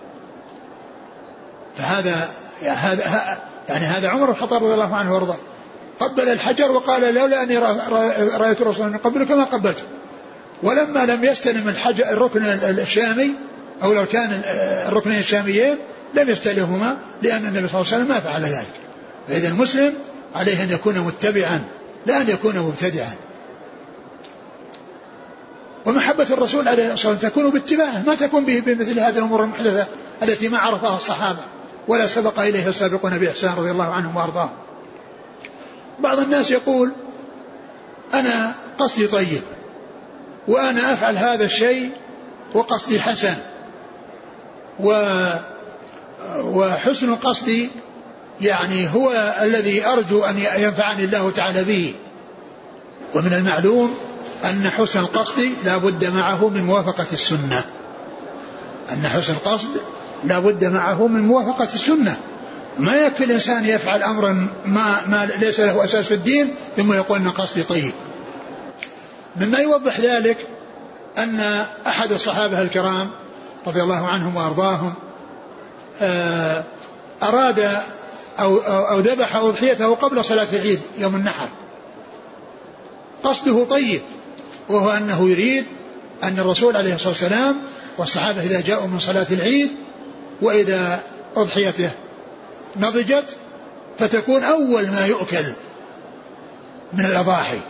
فهذا هذا يعني هذا عمر الخطاب رضي الله عنه وارضاه قبل الحجر وقال: لولا أني رأيت رسول الله قبلك ما قبلته. ولما لم يستلم الحجر الركن الشامي أو لو كان الركنين الشاميين لم يستلمهما، لأن النبي صلى الله عليه وسلم ما فعل ذلك. فإذا المسلم عليه أن يكون متبعا لا أن يكون مبتدعا. ومحبة الرسول عليه الصلاة والسلام تكون باتباعه، ما تكون به بمثل هذه الأمور المحدثة التي ما عرفها الصحابة ولا سبق إليها السابقون بإحسان رضي الله عنهم وأرضاهم. بعض الناس يقول أنا قصدي طيب وأنا أفعل هذا الشيء وقصدي حسن، وحسن قصدي يعني هو الذي أرجو أن ينفعني الله تعالى به. ومن المعلوم أن حسن القصد لا بد معه من موافقة السنة، أن حسن القصد لا بد معه من موافقة السنة. ما يكفي الإنسان يفعل أمرا ما, ما ليس له أساس في الدين ثم يقول أن قصدي طيب. مما يوضح ذلك أن أحد الصحابة الكرام رضي الله عنهم وأرضاهم أراد أو, أو ذبح أضحيته قبل صلاة العيد يوم النحر، قصده طيب، وهو أنه يريد أن الرسول عليه الصلاة والسلام والصحابة إذا جاءوا من صلاة العيد وإذا أضحيته نضجت فتكون أول ما يؤكل من الأضاحي.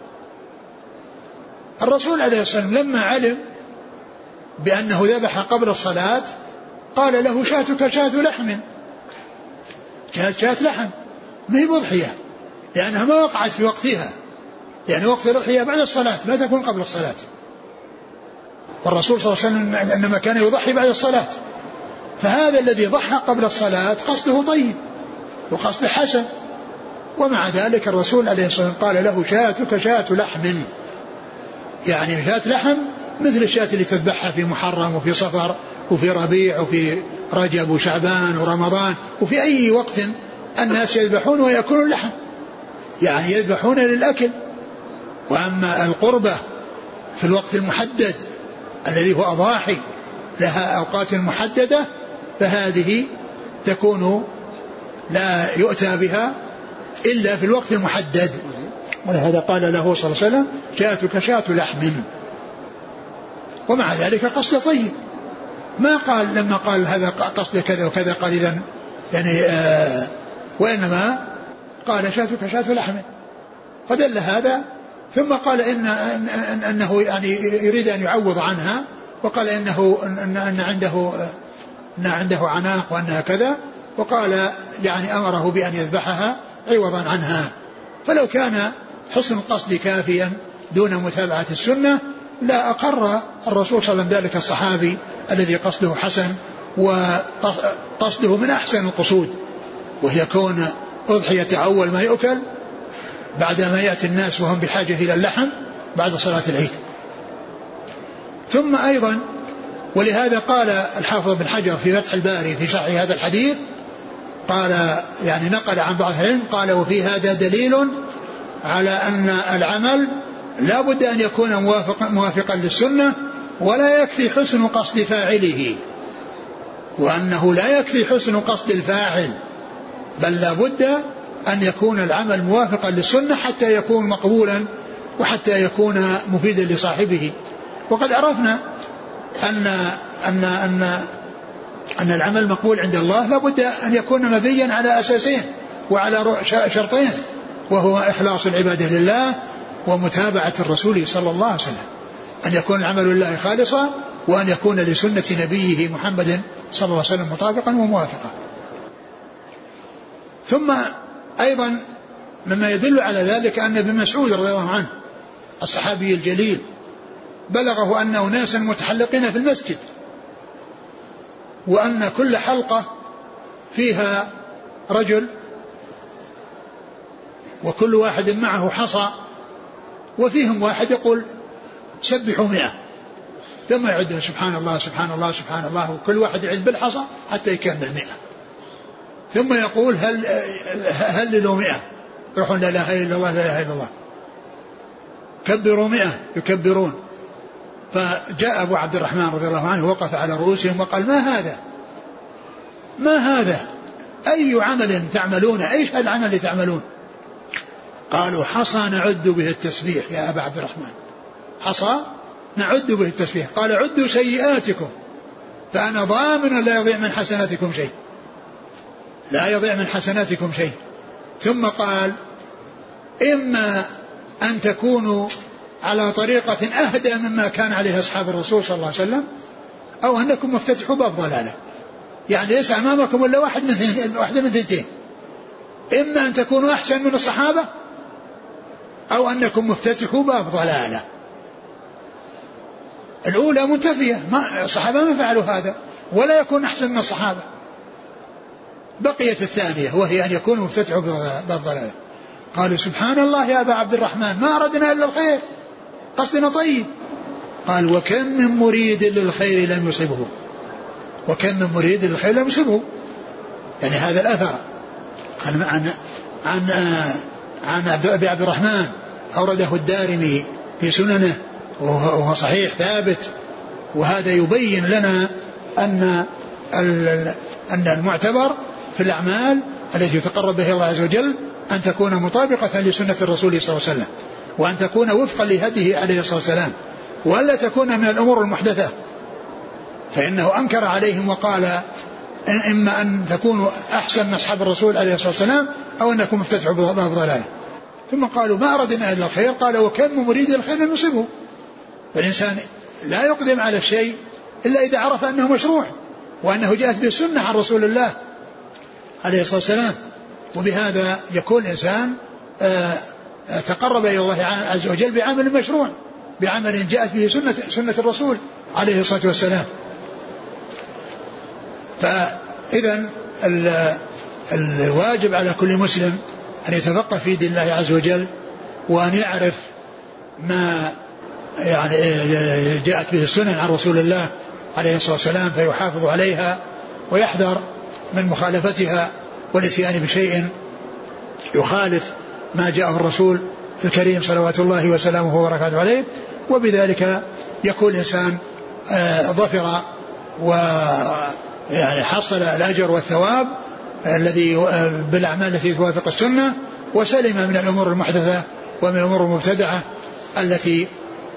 الرسول عليه الصلاة والسلام لما علم بأنه ذبح قبل الصلاة قال له شاتك شات لحم، شات شات لحم ما هي بضحية، لأنها ما وقعت في وقتها، يعني وقت الأضحية بعد الصلاة لا تكون قبل الصلاة. والرسول صلى الله عليه وسلم إنما كان يضحي بعد الصلاة، فهذا الذي ضحى قبل الصلاة قصده طيب وقصده حسن، ومع ذلك الرسول عليه الصلاة والسلام قال له شاتك شات لحم، يعني شات لحم مثل الشاة اللي تذبحها في محرم وفي صفر وفي ربيع وفي رجب وشعبان ورمضان وفي أي وقت الناس يذبحون ويأكلون اللحم، يعني يذبحون للأكل. وأما القربة في الوقت المحدد الذي هو أضاحي لها أوقات محددة فهذه تكون لا يؤتى بها إلا في الوقت المحدد، ولهذا قال له صلى الله عليه وسلم شاتك شات لحم، ومع ذلك قصد طيب، ما قال لما قال هذا قصد كذا وكذا قال إذن يعني آه وإنما قال شاتك شات لحم، فدل هذا. ثم قال إن, إن أنه يعني يريد أن يعوض عنها، وقال إنه أن, أن عنده أن عنده عناق وأنها كذا، وقال يعني أمره بأن يذبحها عوضا عنها. فلو كان حسن القصد كافيا دون متابعة السنة لا أقر الرسول صلى الله عليه وسلم ذلك الصحابي الذي قصده حسن وقصده من أحسن القصود، وهي كون أضحية أول ما يؤكل بعدما يأتي الناس وهم بحاجة إلى اللحم بعد صلاة العيد. ثم أيضا ولهذا قال الحافظ بن حجر في فتح الباري في شرح هذا الحديث قال يعني نقل عن بعض العلم قال وفي هذا دليل على أن العمل لا بد أن يكون موافق موافقا للسنة، ولا يكفي حسن قصد فاعله، وأنه لا يكفي حسن قصد الفاعل، بل لا بد أن يكون العمل موافقا للسنة حتى يكون مقبولا وحتى يكون مفيدا لصاحبه. وقد عرفنا أن أن أن أن العمل مقبول عند الله لا بد أن يكون مبنيا على أساسين وعلى شرطين، وهو إخلاص العبادة لله ومتابعة الرسول صلى الله عليه وسلم، أن يكون العمل لله خالصا وأن يكون لسنة نبيه محمد صلى الله عليه وسلم مطابقا وموافقا. ثم أيضا مما يدل على ذلك أن ابن مسعود رضي الله عنه الصحابي الجليل بلغه أن أناسا متحلقين في المسجد، وأن كل حلقة فيها رجل وكل واحد معه حصى، وفيهم واحد يقول سبحوا مئة، ثم يعد سبحان الله سبحان الله سبحان الله، وكل واحد يعد بالحصى حتى يكمل مئة، ثم يقول هل هللوا مئة، يقولون لا إله إلا الله لا إله إلا الله، كبروا مئة يكبرون. فجاء أبو عبد الرحمن رضي الله عنه وقف على رؤوسهم وقال ما هذا ما هذا أي عمل تعملون، أيش العمل اللي تعملون؟ قالوا حصى نعد به التسبيح يا أبا عبد الرحمن، حصى نعد به التسبيح. قال عدوا سيئاتكم فأنا ضامن لا يضيع من حسناتكم شيء، لا يضيع من حسناتكم شيء. ثم قال إما أن تكونوا على طريقة أهدى مما كان عليه أصحاب الرسول صلى الله عليه وسلم، أو أنكم مفتتحوا باب ضلالة. يعني ليس أمامكم إلا واحد من واحدة من ثنتين، إما أن تكونوا أحسن من الصحابة أو أنكم مفتتحوا باب ضلالة. الأولى منتفية، ما الصحابة ما فعلوا هذا، ولا يكون أحسن من الصحابة. بقيت الثانية وهي أن يكونوا مفتتحوا باب ضلالة. قالوا سبحان الله يا أبا عبد الرحمن ما أردنا إلا الخير، قصدنا طيب. قال وكم من مريد للخير لم يصبه، وكم من مريد للخير لم يصبه. يعني هذا الأثر عن عن عن, عن أبي عبد الرحمن أورده الدارمي في سننه وهو صحيح ثابت. وهذا يبين لنا أن أن المعتبر في الأعمال التي يتقرب بها الله عز وجل أن تكون مطابقة لسنة الرسول صلى الله عليه وسلم، وأن تكون وفقا لهديه عليه الصلاة والسلام، وألا تكون من الأمور المحدثة. فإنه أنكر عليهم وقال إما أن تكونوا أحسن من أصحاب الرسول عليه الصلاة والسلام أو أنكم مفتتحوا باب ضلالة. ثم قالوا ما أردنا إلا الخير. قال وكم مريد الخير لم يصبه. فالإنسان لا يقدم على الشيء إلا إذا عرف أنه مشروع وأنه جاءت به السنة عن رسول الله عليه الصلاة والسلام. وبهذا يكون الإنسان تقرب إلى الله عز وجل بعمل مشروع، بعمل جاءت به سنة, سنة الرسول عليه الصلاة والسلام. فإذا الواجب على كل مسلم أن يتفقه في دين الله عز وجل، وأن يعرف ما يعني جاءت به السنن عن رسول الله عليه الصلاة والسلام فيحافظ عليها، ويحذر من مخالفتها والاتيان بشيء يخالف ما جاءه الرسول الكريم صلوات الله وسلامه وبركاته عليه. وبذلك يكون الإنسان ظفر ويعني حصل الأجر والثواب الذي بالأعمال التي توافق السنة، وسلم من الأمور المحدثة ومن الأمور المبتدعة التي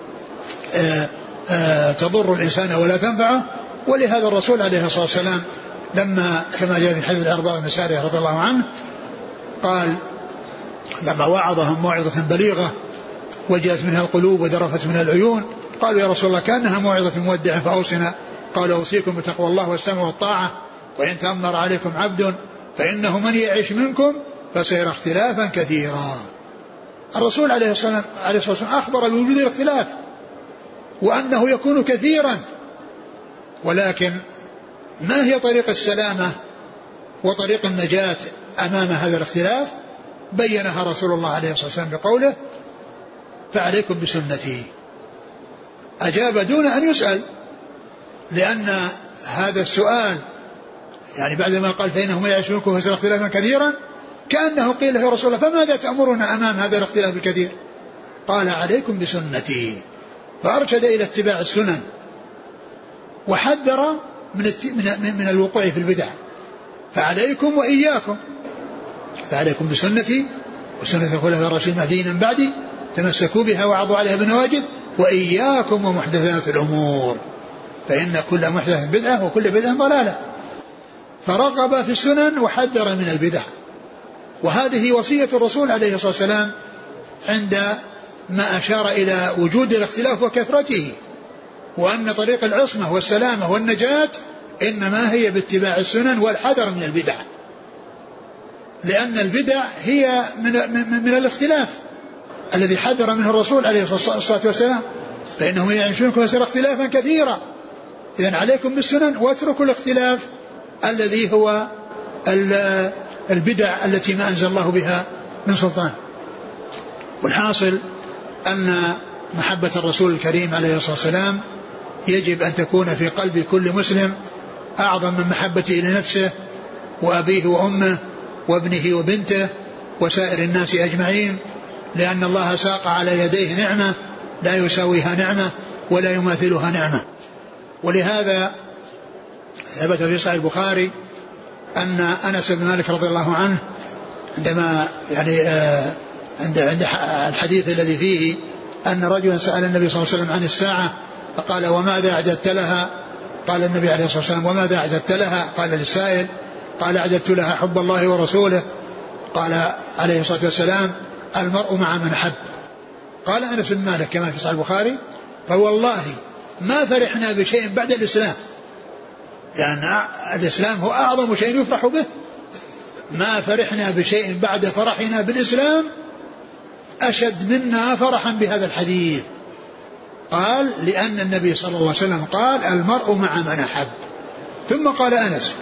تضر الإنسان ولا تنفعه. ولهذا الرسول عليه الصلاة والسلام لما كما جاء في حديث العرباض بن سارية رضي الله عنه قال لما وعظهم موعظة بليغة وجلت منها القلوب وذرفت منها العيون، قالوا يا رسول الله كأنها موعظة مودع فأوصنا. قال أوصيكم بتقوى الله والسمع والطاعة، وإن تأمر عليكم عبد فإنه من يعيش منكم فسيرى اختلافا كثيرا. الرسول عليه الصلاة والسلام أخبر بوجود الاختلاف وأنه يكون كثيرا، ولكن ما هي طريق السلامة وطريق النجاة أمام هذا الاختلاف؟ بينها رسول الله عليه الصلاة والسلام بقوله فعليكم بسنتي. أجاب دون أن يسأل، لأن هذا السؤال يعني بعدما قال فإنهم يعيشونكم فسيرى اختلافا كثيرا كأنه قيل يا رسول الله فماذا تأمرنا أمام هذا الاختلاف الكثير؟ قال عليكم بسنتي، فأرشد إلى اتباع السنن وحذر من, من, من الوقوع في البدع. فعليكم وإياكم، فعليكم بسنتي وسنة الخلفاء الراشدين المهديين من بعدي تمسكوا بها وعضوا عليها بالنواجذ، وإياكم ومحدثات الأمور فإن كل محدث بدعة وكل بدعة ضلالة. فرغب في السنن وحذر من البدع. وهذه وصية الرسول عليه الصلاة والسلام عند ما أشار إلى وجود الاختلاف وكثرته، وأن طريق العصمة والسلامة والنجاة إنما هي باتباع السنن والحذر من البدع، لأن البدع هي من, من, من الاختلاف الذي حذر منه الرسول عليه الصلاة والسلام فإنه يعيشونكم فسيرى اختلافا كثيرا. إذن عليكم بالسنن واتركوا الاختلاف الذي هو البدع التي ما أنزل الله بها من سلطان. والحاصل أن محبة الرسول الكريم عليه الصلاة والسلام يجب أن تكون في قلب كل مسلم أعظم من محبته لنفسه وأبيه وأمه وابنه وبنته وسائر الناس أجمعين، لأن الله ساق على يديه نعمة لا يساويها نعمة ولا يماثلها نعمة. ولهذا ثبت في صحيح البخاري أن أنس بن مالك رضي الله عنه عندما يعني آه عند عند الحديث الذي فيه أن رجلا سأل النبي صلى الله عليه وسلم عن الساعة فقال وماذا أعددت لها؟ قال النبي عليه الصلاة والسلام وماذا أعددت لها؟ قال للسائل قال أعددت لها حب الله ورسوله. قال عليه الصلاة والسلام المرء مع من حب. قال أنس بن مالك كما في صحيح البخاري فوالله ما فرحنا بشيء بعد الإسلام، يعني الإسلام هو أعظم شيء يفرح به، ما فرحنا بشيء بعد فرحنا بالإسلام أشد منا فرحا بهذا الحديث. قال لأن النبي صلى الله عليه وسلم قال المرء مع من أحب. ثم قال أنس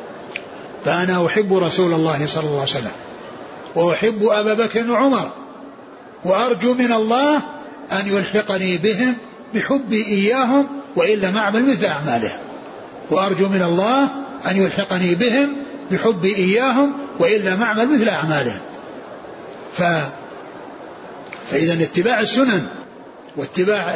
فأنا أحب رسول الله صلى الله عليه وسلم وأحب أبا بكر وعمر وأرجو من الله أن يلحقني بهم بحبي إياهم وإلا ما أعمل مثل أعمالهم، وأرجو من الله أن يلحقني بهم بحبي إياهم وإلا ما أعمل مثل أعمالهم. ف... فإذا اتباع السنن واتباع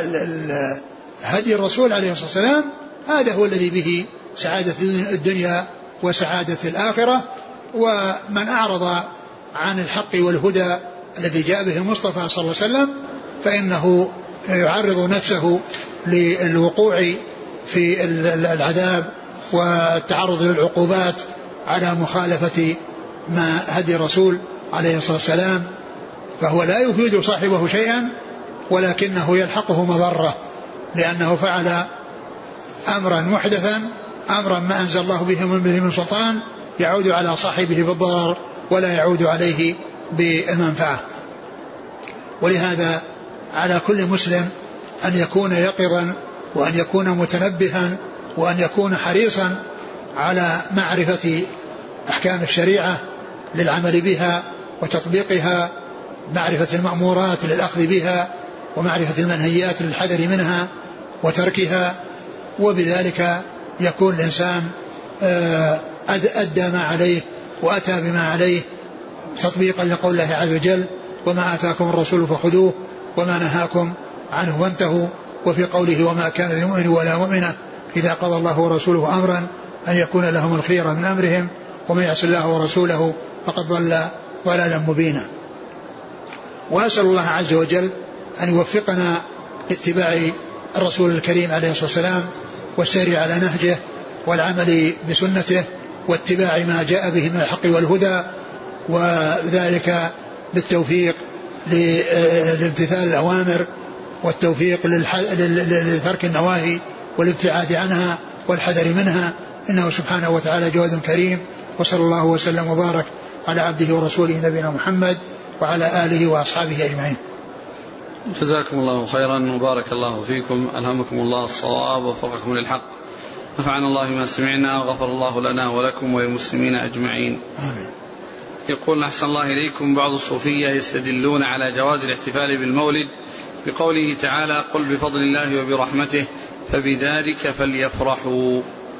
هدي الرسول عليه الصلاة والسلام هذا هو الذي به سعادة الدنيا وسعادة الآخرة. ومن أعرض عن الحق والهدى الذي جاء به المصطفى صلى الله عليه وسلم فإنه يعرض نفسه للوقوع في العذاب والتعرض للعقوبات على مخالفة ما هدي الرسول عليه الصلاة والسلام، فهو لا يفيد صاحبه شيئا ولكنه يلحقه مضرة لأنه فعل أمرا محدثا، أمرا ما أنزل الله به من سلطان يعود على صاحبه بالضرر ولا يعود عليه بالمنفعة. ولهذا على كل مسلم أن يكون يقظا وأن يكون متنبها وأن يكون حريصا على معرفة أحكام الشريعة للعمل بها وتطبيقها، معرفة المأمورات للأخذ بها ومعرفة المنهيات للحذر منها وتركها، وبذلك يكون الإنسان أدى ما عليه وأتى بما عليه تطبيقا لقول الله عز وجل وما آتاكم الرسول فخذوه وما نهاكم عنه وانتهوا. وفي قوله وما كان لمؤمن ولا مؤمنة إذا قضى الله ورسوله أمرا أن يكون لهم الخيرة من أمرهم ومن يعص الله ورسوله فقد ضل ضلالا مبينا. وأسأل الله عز وجل أن يوفقنا لاتباع الرسول الكريم عليه الصلاة والسلام والسير على نهجه والعمل بسنته واتباع ما جاء به من الحق والهدى، وذلك بالتوفيق لامتثال الأوامر والتوفيق لترك النواهي والابتعاد عنها والحذر منها، إنه سبحانه وتعالى جواد كريم. وصلى الله وسلم وبارك على عبده ورسوله نبينا محمد وعلى آله وأصحابه أجمعين. جزاكم الله خيرا وبارك الله فيكم، ألهمكم الله الصواب ووفقكم للحق، نفعنا الله بما سمعنا وغفر الله لنا ولكم وللمسلمين أجمعين. آمين. يقول أحسن الله إليكم بعض الصوفية يستدلون على جواز الاحتفال بالمولد بقوله تعالى قل بفضل الله وبرحمته فبذلك فليفرحوا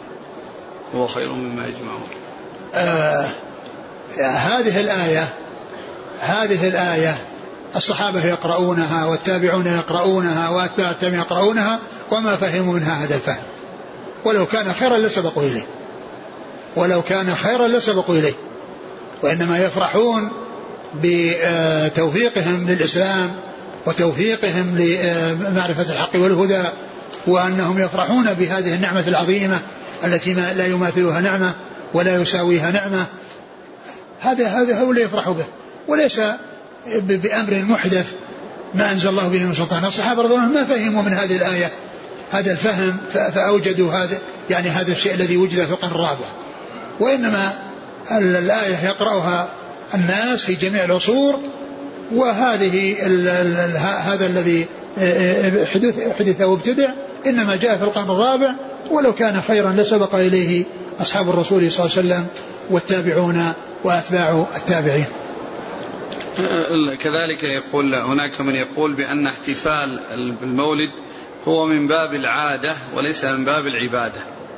هو خير مما يجمعون. آه هذه الآية هذه الآية الصحابة يقرؤونها والتابعون يقرؤونها وأتباع التابعين يقرؤونها وما فهموا منها هذا الفهم، ولو كان خيرا لسبقوا إليه ولو كان خيرا لسبقوا إليه وإنما يفرحون بتوفيقهم للإسلام وتوفيقهم لمعرفة الحق والهدى، وأنهم يفرحون بهذه النعمة العظيمة التي ما لا يماثلها نعمة ولا يساويها نعمة. هذا هذا هو اللي يفرحوا به، وليس بأمر محدث ما أنزل الله به من سلطان. الصحابة رضي الله عنهم ما فهموا من هذه الآية هذا الفهم فأوجدوا هذا يعني هذا الشيء الذي وجد في القرن الرابع، وإنما الآية يقرأها الناس في جميع العصور، وهذه ال ال هذا الذي حدث, حدث وابتدع إنما جاء في القرن الرابع، ولو كان خيرا لسبق إليه أصحاب الرسول صلى الله عليه وسلم والتابعون وأتباع التابعين. كذلك يقول هناك من يقول بأن احتفال بالمولد هو من باب العادة وليس من باب العبادة.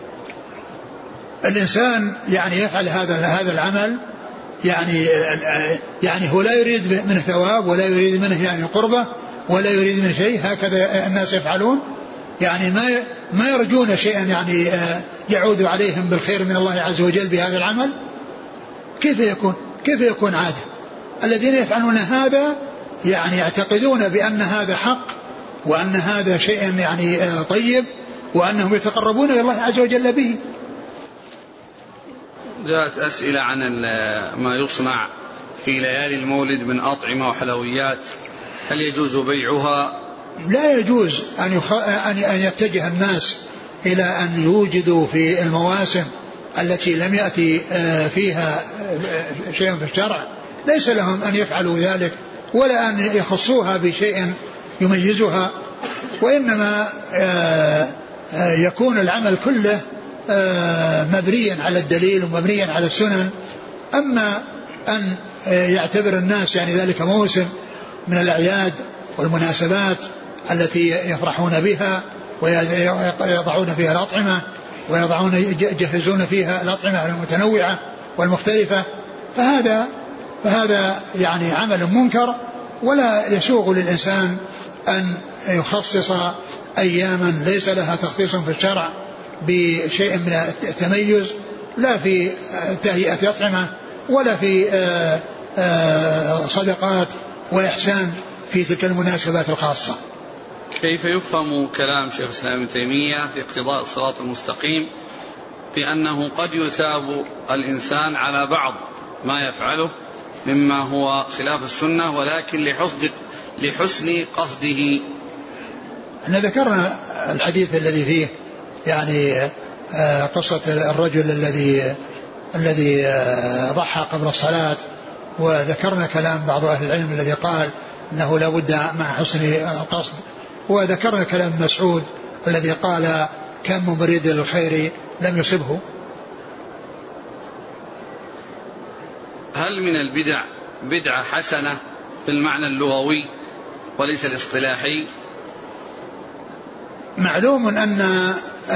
الإنسان يعني يفعل هذا هذا العمل يعني يعني هو لا يريد منه ثواب ولا يريد منه يعني قربة ولا يريد منه شيء، هكذا الناس يفعلون، يعني ما ما يرجون شيئا يعني يعود عليهم بالخير من الله عز وجل بهذا العمل. كيف يكون كيف يكون عادة؟ الذين يفعلون هذا يعني يعتقدون بأن هذا حق وأن هذا شيء يعني طيب وأنهم يتقربون إلى الله عز وجل به. جاءت أسئلة عن ما يصنع في ليالي المولد من أطعمة وحلويات، هل يجوز بيعها؟ لا يجوز أن, يخ... أن يتجه الناس إلى أن يوجدوا في المواسم التي لم يأتي فيها شيء في الشرع، ليس لهم أن يفعلوا ذلك ولا أن يخصوها بشيء يميزها، وإنما يكون العمل كله مبنيا على الدليل ومبنيا على السنن. أما أن يعتبر الناس يعني ذلك موسم من الأعياد والمناسبات التي يفرحون بها ويضعون فيها الأطعمة ويضعون يجهزون فيها الأطعمة المتنوعة والمختلفة، فهذا فهذا يعني عمل منكر، ولا يسوغ للإنسان أن يخصص أياما ليس لها تخصيص في الشرع بشيء من التميز، لا في تهيئة أطعمة ولا في صدقات وإحسان في تلك المناسبات الخاصة. كيف يفهم كلام شيخ الإسلام ابن تيمية في اقتضاء الصراط المستقيم بأنه قد يثاب الإنسان على بعض ما يفعله مما هو خلاف السنة ولكن لحسن لحسن قصده؟ احنا ذكرنا الحديث الذي فيه يعني قصة الرجل الذي الذي ضحى قبل الصلاة، وذكرنا كلام بعض أهل العلم الذي قال أنه لا بد مع حسن القصد، وذكرنا كلام مسعود الذي قال كم من مريد للخير لم يصبه. هل من البدع بدعة حسنة في المعنى اللغوي وليس الاصطلاحي؟ معلوم أن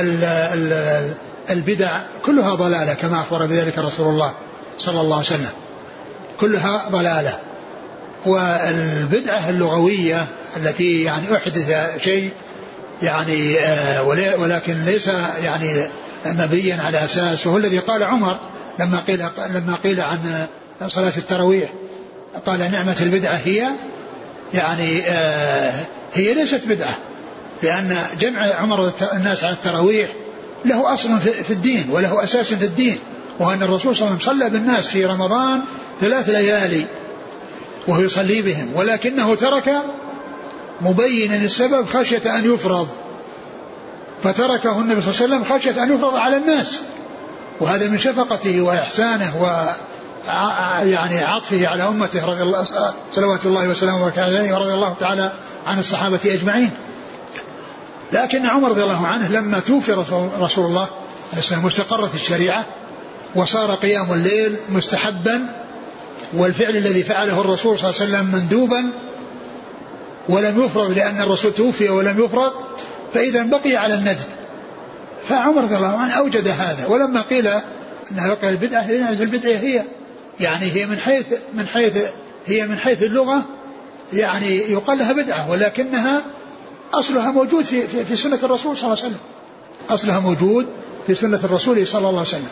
البدع كلها ضلالة كما أخبر بذلك رسول الله صلى الله عليه وسلم، كلها ضلالة. والبدعة اللغوية التي يعني أحدث شيء يعني آه ولكن ليس يعني مبنيا على أساس، وهو الذي قال عمر لما قيل لما قيل عن صلاة التراويح قال نعمة البدعة هي يعني آه هي ليست بدعة، لأن جمع عمر الناس على التراويح له أصل في الدين وله أساس في الدين، وأن الرسول صلى الله عليه وسلم صلى بالناس في رمضان ثلاث ليالي وهو يصلي بهم، ولكنه ترك مبينا السبب خشية أن يفرض، فتركه النبي صلى الله عليه وسلم خشية أن يفرض على الناس، وهذا من شفقته وإحسانه ويعني عطفه على أمته رضي الله صلوات الله وسلامه وبركاته ورضي الله تعالى عن الصحابة أجمعين. لكن عمر رضي الله عنه لما توفي رسول الله مستقرت الشريعة وصار قيام الليل مستحبا، والفعل الذي فعله الرسول صلى الله عليه وسلم مندوبا ولم يفرض لأن الرسول توفي ولم يفرض، فإذا بقي على الندب. فعمر رضي الله عنه أوجد هذا، ولما قيل أنها بقي البدعة لأن البدعة هي يعني هي من حيث من حيث هي من حيث اللغة يعني يقال لها بدعة، ولكنها أصلها موجود في, في, في سنة الرسول صلى الله عليه وسلم، أصلها موجود في سنة الرسول صلى الله عليه وسلم.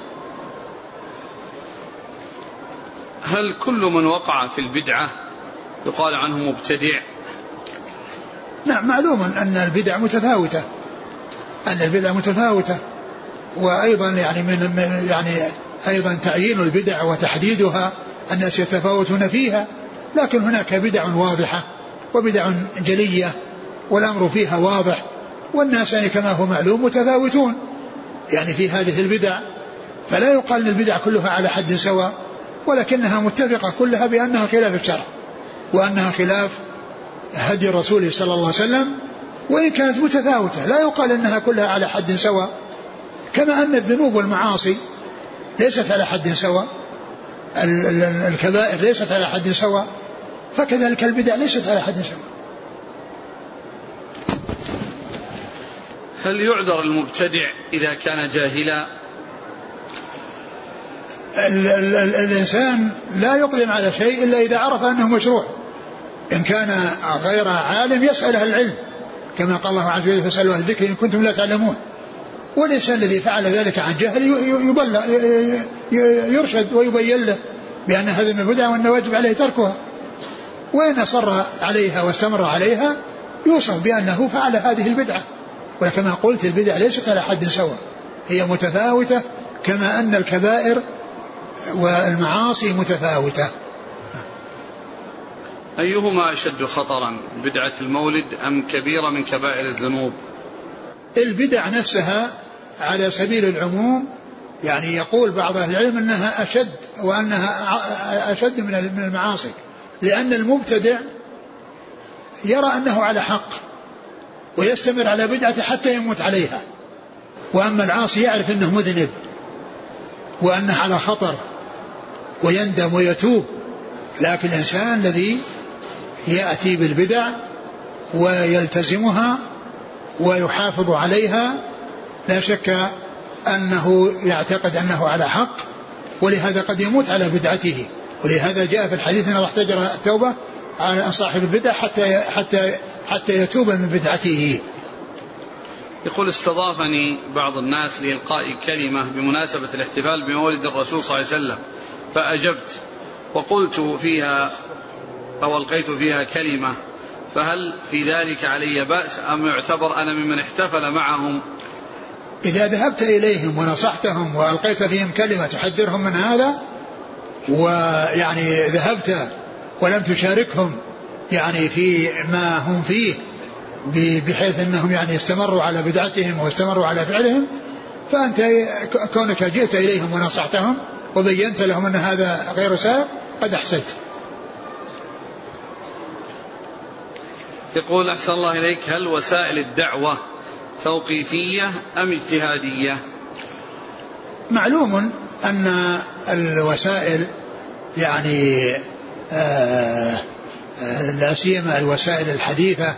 هل كل من وقع في البدعة يقال عنه مبتدع؟ نعم، معلوم أن البدع متفاوتة أن البدع متفاوتة وأيضا يعني من يعني أيضا تعيين البدع وتحديدها الناس يتفاوتون فيها، لكن هناك بدع واضحة وبدع جلية والأمر فيها واضح، والناس يعني كما هو معلوم متفاوتون يعني في هذه البدع، فلا يقال أن البدع كلها على حد سواء، ولكنها متفقة كلها بأنها خلاف الشرع وأنها خلاف هدي الرسول صلى الله عليه وسلم، وإن كانت متفاوتة لا يقال أنها كلها على حد سواء، كما أن الذنوب والمعاصي ليست على حد سواء، الكبائر ليست على حد سواء، فكذلك البدع ليست على حد سواء. هل يعذر المبتدع إذا كان جاهلا؟ ال ال ال الإنسان لا يقدم على شيء إلا إذا عرف أنه مشروع، إن كان غير عالم يسأل أهل العلم كما قال الله عز وجل فاسألوا أهل الذكر إن كنتم لا تعلمون، والإنسان الذي فعل ذلك عن جهل يبلغ يرشد ويبين له بأن هذا من البدع وأنه واجب عليه تركها، وإن أصر عليها واستمر عليها يوصف بأنه فعل هذه البدعة. وكما قلت البدع ليست على حد سواء، هي متفاوتة كما أن الكبائر والمعاصي متفاوتة. أيهما أشد خطرا، بدعة المولد أم كبيرة من كبائر الذنوب؟ البدع نفسها على سبيل العموم يعني يقول بعض أهل العلم أنها أشد، وأنها أشد من المعاصي، لأن المبتدع يرى أنه على حق ويستمر على بدعته حتى يموت عليها، وأما العاصي يعرف أنه مذنب وأنه على خطر ويندم ويتوب. لكن الإنسان الذي يأتي بالبدع ويلتزمها ويحافظ عليها لا شك أنه يعتقد أنه على حق، ولهذا قد يموت على بدعته. ولهذا جاء في الحديث أن الله احتجر التوبة على صاحب البدع حتى حتى حتى يتوب من بدعته. يقول استضافني بعض الناس لإلقاء كلمة بمناسبة الاحتفال بمولد الرسول صلى الله عليه وسلم، فأجبت وقلت فيها أو ألقيت فيها كلمة، فهل في ذلك علي بأس أم يعتبر أنا ممن احتفل معهم؟ إذا ذهبت إليهم ونصحتهم وألقيت فيهم كلمة تحذرهم من هذا، ويعني ذهبت ولم تشاركهم يعني في ما هم فيه بحيث أنهم يعني استمروا على بدعتهم واستمروا على فعلهم، فأنت كونك جئت إليهم ونصحتهم وبينت لهم أن هذا غير سائغ قد أحسنت. يقول أحسن الله إليك، هل وسائل الدعوة توقيفية أم اجتهادية؟ معلوم أن الوسائل يعني آه لا سيما الوسائل الحديثة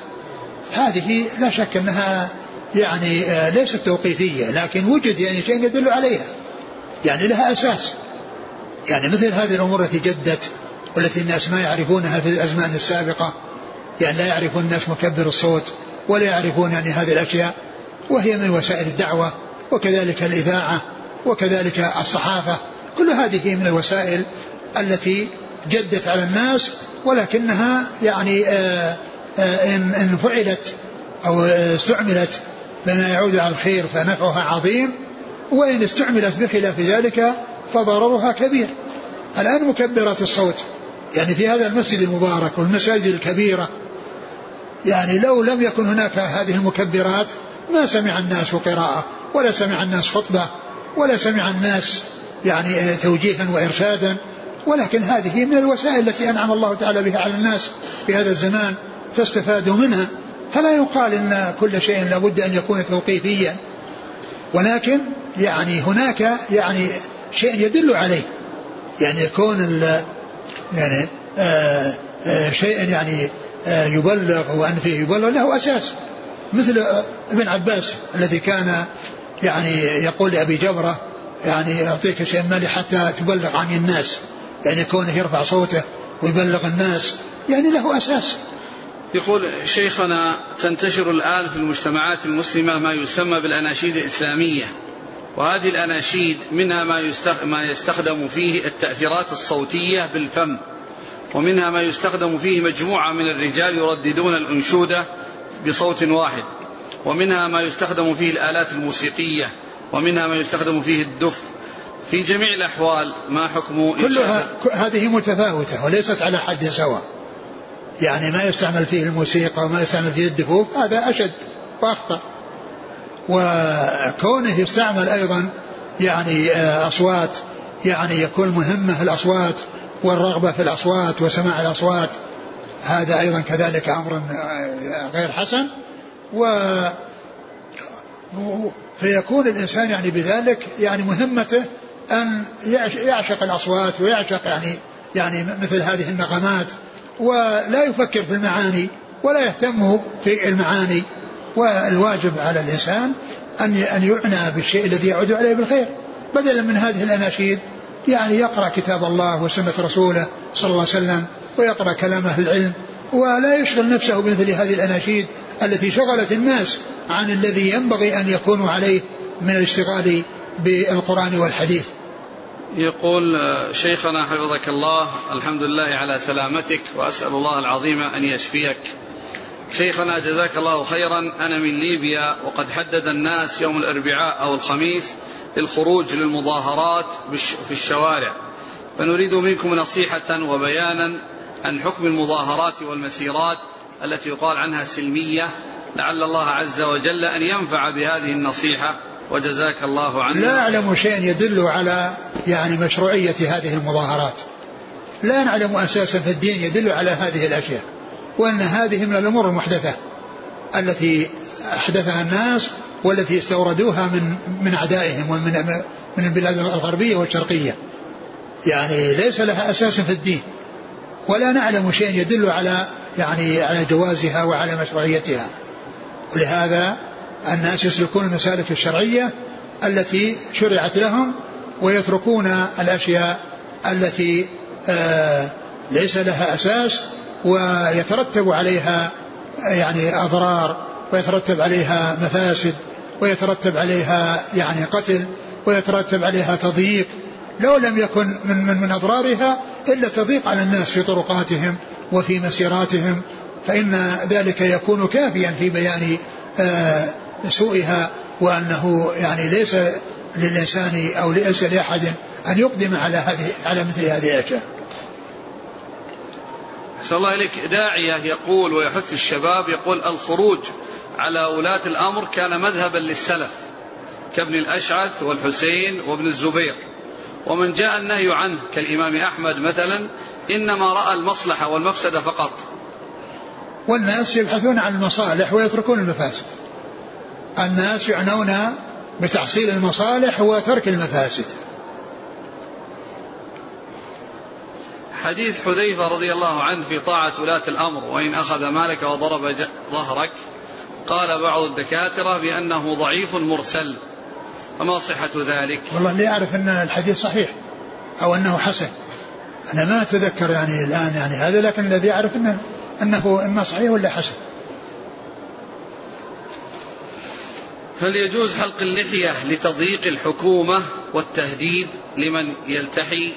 هذه لا شك أنها يعني آه ليست توقيفية، لكن وجد يعني شيء يدل عليها، يعني لها أساس. يعني مثل هذه الأمور التي جدت والتي الناس ما يعرفونها في الأزمان السابقة، يعني لا يعرفون الناس مكبر الصوت ولا يعرفون يعني هذه الأشياء، وهي من وسائل الدعوة، وكذلك الإذاعة وكذلك الصحافة، كل هذه من الوسائل التي جدت على الناس، ولكنها يعني آآ آآ إن, إن فعلت أو استعملت بما يعود على الخير فنفعها عظيم، وإن استعملت بخلاف ذلك فضررها كبير. الآن مكبرات الصوت يعني في هذا المسجد المبارك والمساجد الكبيرة، يعني لو لم يكن هناك هذه المكبرات ما سمع الناس قراءة ولا سمع الناس خطبة ولا سمع الناس يعني توجيها وإرشادا، ولكن هذه من الوسائل التي أنعم الله تعالى بها على الناس في هذا الزمان فاستفادوا منها. فلا يقال إن كل شيء لابد أن يكون توقيفيا، ولكن يعني هناك يعني شيء يدل عليه، يعني يكون يعني آآ آآ شيء يعني يبلغ وأن فيه يبلغ له أساس، مثل ابن عباس الذي كان يعني يقول لأبي جبرة يعني أعطيك شيء مالي حتى تبلغ عن الناس، يعني كونه يرفع صوته ويبلغ الناس يعني له أساس. يقول شيخنا، تنتشر الآن في المجتمعات المسلمة ما يسمى بالأناشيد الإسلامية، وهذه الأناشيد منها ما يستخدم فيه التأثيرات الصوتية بالفم، ومنها ما يستخدم فيه مجموعة من الرجال يرددون الأنشودة بصوت واحد، ومنها ما يستخدم فيه الآلات الموسيقية، ومنها ما يستخدم فيه الدف. في جميع الأحوال ما حكم كلها هذه متفاوتة وليست على حد سواء، يعني ما يستعمل فيه الموسيقى وما يستعمل فيه الدفوف هذا أشد وأخطر، وكونه يستعمل أيضا يعني أصوات يعني يكون مهمة الأصوات والرغبة في الأصوات وسماع الأصوات هذا أيضا كذلك أمر غير حسن، و فيكون الإنسان يعني بذلك يعني مهمته أن يعشق الأصوات ويعشق يعني يعني مثل هذه النغمات، ولا يفكر في المعاني ولا يهتم في المعاني. والواجب على الإنسان أن أن يعنى بالشيء الذي يعود عليه بالخير، بدلا من هذه الأناشيد يعني يقرأ كتاب الله وسنة رسوله صلى الله عليه وسلم ويقرأ كلام أهل العلم، ولا يشغل نفسه بمثل هذه الأناشيد التي شغلت الناس عن الذي ينبغي أن يكونوا عليه من الاشتغال بالقرآن والحديث. يقول شيخنا حفظك الله، الحمد لله على سلامتك، وأسأل الله العظيم أن يشفيك. شيخنا جزاك الله خيرا، أنا من ليبيا، وقد حدد الناس يوم الأربعاء أو الخميس للخروج للمظاهرات في الشوارع، فنريد منكم نصيحة وبيانا عن حكم المظاهرات والمسيرات التي يقال عنها سلمية، لعل الله عز وجل أن ينفع بهذه النصيحة، وجزاك الله عنه. لا أعلم شيئا يدل على يعني مشروعية هذه المظاهرات، لا نعلم أساسا في الدين يدل على هذه الأشياء، وأن هذه من الأمور المحدثة التي أحدثها الناس والتي استوردوها من من أعدائهم ومن من البلاد الغربية والشرقية، يعني ليس لها أساس في الدين، ولا نعلم شيئا يدل على يعني على جوازها وعلى مشروعيتها. ولهذا الناس يسلكون المسالك الشرعية التي شرعت لهم، ويتركون الأشياء التي آه ليس لها أساس ويترتب عليها يعني أضرار، ويترتب عليها مفاسد، ويترتب عليها يعني قتل، ويترتب عليها تضييق، لو لم يكن من, من, من أضرارها إلا تضييق على الناس في طرقاتهم وفي مسيراتهم، فإن ذلك يكون كافيا في بيان آه سوءها، وأنه يعني ليس للإنسان أو ليس لأحد أن يقدم على هذه على مثل هذه الأشياء. أحسن الله إليك. داعية يقول ويحث الشباب، يقول الخروج على ولاة الأمر كان مذهبا للسلف كابن الأشعث والحسين وابن الزبير، ومن جاء النهي عنه كالإمام أحمد مثلا إنما رأى المصلحة والمفسدة فقط. والناس يبحثون عن المصالح ويتركون المفاسد، الناس يعنون بتحصيل المصالح وترك المفاسد. حديث حذيفة رضي الله عنه في طاعة ولاة الأمر وإن أخذ مالك وضرب ظهرك، قال بعض الدكاترة بأنه ضعيف مرسل، فما صحة ذلك؟ والله اللي أعرف أن الحديث صحيح أو أنه حسن، أنا ما أتذكر يعني الآن يعني هذا، لكن الذي أعرف أنه, أنه إما صحيح ولا حسن. هل يجوز حلق اللحية لتضييق الحكومة والتهديد لمن يلتحي؟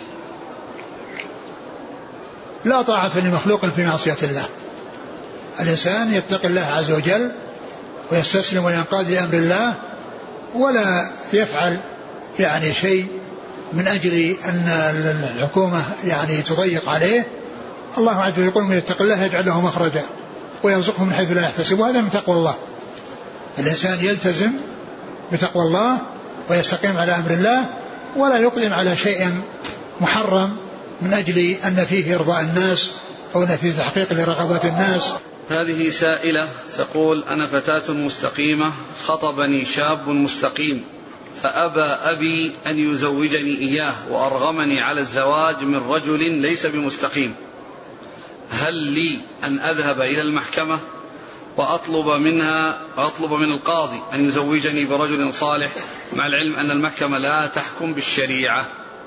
لا طاعة لمخلوق في معصية الله، الإنسان يتقي الله عز وجل ويستسلم وينقاد لأمر الله، ولا يفعل يعني شيء من أجل أن الحكومة يعني تضيق عليه. الله عز وجل يقول من يتق الله يجعل له مخرجا ويرزقه من حيث لا يحتسب، وهذا من تقوى الله. الإنسان يلتزم بتقوى الله ويستقيم على أمر الله، ولا يقدم على شيء محرم من أجل أن فيه إرضاء الناس أو أن فيه تحقيق لرغبات الناس. هذه سائلة تقول أنا فتاة مستقيمة، خطبني شاب مستقيم فأبى أبي أن يزوجني إياه وأرغمني على الزواج من رجل ليس بمستقيم، هل لي أن أذهب إلى المحكمة وأطلب منها أطلب من القاضي أن يزوجني برجل صالح، مع العلم أن المحكمة لا تحكم بالشريعة؟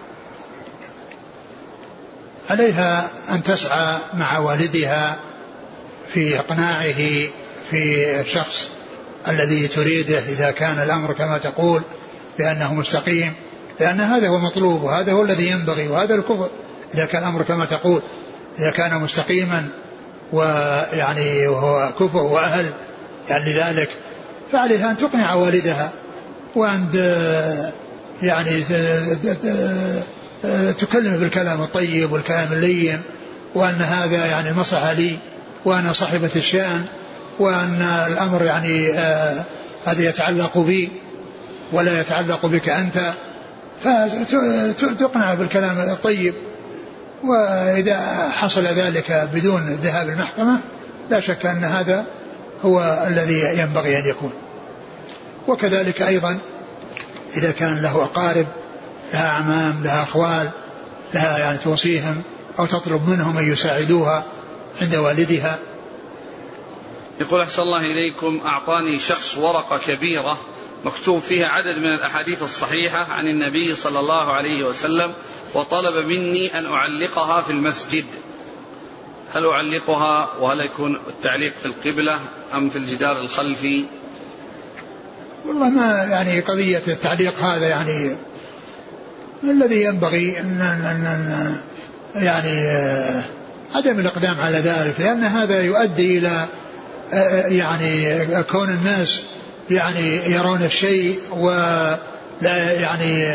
عليها أن تسعى مع والدها في إقناعه في الشخص الذي تريده إذا كان الأمر كما تقول بأنه مستقيم، لأن هذا هو المطلوب وهذا هو الذي ينبغي، وهذا الكفر إذا كان الأمر كما تقول، إذا كان مستقيما ويعني وهو كفر وأهل يعني لذلك، فعليها أن تقنع والدها وأن يعني تكلم بالكلام الطيب والكلام اللين، وأن هذا يعني مصلحة لي وأنا صاحبة الشأن، وأن الأمر يعني آه هذا يتعلق بي ولا يتعلق بك أنت، فتقنع بالكلام الطيب. وإذا حصل ذلك بدون الذهاب المحكمة لا شك أن هذا هو الذي ينبغي أن يكون. وكذلك أيضا إذا كان له أقارب، لها أعمام، لها أخوال، لها يعني توصيهم أو تطلب منهم أن يساعدوها عند والدها. يقول أحسن الله إليكم، أعطاني شخص ورقة كبيرة مكتوب فيها عدد من الأحاديث الصحيحة عن النبي صلى الله عليه وسلم، وطلب مني أن أعلقها في المسجد، هل أعلقها وهل يكون التعليق في القبلة أم في الجدار الخلفي؟ والله ما يعني قضية التعليق هذا يعني الذي ينبغي أن, أن, أن يعني عدم الإقدام على ذلك، لأن هذا يؤدي إلى يعني كون الناس يعني يرون الشيء ولا يعني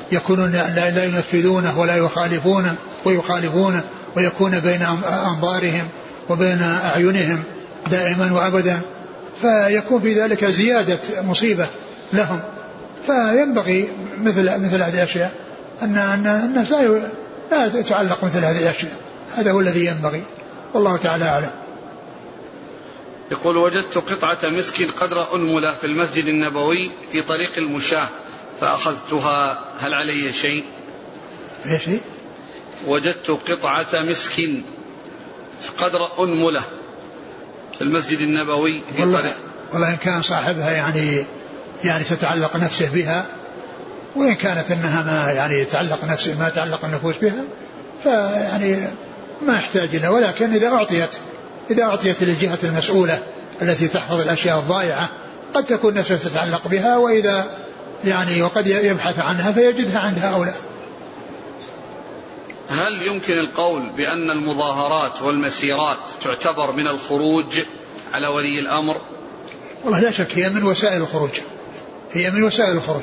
يكونون لا ينفذونه ولا يخالفونه ويخالفونه ويكون بين أنظارهم وبين أعينهم دائما وأبدا، فيكون في ذلك زيادة مصيبة لهم. فينبغي مثل مثل هذه الأشياء أن الناس لا لا تعلق مثل هذه الأشياء، هذا هو الذي ينبغي، والله تعالى أعلم. يقول: وجدت قطعة مسك قدر أنملة في المسجد النبوي في طريق المشاة فأخذتها، هل علي شيء؟ ايش؟ وجدت قطعة مسك قدر أنملة في المسجد النبوي في والله, طريق. والله إن كان صاحبها يعني يعني تتعلق نفسه بها، وإن كانت أنها ما يعني تعلق نفسه ما تعلق النفوس بها فيعني ما يحتاج لها، ولكن إذا أعطيت إذا أعطيت للجهة المسؤولة التي تحفظ الأشياء الضائعة قد تكون نفسه تتعلق بها، وإذا يعني وقد يبحث عنها فيجدها عند هؤلاء. هل يمكن القول بأن المظاهرات والمسيرات تعتبر من الخروج على ولي الأمر؟ والله لا شك هي من وسائل الخروج، هي من وسائل الخروج،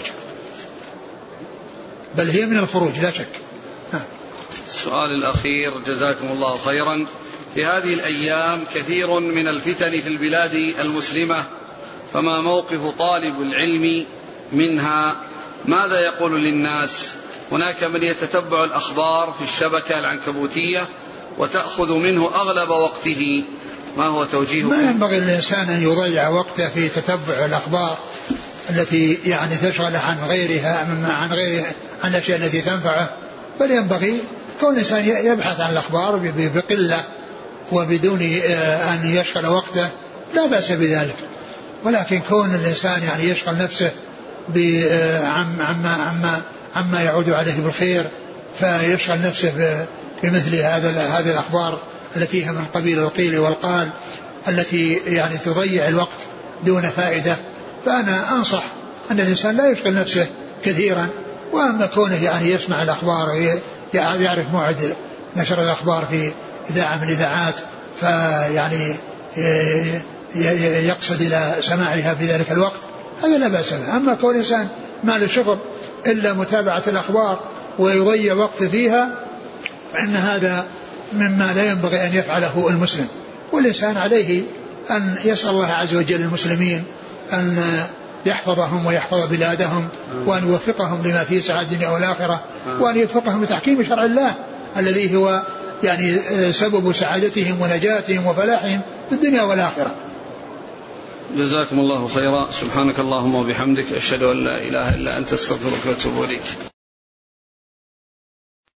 بل هي من الخروج لا شك. ها. السؤال الأخير جزاكم الله خيرا. في هذه الأيام كثير من الفتن في البلاد المسلمة، فما موقف طالب العلم منها؟ ماذا يقول للناس؟ هناك من يتتبع الأخبار في الشبكة العنكبوتية وتأخذ منه أغلب وقته، ما هو توجيهكم؟ ما ينبغي للإنسان أن يضيع وقته في تتبع الأخبار التي يعني تشغل عن غيرها عن غير عن الأشياء التي تنفعه، بل ينبغي كون الإنسان يبحث عن الأخبار بقلة وبدون أن يشغل وقته لا بأس بذلك، ولكن كون الإنسان يعني يشغل نفسه عما عما عما يعود عليه بالخير، فيشغل نفسه بمثل هذا هذه الأخبار التي هي من قبيل القيل والقال التي يعني تضيع الوقت دون فائدة، فأنا أنصح أن الإنسان لا يشغل نفسه كثيرا، وأما كونه يعني يسمع الأخبار يعرف موعد نشر الأخبار في إذاعة من الإذاعات فيعني يقصد إلى سماعها في ذلك الوقت، هذا لا بأس به. أما كون الإنسان ما له شغل إلا متابعة الأخبار ويضيع وقت فيها فإن هذا مما لا ينبغي أن يفعله المسلم، والإنسان عليه أن يسأل الله عز وجل المسلمين أن يحفظهم ويحفظ بلادهم، وأن يوفقهم لما فيه سعادة الدنيا والآخرة، وأن يوفقهم لتحكيم شرع الله الذي هو يعني سبب سعادتهم ونجاتهم وفلاحهم في الدنيا والآخرة. جزاكم الله خيرا. سبحانك اللهم وبحمدك، أشهد أن لا إله إلا أنت، استغفرك وأتوب إليك.